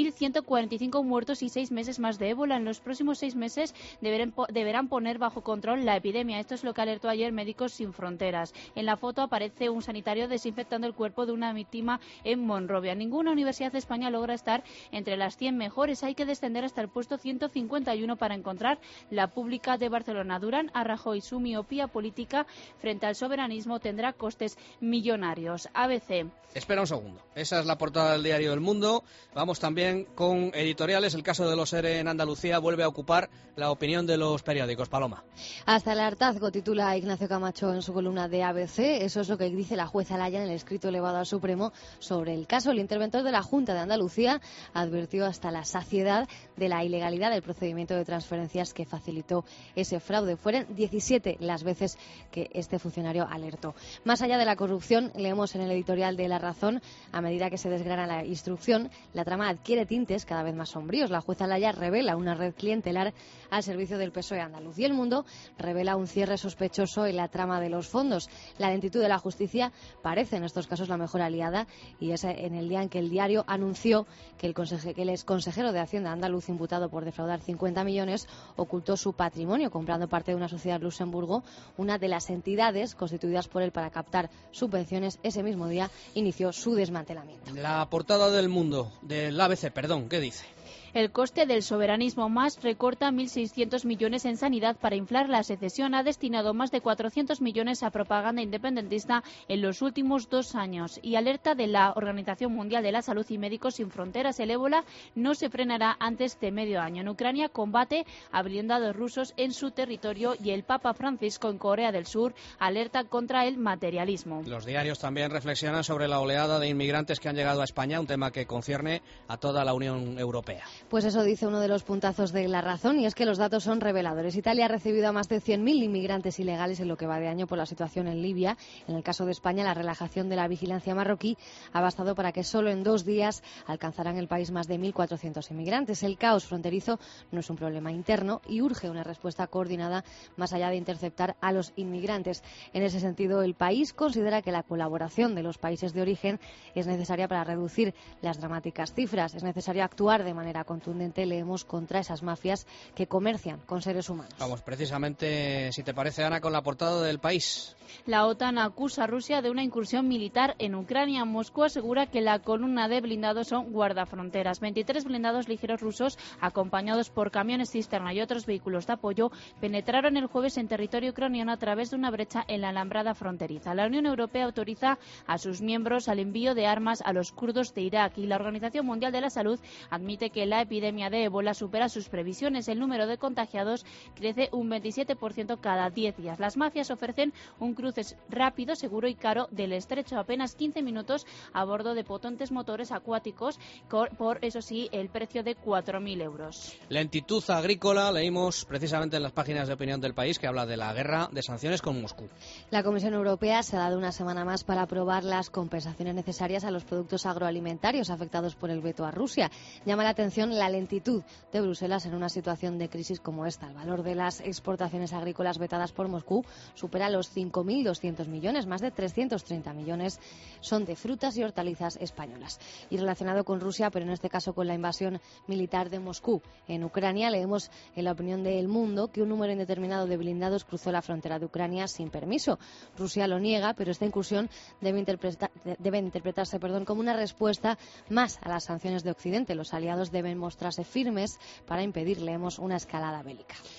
1.145 muertos y 6 meses más de ébola. En los próximos 6 meses deberán poner bajo control la epidemia. Esto es lo que alertó ayer Médicos Sin Fronteras. En la foto aparece un sanitario desinfectando el cuerpo de una víctima en Monrovia. Ninguna universidad de España logra estar entre las 100 mejores. Hay que descender hasta el puesto 151 para encontrar la pública de Barcelona. Durán a Rajoy: su miopía política frente al soberanismo tendrá costes millonarios. ABC. Espera un segundo. Esa es la portada del diario El Mundo. Vamos también con editoriales. El caso de los ERE en Andalucía vuelve a ocupar la opinión de los periódicos. Paloma. Hasta el hartazgo, titula Ignacio Camacho en su columna de ABC. Eso es lo que dice la jueza Laya en el escrito elevado al Supremo sobre el caso. El interventor de la Junta de Andalucía advirtió hasta la saciedad de la ilegalidad del procedimiento de transferencias que facilitó ese fraude. Fueron 17 las veces que este funcionario alertó. Más allá de la corrupción, leemos en el editorial de La Razón: a medida que se desgrana la instrucción, la trama adquiere tintes cada vez más sombríos. La jueza Laya revela una red clientelar al servicio del PSOE andaluz. Y El Mundo revela un cierre sospechoso en la trama de los fondos. La lentitud de la justicia parece en estos casos la mejor aliada, y es en el día en que el diario anunció que el exconsejero de Hacienda andaluz, imputado por defraudar 50 millones, ocultó su patrimonio comprando parte de una sociedad en Luxemburgo. Una de las entidades constituidas por él para captar subvenciones, ese mismo día inició su desmantelamiento. La portada del Mundo, del ABC, perdón, ¿qué dice? El coste del soberanismo. Más recorta 1.600 millones en sanidad para inflar la secesión. Ha destinado más de 400 millones a propaganda independentista en los últimos 2 años. Y alerta de la Organización Mundial de la Salud y Médicos Sin Fronteras: el ébola no se frenará antes de medio año. En Ucrania, combate a blindados rusos en su territorio, y el Papa Francisco en Corea del Sur alerta contra el materialismo. Los diarios también reflexionan sobre la oleada de inmigrantes que han llegado a España, un tema que concierne a toda la Unión Europea. Pues eso dice uno de los puntazos de La Razón, y es que los datos son reveladores. Italia ha recibido a más de 100.000 inmigrantes ilegales en lo que va de año por la situación en Libia. En el caso de España, la relajación de la vigilancia marroquí ha bastado para que solo en 2 días alcanzaran el país más de 1.400 inmigrantes. El caos fronterizo no es un problema interno y urge una respuesta coordinada más allá de interceptar a los inmigrantes. En ese sentido, el país considera que la colaboración de los países de origen es necesaria para reducir las dramáticas cifras. Es necesario actuar de manera contundente, leemos, contra esas mafias que comercian con seres humanos. Vamos precisamente, si te parece, Ana, con la portada del País. La OTAN acusa a Rusia de una incursión militar en Ucrania. Moscú asegura que la columna de blindados son guardafronteras. 23 blindados ligeros rusos, acompañados por camiones cisterna y otros vehículos de apoyo, penetraron el jueves en territorio ucraniano a través de una brecha en la alambrada fronteriza. La Unión Europea autoriza a sus miembros al envío de armas a los kurdos de Irak, y la Organización Mundial de la Salud admite que la epidemia de ébola supera sus previsiones. El número de contagiados crece un 27% cada 10 días. Las mafias ofrecen un cruce rápido, seguro y caro del estrecho, apenas 15 minutos a bordo de potentes motores acuáticos, por, eso sí, el precio de 4.000 euros. Lentitud agrícola, leímos precisamente en las páginas de opinión del País, que habla de la guerra de sanciones con Moscú. La Comisión Europea se ha dado una semana más para aprobar las compensaciones necesarias a los productos agroalimentarios afectados por el veto a Rusia. Llama la atención la lentitud de Bruselas en una situación de crisis como esta. El valor de las exportaciones agrícolas vetadas por Moscú supera los 5.200 millones, más de 330 millones son de frutas y hortalizas españolas. Y relacionado con Rusia, pero en este caso con la invasión militar de Moscú en Ucrania, leemos en la opinión de El Mundo que un número indeterminado de blindados cruzó la frontera de Ucrania sin permiso. Rusia lo niega, pero esta incursión debe interpretarse como una respuesta más a las sanciones de Occidente. Los aliados deben mostrarse firmes para impedir, leemos, una escalada bélica.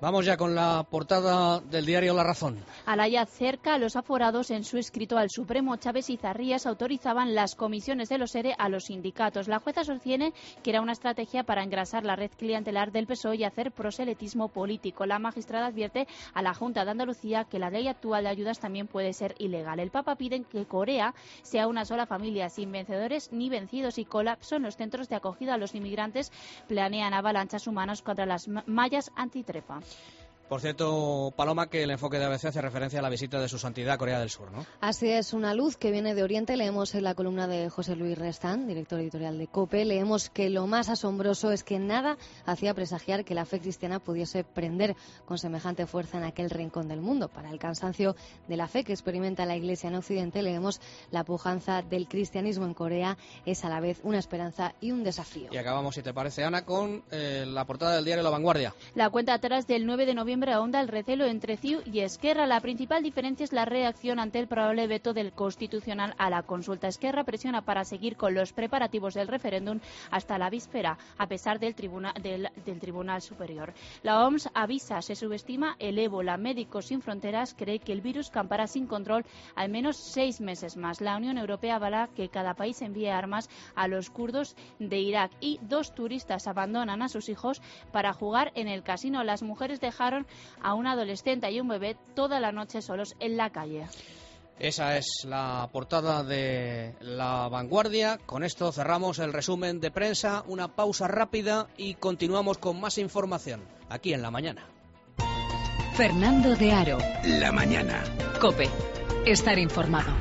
Vamos ya con la portada del diario La Razón. Alaya cerca a los aforados. En su escrito al Supremo, Chávez y Zarrías autorizaban las comisiones de los ERE a los sindicatos. La jueza sostiene que era una estrategia para engrasar la red clientelar del PSOE y hacer proselitismo político. La magistrada advierte a la Junta de Andalucía que la ley actual de ayudas también puede ser ilegal. El Papa pide que Corea sea una sola familia, sin vencedores ni vencidos, y colapso en los centros de acogida a los inmigrantes. Planean avalanchas humanas contra las mallas antitrepa. Por cierto, Paloma, que el enfoque de ABC hace referencia a la visita de su santidad a Corea del Sur, ¿no? Así es, una luz que viene de Oriente. Leemos en la columna de José Luis Restán, director editorial de COPE, leemos que lo más asombroso es que nada hacía presagiar que la fe cristiana pudiese prender con semejante fuerza en aquel rincón del mundo. Para el cansancio de la fe que experimenta la Iglesia en Occidente, leemos la pujanza del cristianismo en Corea es a la vez una esperanza y un desafío. Y acabamos, si te parece, Ana, con la portada del diario La Vanguardia. La cuenta atrás del 9 de noviembre ahonda el recelo entre CiU y Esquerra. La principal diferencia es la reacción ante el probable veto del Constitucional a la consulta. Esquerra presiona para seguir con los preparativos del referéndum hasta la víspera, a pesar del Tribunal Superior. La OMS avisa, se subestima el ébola. Médicos Sin Fronteras cree que el virus campará sin control al menos 6 meses más. La Unión Europea avala que cada país envíe armas a los kurdos de Irak. Y 2 turistas abandonan a sus hijos para jugar en el casino. Las mujeres dejaron a un adolescente y un bebé toda la noche solos en la calle. Esa es la portada de La Vanguardia. Con esto cerramos el resumen de prensa. Una pausa rápida y continuamos con más información aquí en La Mañana. Fernando de Aro. La Mañana. COPE. Estar informado.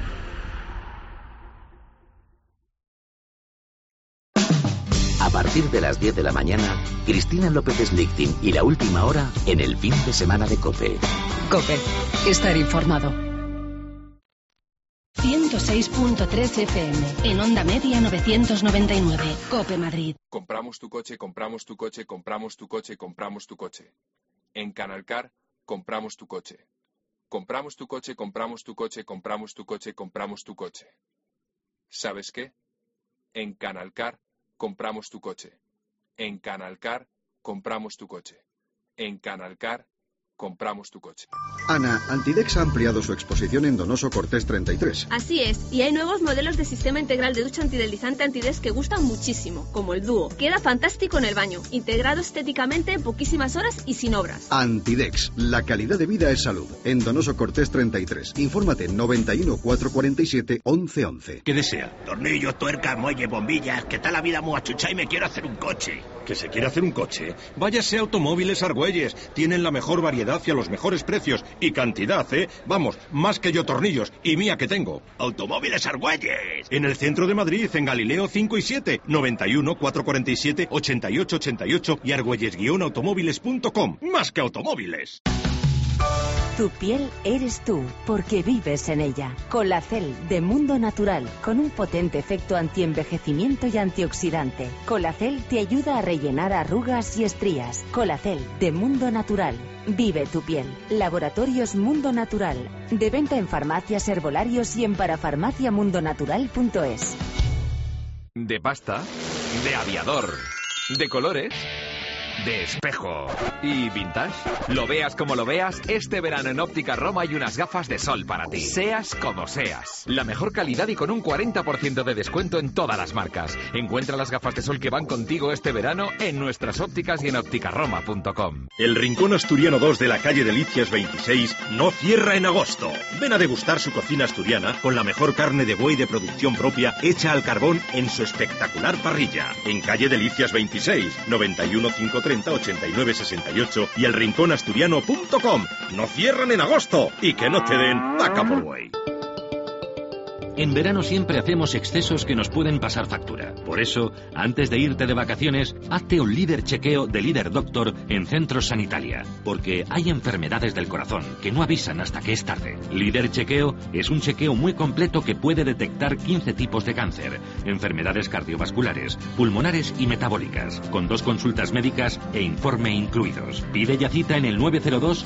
A partir de las 10 de la mañana, Cristina López Slichting y La Última Hora en el fin de semana de COPE. COPE. Estar informado. 106.3 FM. En onda media 999. COPE Madrid. Compramos tu coche, compramos tu coche, compramos tu coche, compramos tu coche. En Canalcar, compramos tu coche. Compramos tu coche, compramos tu coche, compramos tu coche, compramos tu coche. ¿Sabes qué? En Canalcar, compramos tu coche. En Canalcar, compramos tu coche. En Canalcar, compramos tu coche. Ana, Antidex ha ampliado su exposición en Donoso Cortés 33. Así es, y hay nuevos modelos de sistema integral de ducha antideslizante Antidex que gustan muchísimo, como el Dúo. Queda fantástico en el baño, integrado estéticamente en poquísimas horas y sin obras. Antidex, la calidad de vida es salud. En Donoso Cortés 33. Infórmate 91 447 1111. ¿Qué desea? Tornillos, tuercas, muelles, bombillas. ¿Qué tal la vida muy achucha y me quiero hacer un coche? ¿Que se quiere hacer un coche? Váyase a Automóviles Argüelles. Tienen la mejor variedad y a los mejores precios. Y cantidad, ¿eh? Vamos, más que yo tornillos. Y mía que tengo. Automóviles Argüelles. En el centro de Madrid, en Galileo 5 y 7. 91 447 88 88 y argüelles-automóviles.com. Más que automóviles. Tu piel eres tú, porque vives en ella. Colacel de Mundo Natural, con un potente efecto antienvejecimiento y antioxidante. Colacel te ayuda a rellenar arrugas y estrías. Colacel de Mundo Natural. Vive tu piel. Laboratorios Mundo Natural. De venta en farmacias, herbolarios y en parafarmaciamundonatural.es. De pasta, de aviador, de colores, de espejo y vintage. Lo veas como lo veas, este verano en Óptica Roma hay unas gafas de sol para ti. Seas como seas. La mejor calidad y con un 40% de descuento en todas las marcas. Encuentra las gafas de sol que van contigo este verano en nuestras ópticas y en ópticaroma.com. El Rincón Asturiano 2 de la calle Delicias 26 no cierra en agosto. Ven a degustar su cocina asturiana con la mejor carne de buey de producción propia hecha al carbón en su espectacular parrilla. En calle Delicias 26, 91 530 89 68 y elrinconasturiano.com. No cierran en agosto y que no te den taca por buey. En verano siempre hacemos excesos que nos pueden pasar factura. Por eso, antes de irte de vacaciones, hazte un líder chequeo de Líder Doctor en Centros Sanitalia. Porque hay enfermedades del corazón que no avisan hasta que es tarde. Líder chequeo es un chequeo muy completo que puede detectar 15 tipos de cáncer, enfermedades cardiovasculares, pulmonares y metabólicas, con 2 consultas médicas e informe incluidos. Pide ya cita en el 902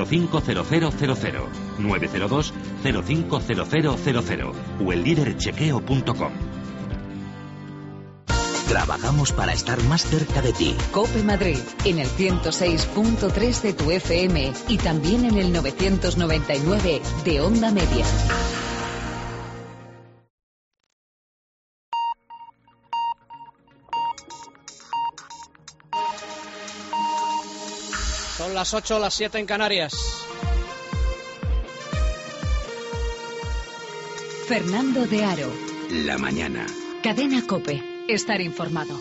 050000, 902 050000 o el líderchequeo.com. Trabajamos para estar más cerca de ti. COPE Madrid, en el 106.3 de tu FM y también en el 999 de Onda Media. Son las 8, las 7 en Canarias. Fernando de Aro. La mañana. Cadena COPE. Estar informado.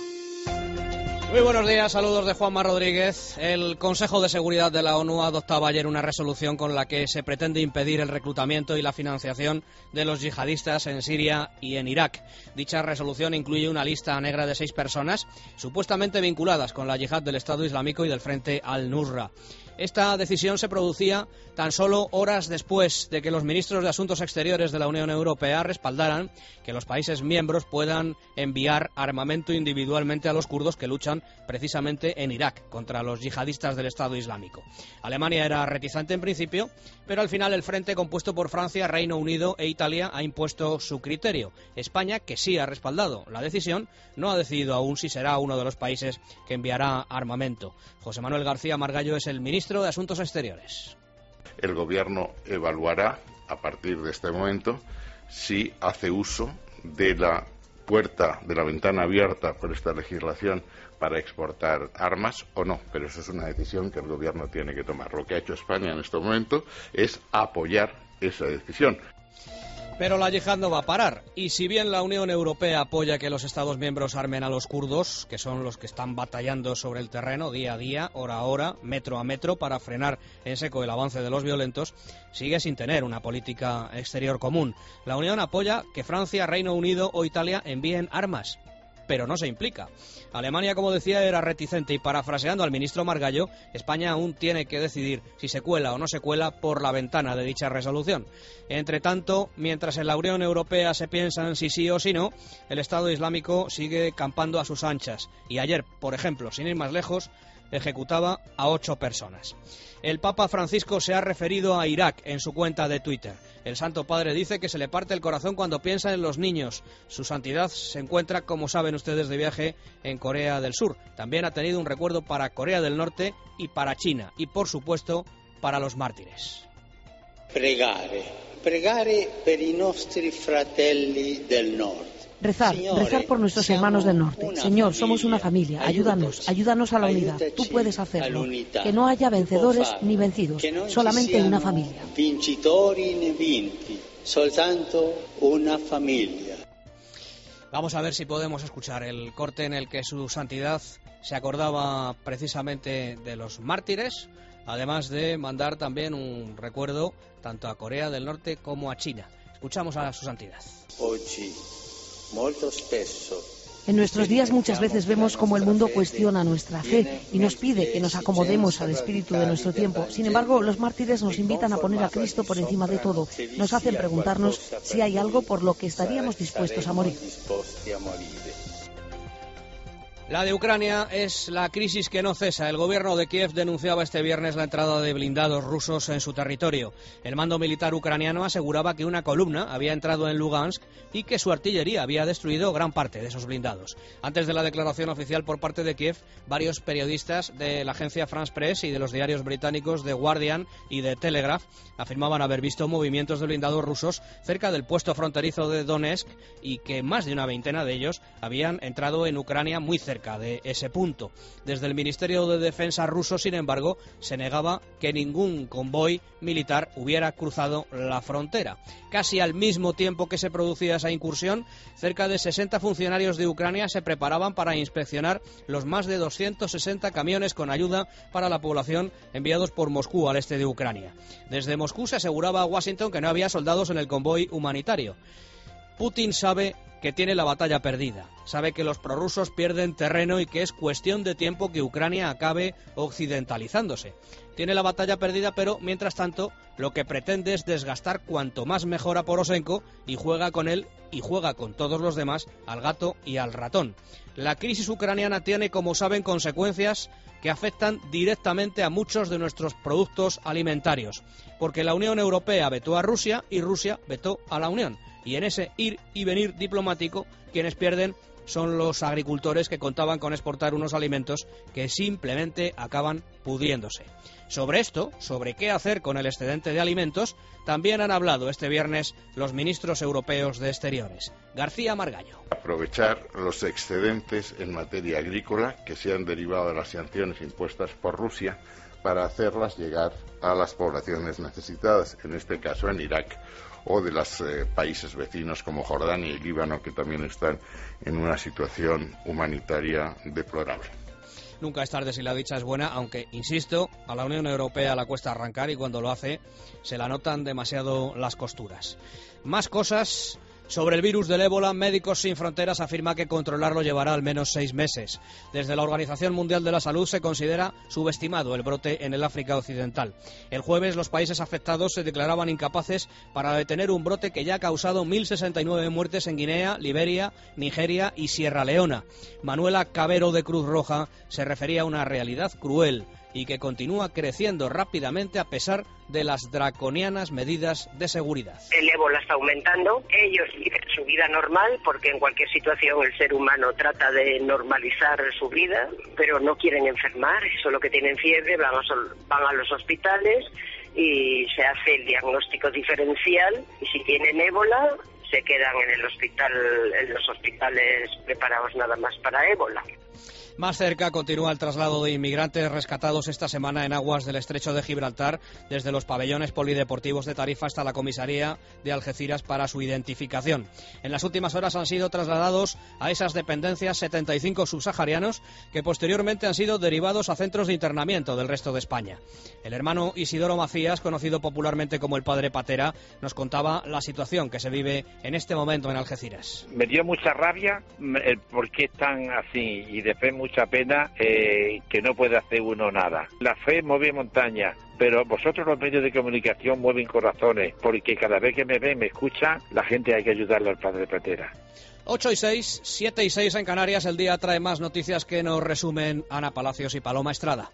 Muy buenos días, saludos de Juanma Rodríguez. El Consejo de Seguridad de la ONU adoptaba ayer una resolución con la que se pretende impedir el reclutamiento y la financiación de los yihadistas en Siria y en Irak. Dicha resolución incluye una lista negra de 6 personas supuestamente vinculadas con la yihad del Estado Islámico y del Frente al-Nusra. Esta decisión se producía tan solo horas después de que los ministros de Asuntos Exteriores de la Unión Europea respaldaran que los países miembros puedan enviar armamento individualmente a los kurdos que luchan precisamente en Irak contra los yihadistas del Estado Islámico. Alemania era reticente en principio, pero al final el frente compuesto por Francia, Reino Unido e Italia ha impuesto su criterio. España, que sí ha respaldado la decisión, no ha decidido aún si será uno de los países que enviará armamento. José Manuel García Margallo es el ministro de Asuntos Exteriores. El Gobierno evaluará a partir de este momento si hace uso de la puerta, de la ventana abierta por esta legislación para exportar armas o no, pero eso es una decisión que el Gobierno tiene que tomar. Lo que ha hecho España en este momento es apoyar esa decisión. Pero la yihad no va a parar, y si bien la Unión Europea apoya que los Estados miembros armen a los kurdos, que son los que están batallando sobre el terreno día a día, hora a hora, metro a metro, para frenar en seco el avance de los violentos, sigue sin tener una política exterior común. La Unión apoya que Francia, Reino Unido o Italia envíen armas, pero no se implica. Alemania, como decía, era reticente y, parafraseando al ministro Margallo, España aún tiene que decidir si se cuela o no se cuela por la ventana de dicha resolución. Entre tanto, mientras en la Unión Europea se piensan si sí o si no, el Estado Islámico sigue campando a sus anchas y ayer, por ejemplo, sin ir más lejos, ejecutaba a 8 personas. El Papa Francisco se ha referido a Irak en su cuenta de Twitter. El Santo Padre dice que se le parte el corazón cuando piensa en los niños. Su santidad se encuentra, como saben ustedes, de viaje en Corea del Sur. También ha tenido un recuerdo para Corea del Norte y para China. Y, por supuesto, para los mártires. Pregare per i nostri fratelli del Nord. Rezar por nuestros hermanos del norte. Señor, somos una familia. Ayúdanos a la unidad. Tú puedes hacerlo. Que no haya vencedores ni vencidos, solamente una familia. Vincitori né vinti, soltanto una familia. Vamos a ver si podemos escuchar el corte en el que su santidad se acordaba precisamente de los mártires, además de mandar también un recuerdo tanto a Corea del Norte como a China. Escuchamos a su santidad. En nuestros días muchas veces vemos cómo el mundo cuestiona nuestra fe y nos pide que nos acomodemos al espíritu de nuestro tiempo. Sin embargo, los mártires nos invitan a poner a Cristo por encima de todo. Nos hacen preguntarnos si hay algo por lo que estaríamos dispuestos a morir. La de Ucrania es la crisis que no cesa. El gobierno de Kiev denunciaba este viernes la entrada de blindados rusos en su territorio. El mando militar ucraniano aseguraba que una columna había entrado en Lugansk y que su artillería había destruido gran parte de esos blindados. Antes de la declaración oficial por parte de Kiev, varios periodistas de la agencia France Press y de los diarios británicos The Guardian y The Telegraph afirmaban haber visto movimientos de blindados rusos cerca del puesto fronterizo de Donetsk y que más de una veintena de ellos habían entrado en Ucrania muy cerca de ese punto. Desde el Ministerio de Defensa ruso, sin embargo, se negaba que ningún convoy militar hubiera cruzado la frontera. Casi al mismo tiempo que se producía esa incursión, cerca de 60 funcionarios de Ucrania se preparaban para inspeccionar los más de 260 camiones con ayuda para la población enviados por Moscú al este de Ucrania. Desde Moscú se aseguraba a Washington que no había soldados en el convoy humanitario. Putin sabe que tiene la batalla perdida, sabe que los prorrusos pierden terreno y que es cuestión de tiempo que Ucrania acabe occidentalizándose. Tiene la batalla perdida, pero mientras tanto lo que pretende es desgastar cuanto más mejor a Poroshenko y juega con él y juega con todos los demás al gato y al ratón. La crisis ucraniana tiene, como saben, consecuencias que afectan directamente a muchos de nuestros productos alimentarios, porque la Unión Europea vetó a Rusia y Rusia vetó a la Unión. Y en ese ir y venir diplomático, quienes pierden son los agricultores que contaban con exportar unos alimentos que simplemente acaban pudriéndose. Sobre esto, sobre qué hacer con el excedente de alimentos, también han hablado este viernes los ministros europeos de Exteriores. García Margallo. Aprovechar los excedentes en materia agrícola que se han derivado de las sanciones impuestas por Rusia para hacerlas llegar a las poblaciones necesitadas, en este caso en Irak, o de los países vecinos como Jordania y Líbano, que también están en una situación humanitaria deplorable. Nunca es tarde si la dicha es buena, aunque, insisto, a la Unión Europea la cuesta arrancar y cuando lo hace se la notan demasiado las costuras. Más cosas. Sobre el virus del ébola, Médicos Sin Fronteras afirma que controlarlo llevará al menos 6 meses. Desde la Organización Mundial de la Salud se considera subestimado el brote en el África Occidental. El jueves los países afectados se declaraban incapaces para detener un brote que ya ha causado 1.069 muertes en Guinea, Liberia, Nigeria y Sierra Leona. Manuela Cabero de Cruz Roja se refería a una realidad cruel y que continúa creciendo rápidamente a pesar de las draconianas medidas de seguridad. El ébola está aumentando, ellos viven su vida normal porque en cualquier situación el ser humano trata de normalizar su vida, pero no quieren enfermar, solo que tienen fiebre, van a los hospitales y se hace el diagnóstico diferencial y si tienen ébola se quedan en el hospital, en los hospitales preparados nada más para ébola. Más cerca continúa el traslado de inmigrantes rescatados esta semana en aguas del Estrecho de Gibraltar, desde los pabellones polideportivos de Tarifa hasta la comisaría de Algeciras para su identificación. En las últimas horas han sido trasladados a esas dependencias 75 subsaharianos que posteriormente han sido derivados a centros de internamiento del resto de España. El hermano Isidoro Macías, conocido popularmente como el Padre Patera, nos contaba la situación que se vive en este momento en Algeciras. Me dio mucha rabia el por qué están así y después mucha pena que no puede hacer uno nada. La fe mueve montañas, pero vosotros los medios de comunicación mueven corazones, porque cada vez que me ven, me escuchan, la gente hay que ayudarle al Padre Patera. 8:06, 7:06 en Canarias. El día trae más noticias que nos resumen Ana Palacios y Paloma Estrada.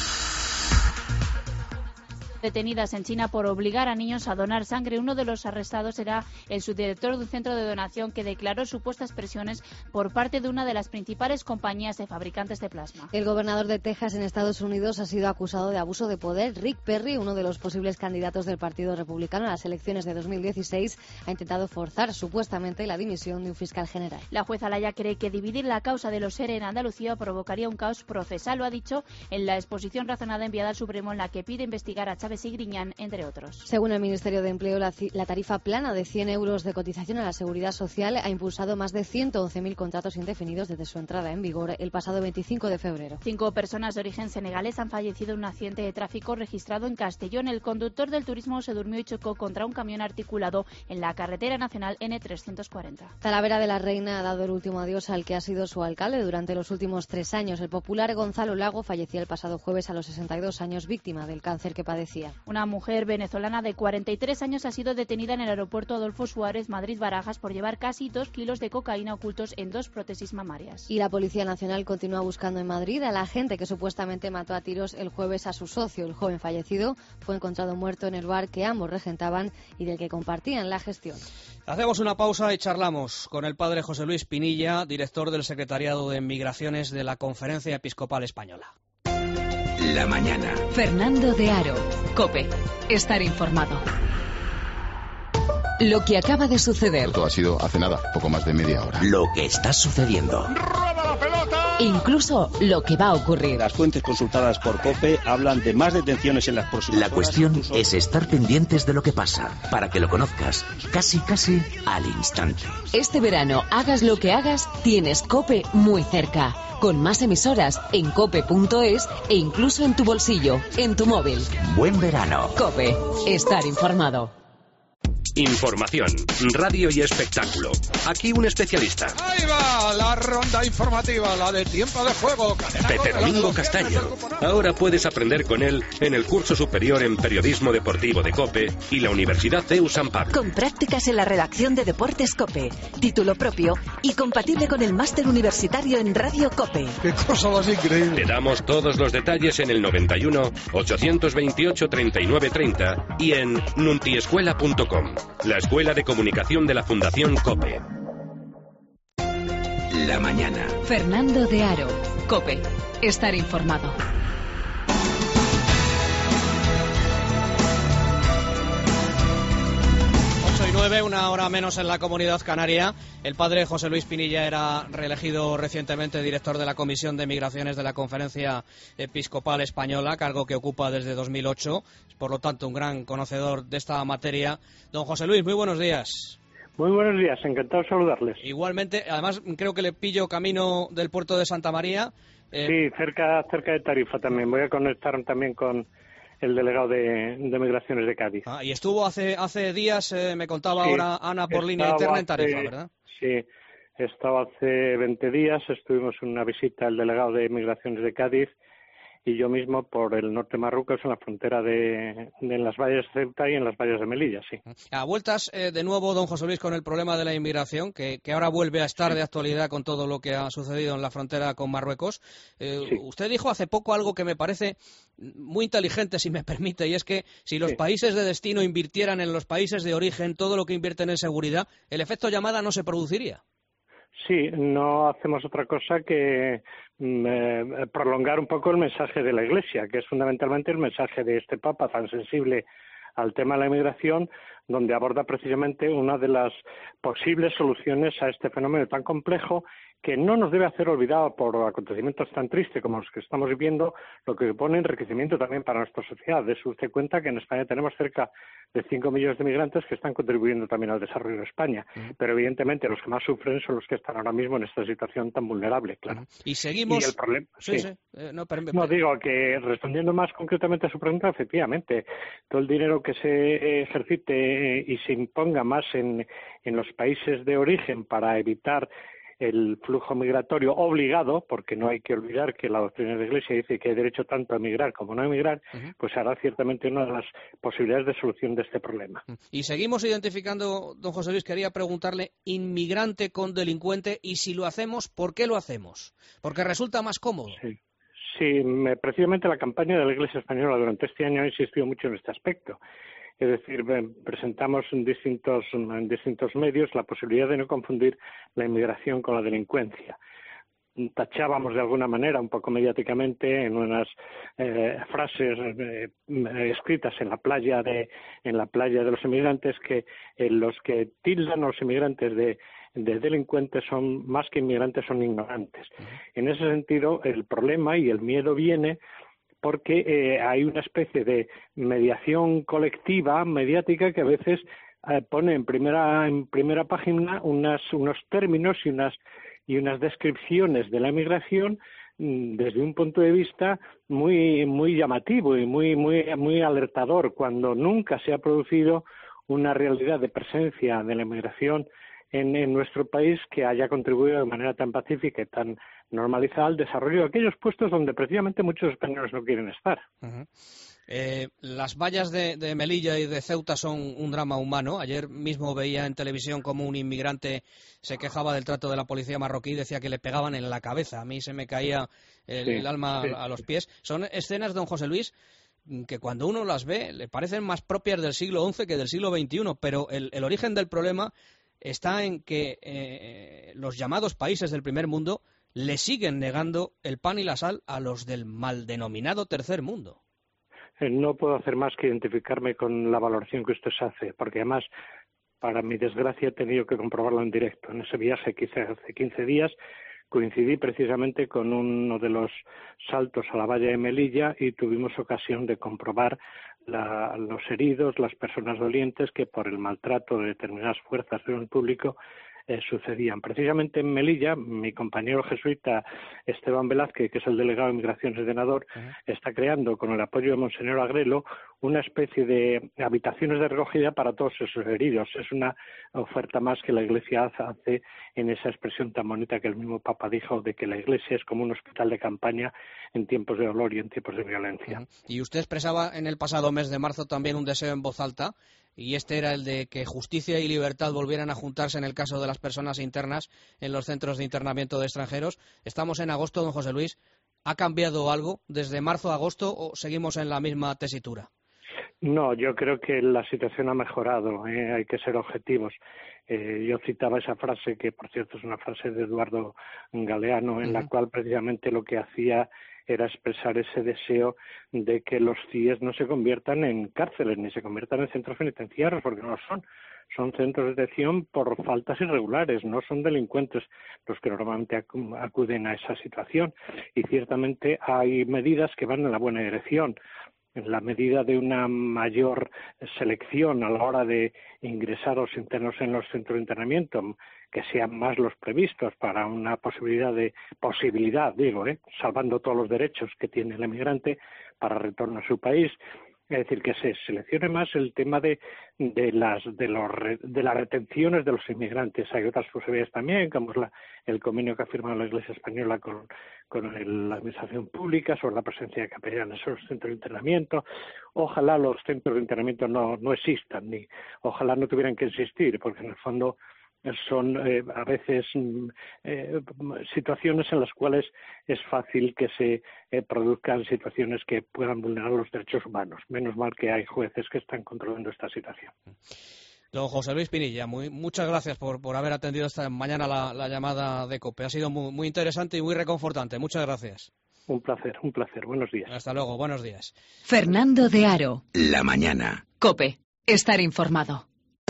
Detenidas en China por obligar a niños a donar sangre. Uno de los arrestados era el subdirector de un centro de donación que declaró supuestas presiones por parte de una de las principales compañías de fabricantes de plasma. El gobernador de Texas en Estados Unidos ha sido acusado de abuso de poder. Rick Perry, uno de los posibles candidatos del Partido Republicano a las elecciones de 2016, ha intentado forzar supuestamente la dimisión de un fiscal general. La jueza Laya cree que dividir la causa de los ERE en Andalucía provocaría un caos procesal. Lo ha dicho en la exposición razonada enviada al Supremo, en la que pide investigar a Chávez y Griñán, entre otros. Según el Ministerio de Empleo, la tarifa plana de 100 euros de cotización a la Seguridad Social ha impulsado más de 111.000 contratos indefinidos desde su entrada en vigor el pasado 25 de febrero. 5 personas de origen senegalés han fallecido en un accidente de tráfico registrado en Castellón. El conductor del turismo se durmió y chocó contra un camión articulado en la carretera nacional N340. Talavera de la Reina ha dado el último adiós al que ha sido su alcalde durante los últimos 3 años. El popular Gonzalo Lago fallecía el pasado jueves a los 62 años, víctima del cáncer que padecía. Una mujer venezolana de 43 años ha sido detenida en el aeropuerto Adolfo Suárez, Madrid-Barajas, por llevar casi 2 kilos de cocaína ocultos en 2 prótesis mamarias. Y la Policía Nacional continúa buscando en Madrid a la agente que supuestamente mató a tiros el jueves a su socio. El joven fallecido fue encontrado muerto en el bar que ambos regentaban y del que compartían la gestión. Hacemos una pausa y charlamos con el padre José Luis Pinilla, director del Secretariado de Migraciones de la Conferencia Episcopal Española. La mañana. Fernando de Aro. COPE. Estar informado. Lo que acaba de suceder. Todo ha sido hace nada, poco más de media hora. Lo que está sucediendo. ¡Roba la pelota! Incluso lo que va a ocurrir. Las fuentes consultadas por COPE hablan de más detenciones en las próximas horas. La cuestión es estar pendientes de lo que pasa, para que lo conozcas casi al instante. Este verano, hagas lo que hagas, tienes COPE muy cerca. Con más emisoras en cope.es e incluso en tu bolsillo, en tu móvil. Buen verano. COPE. Estar informado. Información, radio y espectáculo. Aquí un especialista. Ahí va la ronda informativa, la de tiempo de juego. Pepe Domingo Castaño. Ahora puedes aprender con él en el curso superior en periodismo deportivo de COPE y la Universidad CEU San Pablo. Con prácticas en la redacción de Deportes COPE, título propio y compatible con el máster universitario en Radio COPE. ¡Qué cosa más increíble! Te damos todos los detalles en el 91 828 39 30 y en nuntiescuela.com. La Escuela de Comunicación de la Fundación COPE. la mañana. Fernando de Aro. COPE. Estar informado. 8:09, una hora menos en la Comunidad Canaria. El padre José Luis Pinilla era reelegido recientemente director de la Comisión de Migraciones de la Conferencia Episcopal Española, cargo que ocupa desde 2008. Es, por lo tanto, un gran conocedor de esta materia. Don José Luis, muy buenos días. Muy buenos días, encantado de saludarles. Igualmente, además creo que le pillo camino del puerto de Santa María. Sí, cerca de Tarifa también. Voy a conectar también con el delegado de Migraciones de Cádiz. Y estuvo hace días, me contaba ahora Ana, por línea interna en Tarifa, ¿verdad? Sí, he estado hace 20 días, estuvimos en una visita al delegado de Migraciones de Cádiz y yo mismo por el norte de Marruecos, en la frontera en las valles de Ceuta y en las valles de Melilla, sí. A vueltas, de nuevo, don José Luis, con el problema de la inmigración, que ahora vuelve a estar de actualidad con todo lo que ha sucedido en la frontera con Marruecos. Usted dijo hace poco algo que me parece muy inteligente, si me permite, y es que si los países de destino invirtieran en los países de origen todo lo que invierten en seguridad, el efecto llamada no se produciría. Sí, no hacemos otra cosa que prolongar un poco el mensaje de la Iglesia, que es fundamentalmente el mensaje de este Papa tan sensible al tema de la inmigración, donde aborda precisamente una de las posibles soluciones a este fenómeno tan complejo que no nos debe hacer olvidar por acontecimientos tan tristes como los que estamos viviendo, lo que supone enriquecimiento también para nuestra sociedad. Dese usted cuenta que en España tenemos cerca de 5 millones de migrantes que están contribuyendo también al desarrollo de España, pero evidentemente los que más sufren son los que están ahora mismo en esta situación tan vulnerable, claro. Y seguimos... Y el problema... No, digo que respondiendo más concretamente a su pregunta, efectivamente, todo el dinero que se ejercite y se imponga más en los países de origen para evitar el flujo migratorio obligado, porque no hay que olvidar que la doctrina de la Iglesia dice que hay derecho tanto a emigrar como no a emigrar, pues será ciertamente una de las posibilidades de solución de este problema. Y seguimos identificando, don José Luis, quería preguntarle, inmigrante con delincuente, y si lo hacemos, ¿por qué lo hacemos? Porque resulta más cómodo. Sí, precisamente la campaña de la Iglesia Española durante este año ha insistido mucho en este aspecto. Es decir, presentamos en distintos medios la posibilidad de no confundir la inmigración con la delincuencia. Tachábamos de alguna manera, un poco mediáticamente, en unas frases escritas en la playa de los inmigrantes, que los que tildan a los inmigrantes de delincuentes son más que inmigrantes, son ignorantes. En ese sentido, el problema y el miedo viene porque hay una especie de mediación colectiva, mediática, que a veces pone en primera página unos términos y unas descripciones de la migración desde un punto de vista muy llamativo y muy alertador, cuando nunca se ha producido una realidad de presencia de la inmigración en nuestro país que haya contribuido de manera tan pacífica y tan normalizada al desarrollo de aquellos puestos donde precisamente muchos españoles no quieren estar. Las vallas de Melilla y de Ceuta son un drama humano. Ayer mismo veía en televisión cómo un inmigrante se quejaba del trato de la policía marroquí y decía que le pegaban en la cabeza. A mí se me caía el alma a los pies. Son escenas, don José Luis, que cuando uno las ve le parecen más propias del siglo XI que del siglo XXI, pero el origen del problema está en que los llamados países del primer mundo le siguen negando el pan y la sal a los del mal denominado tercer mundo. No puedo hacer más que identificarme con la valoración que usted hace, porque además, para mi desgracia, he tenido que comprobarlo en directo. En ese viaje que hice hace 15 días, coincidí precisamente con uno de los saltos a la valla de Melilla y tuvimos ocasión de comprobar los heridos, las personas dolientes que por el maltrato de determinadas fuerzas de orden público sucedían. Precisamente en Melilla, mi compañero jesuita Esteban Velázquez, que es el delegado de Migraciones de Nador, está creando, con el apoyo de Monseñor Agrelo, una especie de habitaciones de recogida para todos esos heridos. Es una oferta más que la Iglesia hace en esa expresión tan bonita que el mismo Papa dijo, de que la Iglesia es como un hospital de campaña en tiempos de dolor y en tiempos de violencia. Y usted expresaba en el pasado mes de marzo también un deseo en voz alta, y este era el de que justicia y libertad volvieran a juntarse en el caso de las personas internas en los centros de internamiento de extranjeros. Estamos en agosto, don José Luis. ¿Ha cambiado algo desde marzo a agosto o seguimos en la misma tesitura? No, yo creo que la situación ha mejorado, hay que ser objetivos. Yo citaba esa frase, que por cierto es una frase de Eduardo Galeano, en la cual precisamente lo que hacía era expresar ese deseo de que los CIEs no se conviertan en cárceles, ni se conviertan en centros penitenciarios, porque no lo son. Son centros de detención por faltas irregulares, no son delincuentes los que normalmente acuden a esa situación. Y ciertamente hay medidas que van en la buena dirección. En la medida de una mayor selección a la hora de ingresar a los internos en los centros de internamiento, que sean más los previstos para una posibilidad, salvando todos los derechos que tiene el emigrante para retorno a su país. Es decir, que se seleccione más el tema de las retenciones de los inmigrantes. Hay otras posibilidades también, como es el convenio que ha firmado la Iglesia Española con la Administración Pública sobre la presencia de capellanes en los centros de internamiento. Ojalá los centros de internamiento no existan, ni ojalá no tuvieran que existir, porque en el fondo son a veces situaciones en las cuales es fácil que se produzcan situaciones que puedan vulnerar los derechos humanos. Menos mal que hay jueces que están controlando esta situación. Don José Luis Pinilla, muchas gracias por haber atendido esta mañana la llamada de COPE. Ha sido muy interesante y muy reconfortante. Muchas gracias. Un placer. Buenos días. Hasta luego, buenos días. Fernando de Aro. La mañana. COPE. Estar informado.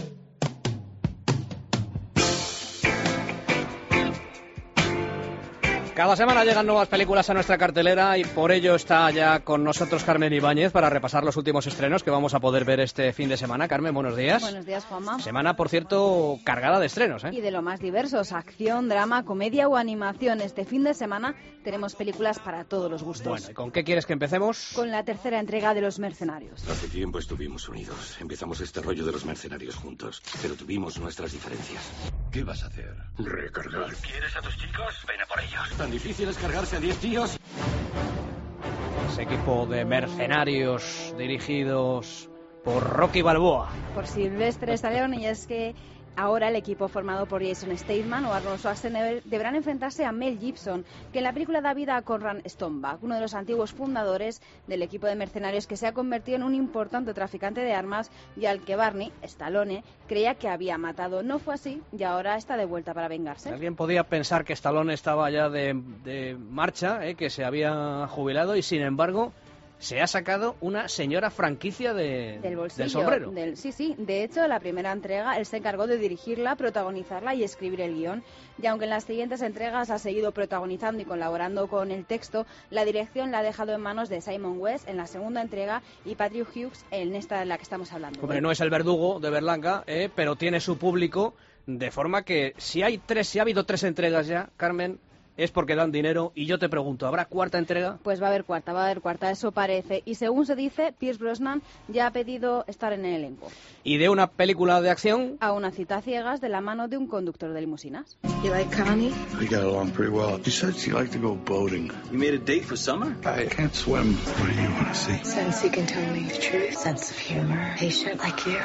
Cada semana llegan nuevas películas a nuestra cartelera y por ello está ya con nosotros Carmen Ibáñez para repasar los últimos estrenos que vamos a poder ver este fin de semana. Carmen, buenos días. Buenos días, Juanma. Semana, por cierto, cargada de estrenos, ¿eh? Y de lo más diversos, acción, drama, comedia o animación. Este fin de semana tenemos películas para todos los gustos. Bueno, ¿y con qué quieres que empecemos? Con la tercera entrega de Los Mercenarios. Hace tiempo estuvimos unidos. Empezamos este rollo de los mercenarios juntos, pero tuvimos nuestras diferencias. ¿Qué vas a hacer? Recargar. ¿Quieres a tus chicos? Ven a por ellos. ¿Tan difícil es cargarse a 10 tíos? Ese equipo de mercenarios dirigidos por Rocky Balboa. Por Sylvester Stallone, y es que ahora el equipo formado por Jason Statham o Arnold Schwarzenegger deberán enfrentarse a Mel Gibson, que en la película da vida a Conrad Stoneback, uno de los antiguos fundadores del equipo de mercenarios que se ha convertido en un importante traficante de armas y al que Barney, Stallone, creía que había matado. No fue así y ahora está de vuelta para vengarse. Alguien podía pensar que Stallone estaba ya de marcha, que se había jubilado y sin embargo se ha sacado una señora franquicia del bolsillo, del sombrero. Sí. De hecho, la primera entrega él se encargó de dirigirla, protagonizarla y escribir el guión. Y aunque en las siguientes entregas ha seguido protagonizando y colaborando con el texto, la dirección la ha dejado en manos de Simon West en la segunda entrega y Patrick Hughes en esta de la que estamos hablando. Hombre, no es el verdugo de Berlanga, pero tiene su público, de forma que si ha habido 3 entregas ya, Carmen, es porque dan dinero. Y yo te pregunto, ¿habrá cuarta entrega? Pues va a haber cuarta, eso parece. Y según se dice, Pierce Brosnan ya ha pedido estar en el elenco. ¿Y de una película de acción? A una cita a ciegas de la mano de un conductor de limusinas. You like Connie? We got along pretty well. She said she liked to go boating. You made a date for summer? I can't swim. What do you want to see? Sense he can tell me the truth. Sense of humor. Patient like you.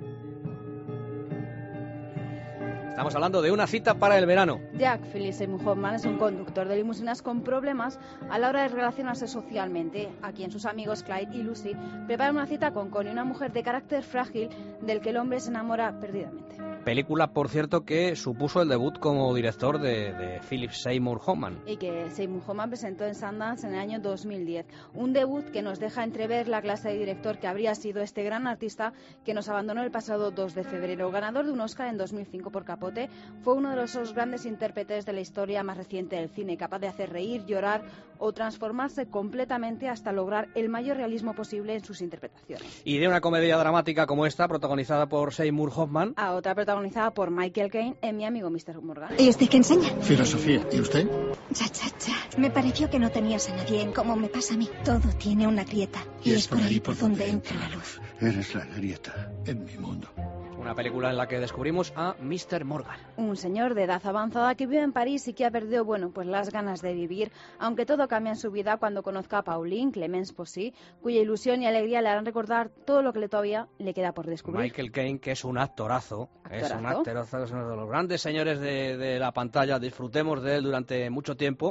Estamos hablando de una cita para el verano. Jack Philip Seymour Hoffman es un conductor de limusinas con problemas a la hora de relacionarse socialmente. Aquí en sus amigos Clyde y Lucy preparan una cita con Connie, una mujer de carácter frágil del que el hombre se enamora perdidamente. Película, por cierto, que supuso el debut como director de Philip Seymour Hoffman. Y que Seymour Hoffman presentó en Sundance en el año 2010. Un debut que nos deja entrever la clase de director que habría sido este gran artista que nos abandonó el pasado 2 de febrero. Ganador de un Oscar en 2005 por Capote, fue uno de los grandes intérpretes de la historia más reciente del cine, capaz de hacer reír, llorar o transformarse completamente hasta lograr el mayor realismo posible en sus interpretaciones. Y de una comedia dramática como esta, protagonizada por Seymour Hoffman, a otra protagonizada por Michael Caine en Mi amigo Mr. Morgan. ¿Y usted qué enseña? Filosofía. ¿Y usted? Cha. Me pareció que no tenías a nadie en como me pasa a mí. Todo tiene una grieta. Y es por ahí por donde entra la luz. Eres la grieta en mi mundo. Una película en la que descubrimos a Mr. Morgan. Un señor de edad avanzada que vive en París y que ha perdido, pues las ganas de vivir, aunque todo cambia en su vida cuando conozca a Pauline, Clemence Possy, cuya ilusión y alegría le harán recordar todo lo que todavía le queda por descubrir. Michael Caine, que es un actorazo, es uno de los grandes señores de la pantalla, disfrutemos de él durante mucho tiempo.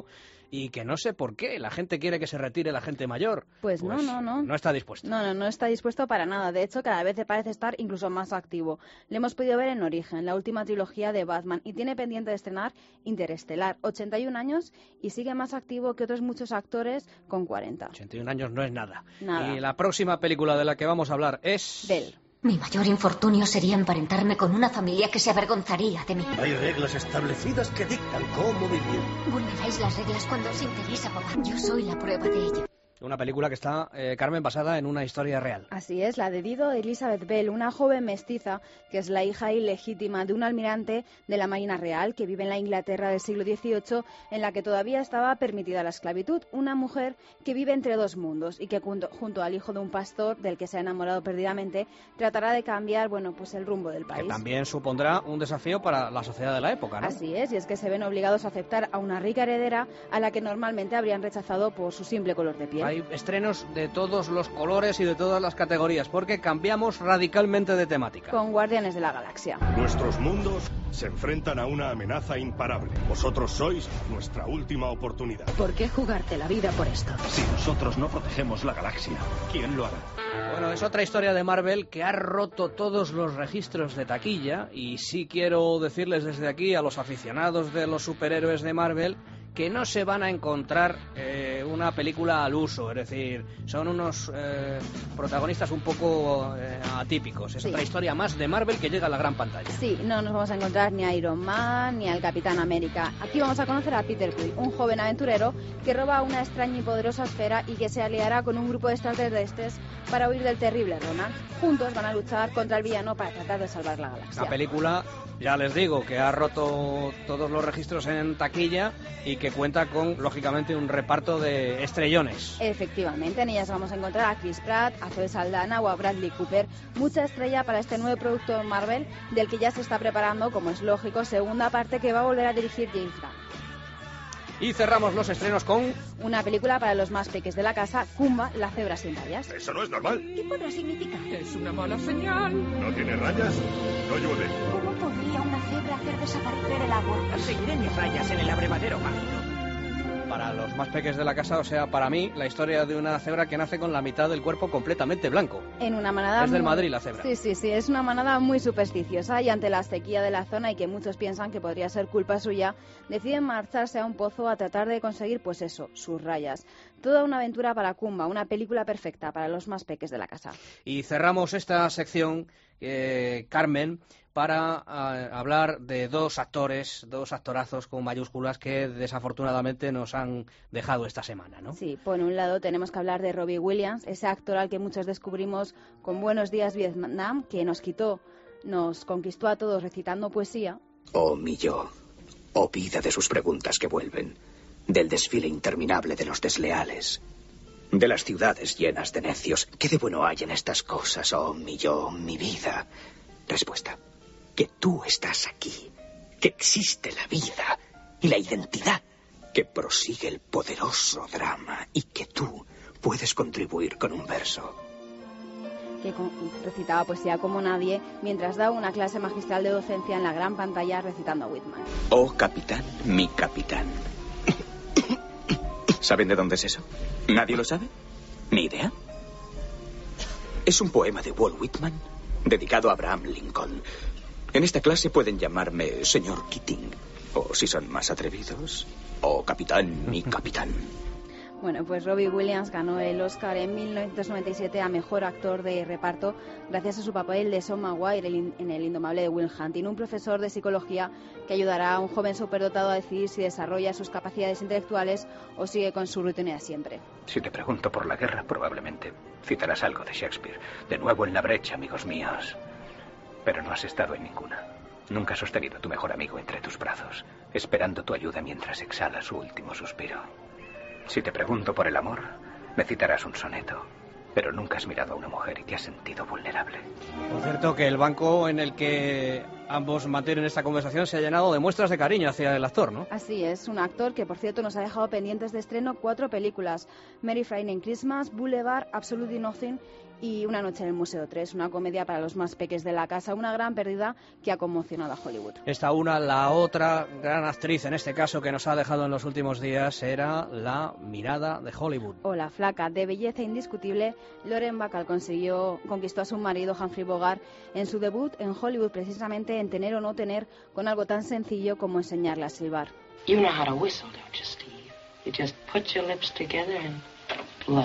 y que no sé por qué la gente quiere que se retire la gente mayor. Pues no. No está dispuesto. No está dispuesto para nada. De hecho, cada vez parece estar incluso más activo. Le hemos podido ver en Origen, la última trilogía de Batman, y tiene pendiente de estrenar Interestelar. 81 años y sigue más activo que otros muchos actores con 40. 81 años no es nada. Nada. Y la próxima película de la que vamos a hablar es... Belle. Mi mayor infortunio sería emparentarme con una familia que se avergonzaría de mí. Hay reglas establecidas que dictan cómo vivir. Vulneráis las reglas cuando os interesa, papá. Yo soy la prueba de ello. Una película que está, Carmen, basada en una historia real. Así es, la de Dido Elizabeth Bell, una joven mestiza que es la hija ilegítima de un almirante de la Marina Real que vive en la Inglaterra del siglo XVIII, en la que todavía estaba permitida la esclavitud. Una mujer que vive entre dos mundos y que junto al hijo de un pastor del que se ha enamorado perdidamente tratará de cambiar, pues el rumbo del país. Que también supondrá un desafío para la sociedad de la época, ¿no? Así es, y es que se ven obligados a aceptar a una rica heredera a la que normalmente habrían rechazado por su simple color de piel. Hay estrenos de todos los colores y de todas las categorías, porque cambiamos radicalmente de temática. Con Guardianes de la Galaxia. Nuestros mundos se enfrentan a una amenaza imparable. Vosotros sois nuestra última oportunidad. ¿Por qué jugarte la vida por esto? Si nosotros no protegemos la galaxia, ¿quién lo hará? Bueno, es otra historia de Marvel que ha roto todos los registros de taquilla, y sí quiero decirles desde aquí a los aficionados de los superhéroes de Marvel que no se van a encontrar una película al uso, es decir, son unos protagonistas un poco atípicos. Es otra historia más de Marvel que llega a la gran pantalla. Sí, no nos vamos a encontrar ni a Iron Man ni al Capitán América. Aquí vamos a conocer a Peter Quill, un joven aventurero que roba una extraña y poderosa esfera y que se aliará con un grupo de extraterrestres para huir del terrible Ronan. Juntos van a luchar contra el villano para tratar de salvar la galaxia. La película, ya les digo, que ha roto todos los registros en taquilla y que cuenta con, lógicamente, un reparto de estrellones. Efectivamente, en ellas vamos a encontrar a Chris Pratt, a Zoe Saldana o a Bradley Cooper. Mucha estrella para este nuevo producto de Marvel, del que ya se está preparando, como es lógico, segunda parte que va a volver a dirigir James Gunn. Y cerramos los estrenos con... una película para los más peques de la casa, Kumba, la cebra sin rayas. Eso no es normal. ¿Qué podrá significar? Es una mala señal. ¿No tiene rayas? No llueve. ¿Cómo podría una cebra hacer desaparecer el agua? Seguiré mis rayas en el abrevadero mágico. Para los más peques de la casa, o sea, para mí, la historia de una cebra que nace con la mitad del cuerpo completamente blanco. En una manada... Es del Madrid la cebra. Sí, es una manada muy supersticiosa y ante la sequía de la zona y que muchos piensan que podría ser culpa suya, deciden marcharse a un pozo a tratar de conseguir, pues eso, sus rayas. Toda una aventura para Kumba, una película perfecta para los más peques de la casa. Y cerramos esta sección, Carmen, para hablar de dos actorazos con mayúsculas que desafortunadamente nos han dejado esta semana, ¿no? Sí, por un lado tenemos que hablar de Robbie Williams, ese actor al que muchos descubrimos con Buenos Días Vietnam, que nos conquistó a todos recitando poesía. Oh, mi yo, oh vida de sus preguntas que vuelven, del desfile interminable de los desleales, de las ciudades llenas de necios. ¿Qué de bueno hay en estas cosas, oh mi yo, mi vida? Respuesta: que tú estás aquí, que existe la vida y la identidad, que prosigue el poderoso drama y que tú puedes contribuir con un verso. Que recitaba poesía como nadie mientras daba una clase magistral de docencia en la gran pantalla recitando a Whitman. Oh capitán, mi capitán. ¿Saben de dónde es eso? ¿Nadie lo sabe? ¿Ni idea? Es un poema de Walt Whitman dedicado a Abraham Lincoln. En esta clase pueden llamarme señor Keating, o si son más atrevidos, oh capitán, mi capitán. Bueno, pues Robbie Williams ganó el Oscar en 1997 a Mejor Actor de Reparto gracias a su papel de Son Maguire en El Indomable de Will Hunting, un profesor de psicología que ayudará a un joven superdotado a decidir si desarrolla sus capacidades intelectuales o sigue con su rutina de siempre. Si te pregunto por la guerra, probablemente citarás algo de Shakespeare. De nuevo en la brecha, amigos míos. Pero no has estado en ninguna. Nunca has sostenido a tu mejor amigo entre tus brazos, esperando tu ayuda mientras exhala su último suspiro. Si te pregunto por el amor, me citarás un soneto, pero nunca has mirado a una mujer y te has sentido vulnerable. Por cierto, que el banco en el que ambos mantienen esta conversación se ha llenado de muestras de cariño hacia el actor, ¿no? Así es, un actor que, por cierto, nos ha dejado pendientes de estreno 4 películas: Merry Friday Christmas, Boulevard, Absolutely Nothing y Una noche en el Museo 3, una comedia para los más peques de la casa, una gran pérdida que ha conmocionado a Hollywood. La otra gran actriz, en este caso, que nos ha dejado en los últimos días, era la mirada de Hollywood. O la flaca, de belleza indiscutible, Lauren Bacall conquistó a su marido Humphrey Bogart en su debut en Hollywood, precisamente en Tener o no tener, con algo tan sencillo como enseñarle a silbar. You know how to whistle, don't you, Steve? You just put your lips together and blow.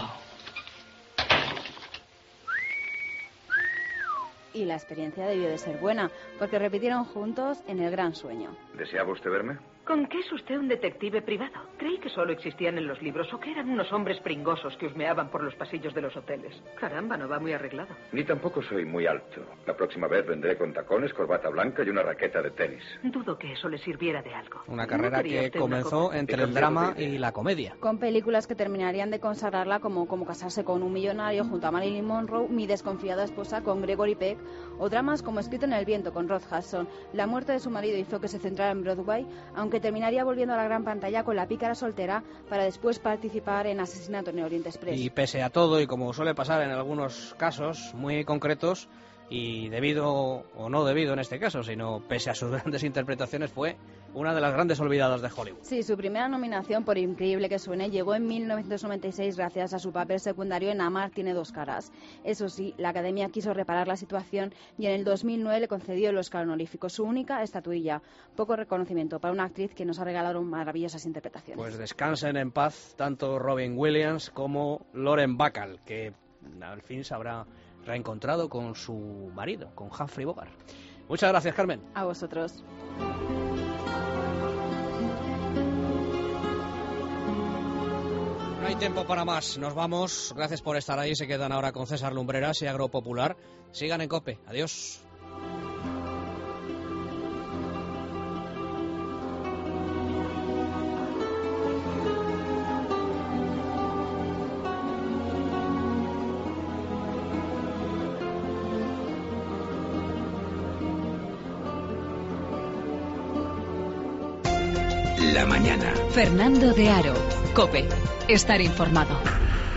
Y la experiencia debió de ser buena, porque repitieron juntos en El gran sueño. ¿Deseaba usted verme? ¿Con qué es usted un detective privado? Creí que solo existían en los libros o que eran unos hombres pringosos que husmeaban por los pasillos de los hoteles. Caramba, no va muy arreglado. Ni tampoco soy muy alto. La próxima vez vendré con tacones, corbata blanca y una raqueta de tenis. Dudo que eso le sirviera de algo. Una carrera que comenzó entre el drama y la comedia. Con películas que terminarían de consagrarla como Casarse con un millonario junto a Marilyn Monroe, Mi desconfiada esposa con Gregory Peck, o dramas como Escrito en el viento con Rod Hudson. La muerte de su marido hizo que se centrara en Broadway, aunque terminaría volviendo a la gran pantalla con La pícara soltera para después participar en Asesinato en el Oriente Express. Y pese a todo, y como suele pasar en algunos casos muy concretos, y debido o no debido en este caso, sino pese a sus grandes interpretaciones, fue una de las grandes olvidadas de Hollywood. Sí, su primera nominación, por increíble que suene, llegó en 1996 gracias a su papel secundario en Amar tiene dos caras. Eso sí, la Academia quiso reparar la situación y en el 2009 le concedió el Oscar honorífico, su única estatuilla. Poco reconocimiento para una actriz que nos ha regalado maravillosas interpretaciones. Pues descansen en paz tanto Robin Williams como Lauren Bacall, que al fin se habrá reencontrado con su marido, con Humphrey Bogart. Muchas gracias, Carmen. A vosotros. No hay tiempo para más. Nos vamos. Gracias por estar ahí. Se quedan ahora con César Lumbreras y Agropopular. Sigan en COPE. Adiós. La mañana. Fernando de Aro. COPE. Estar informado.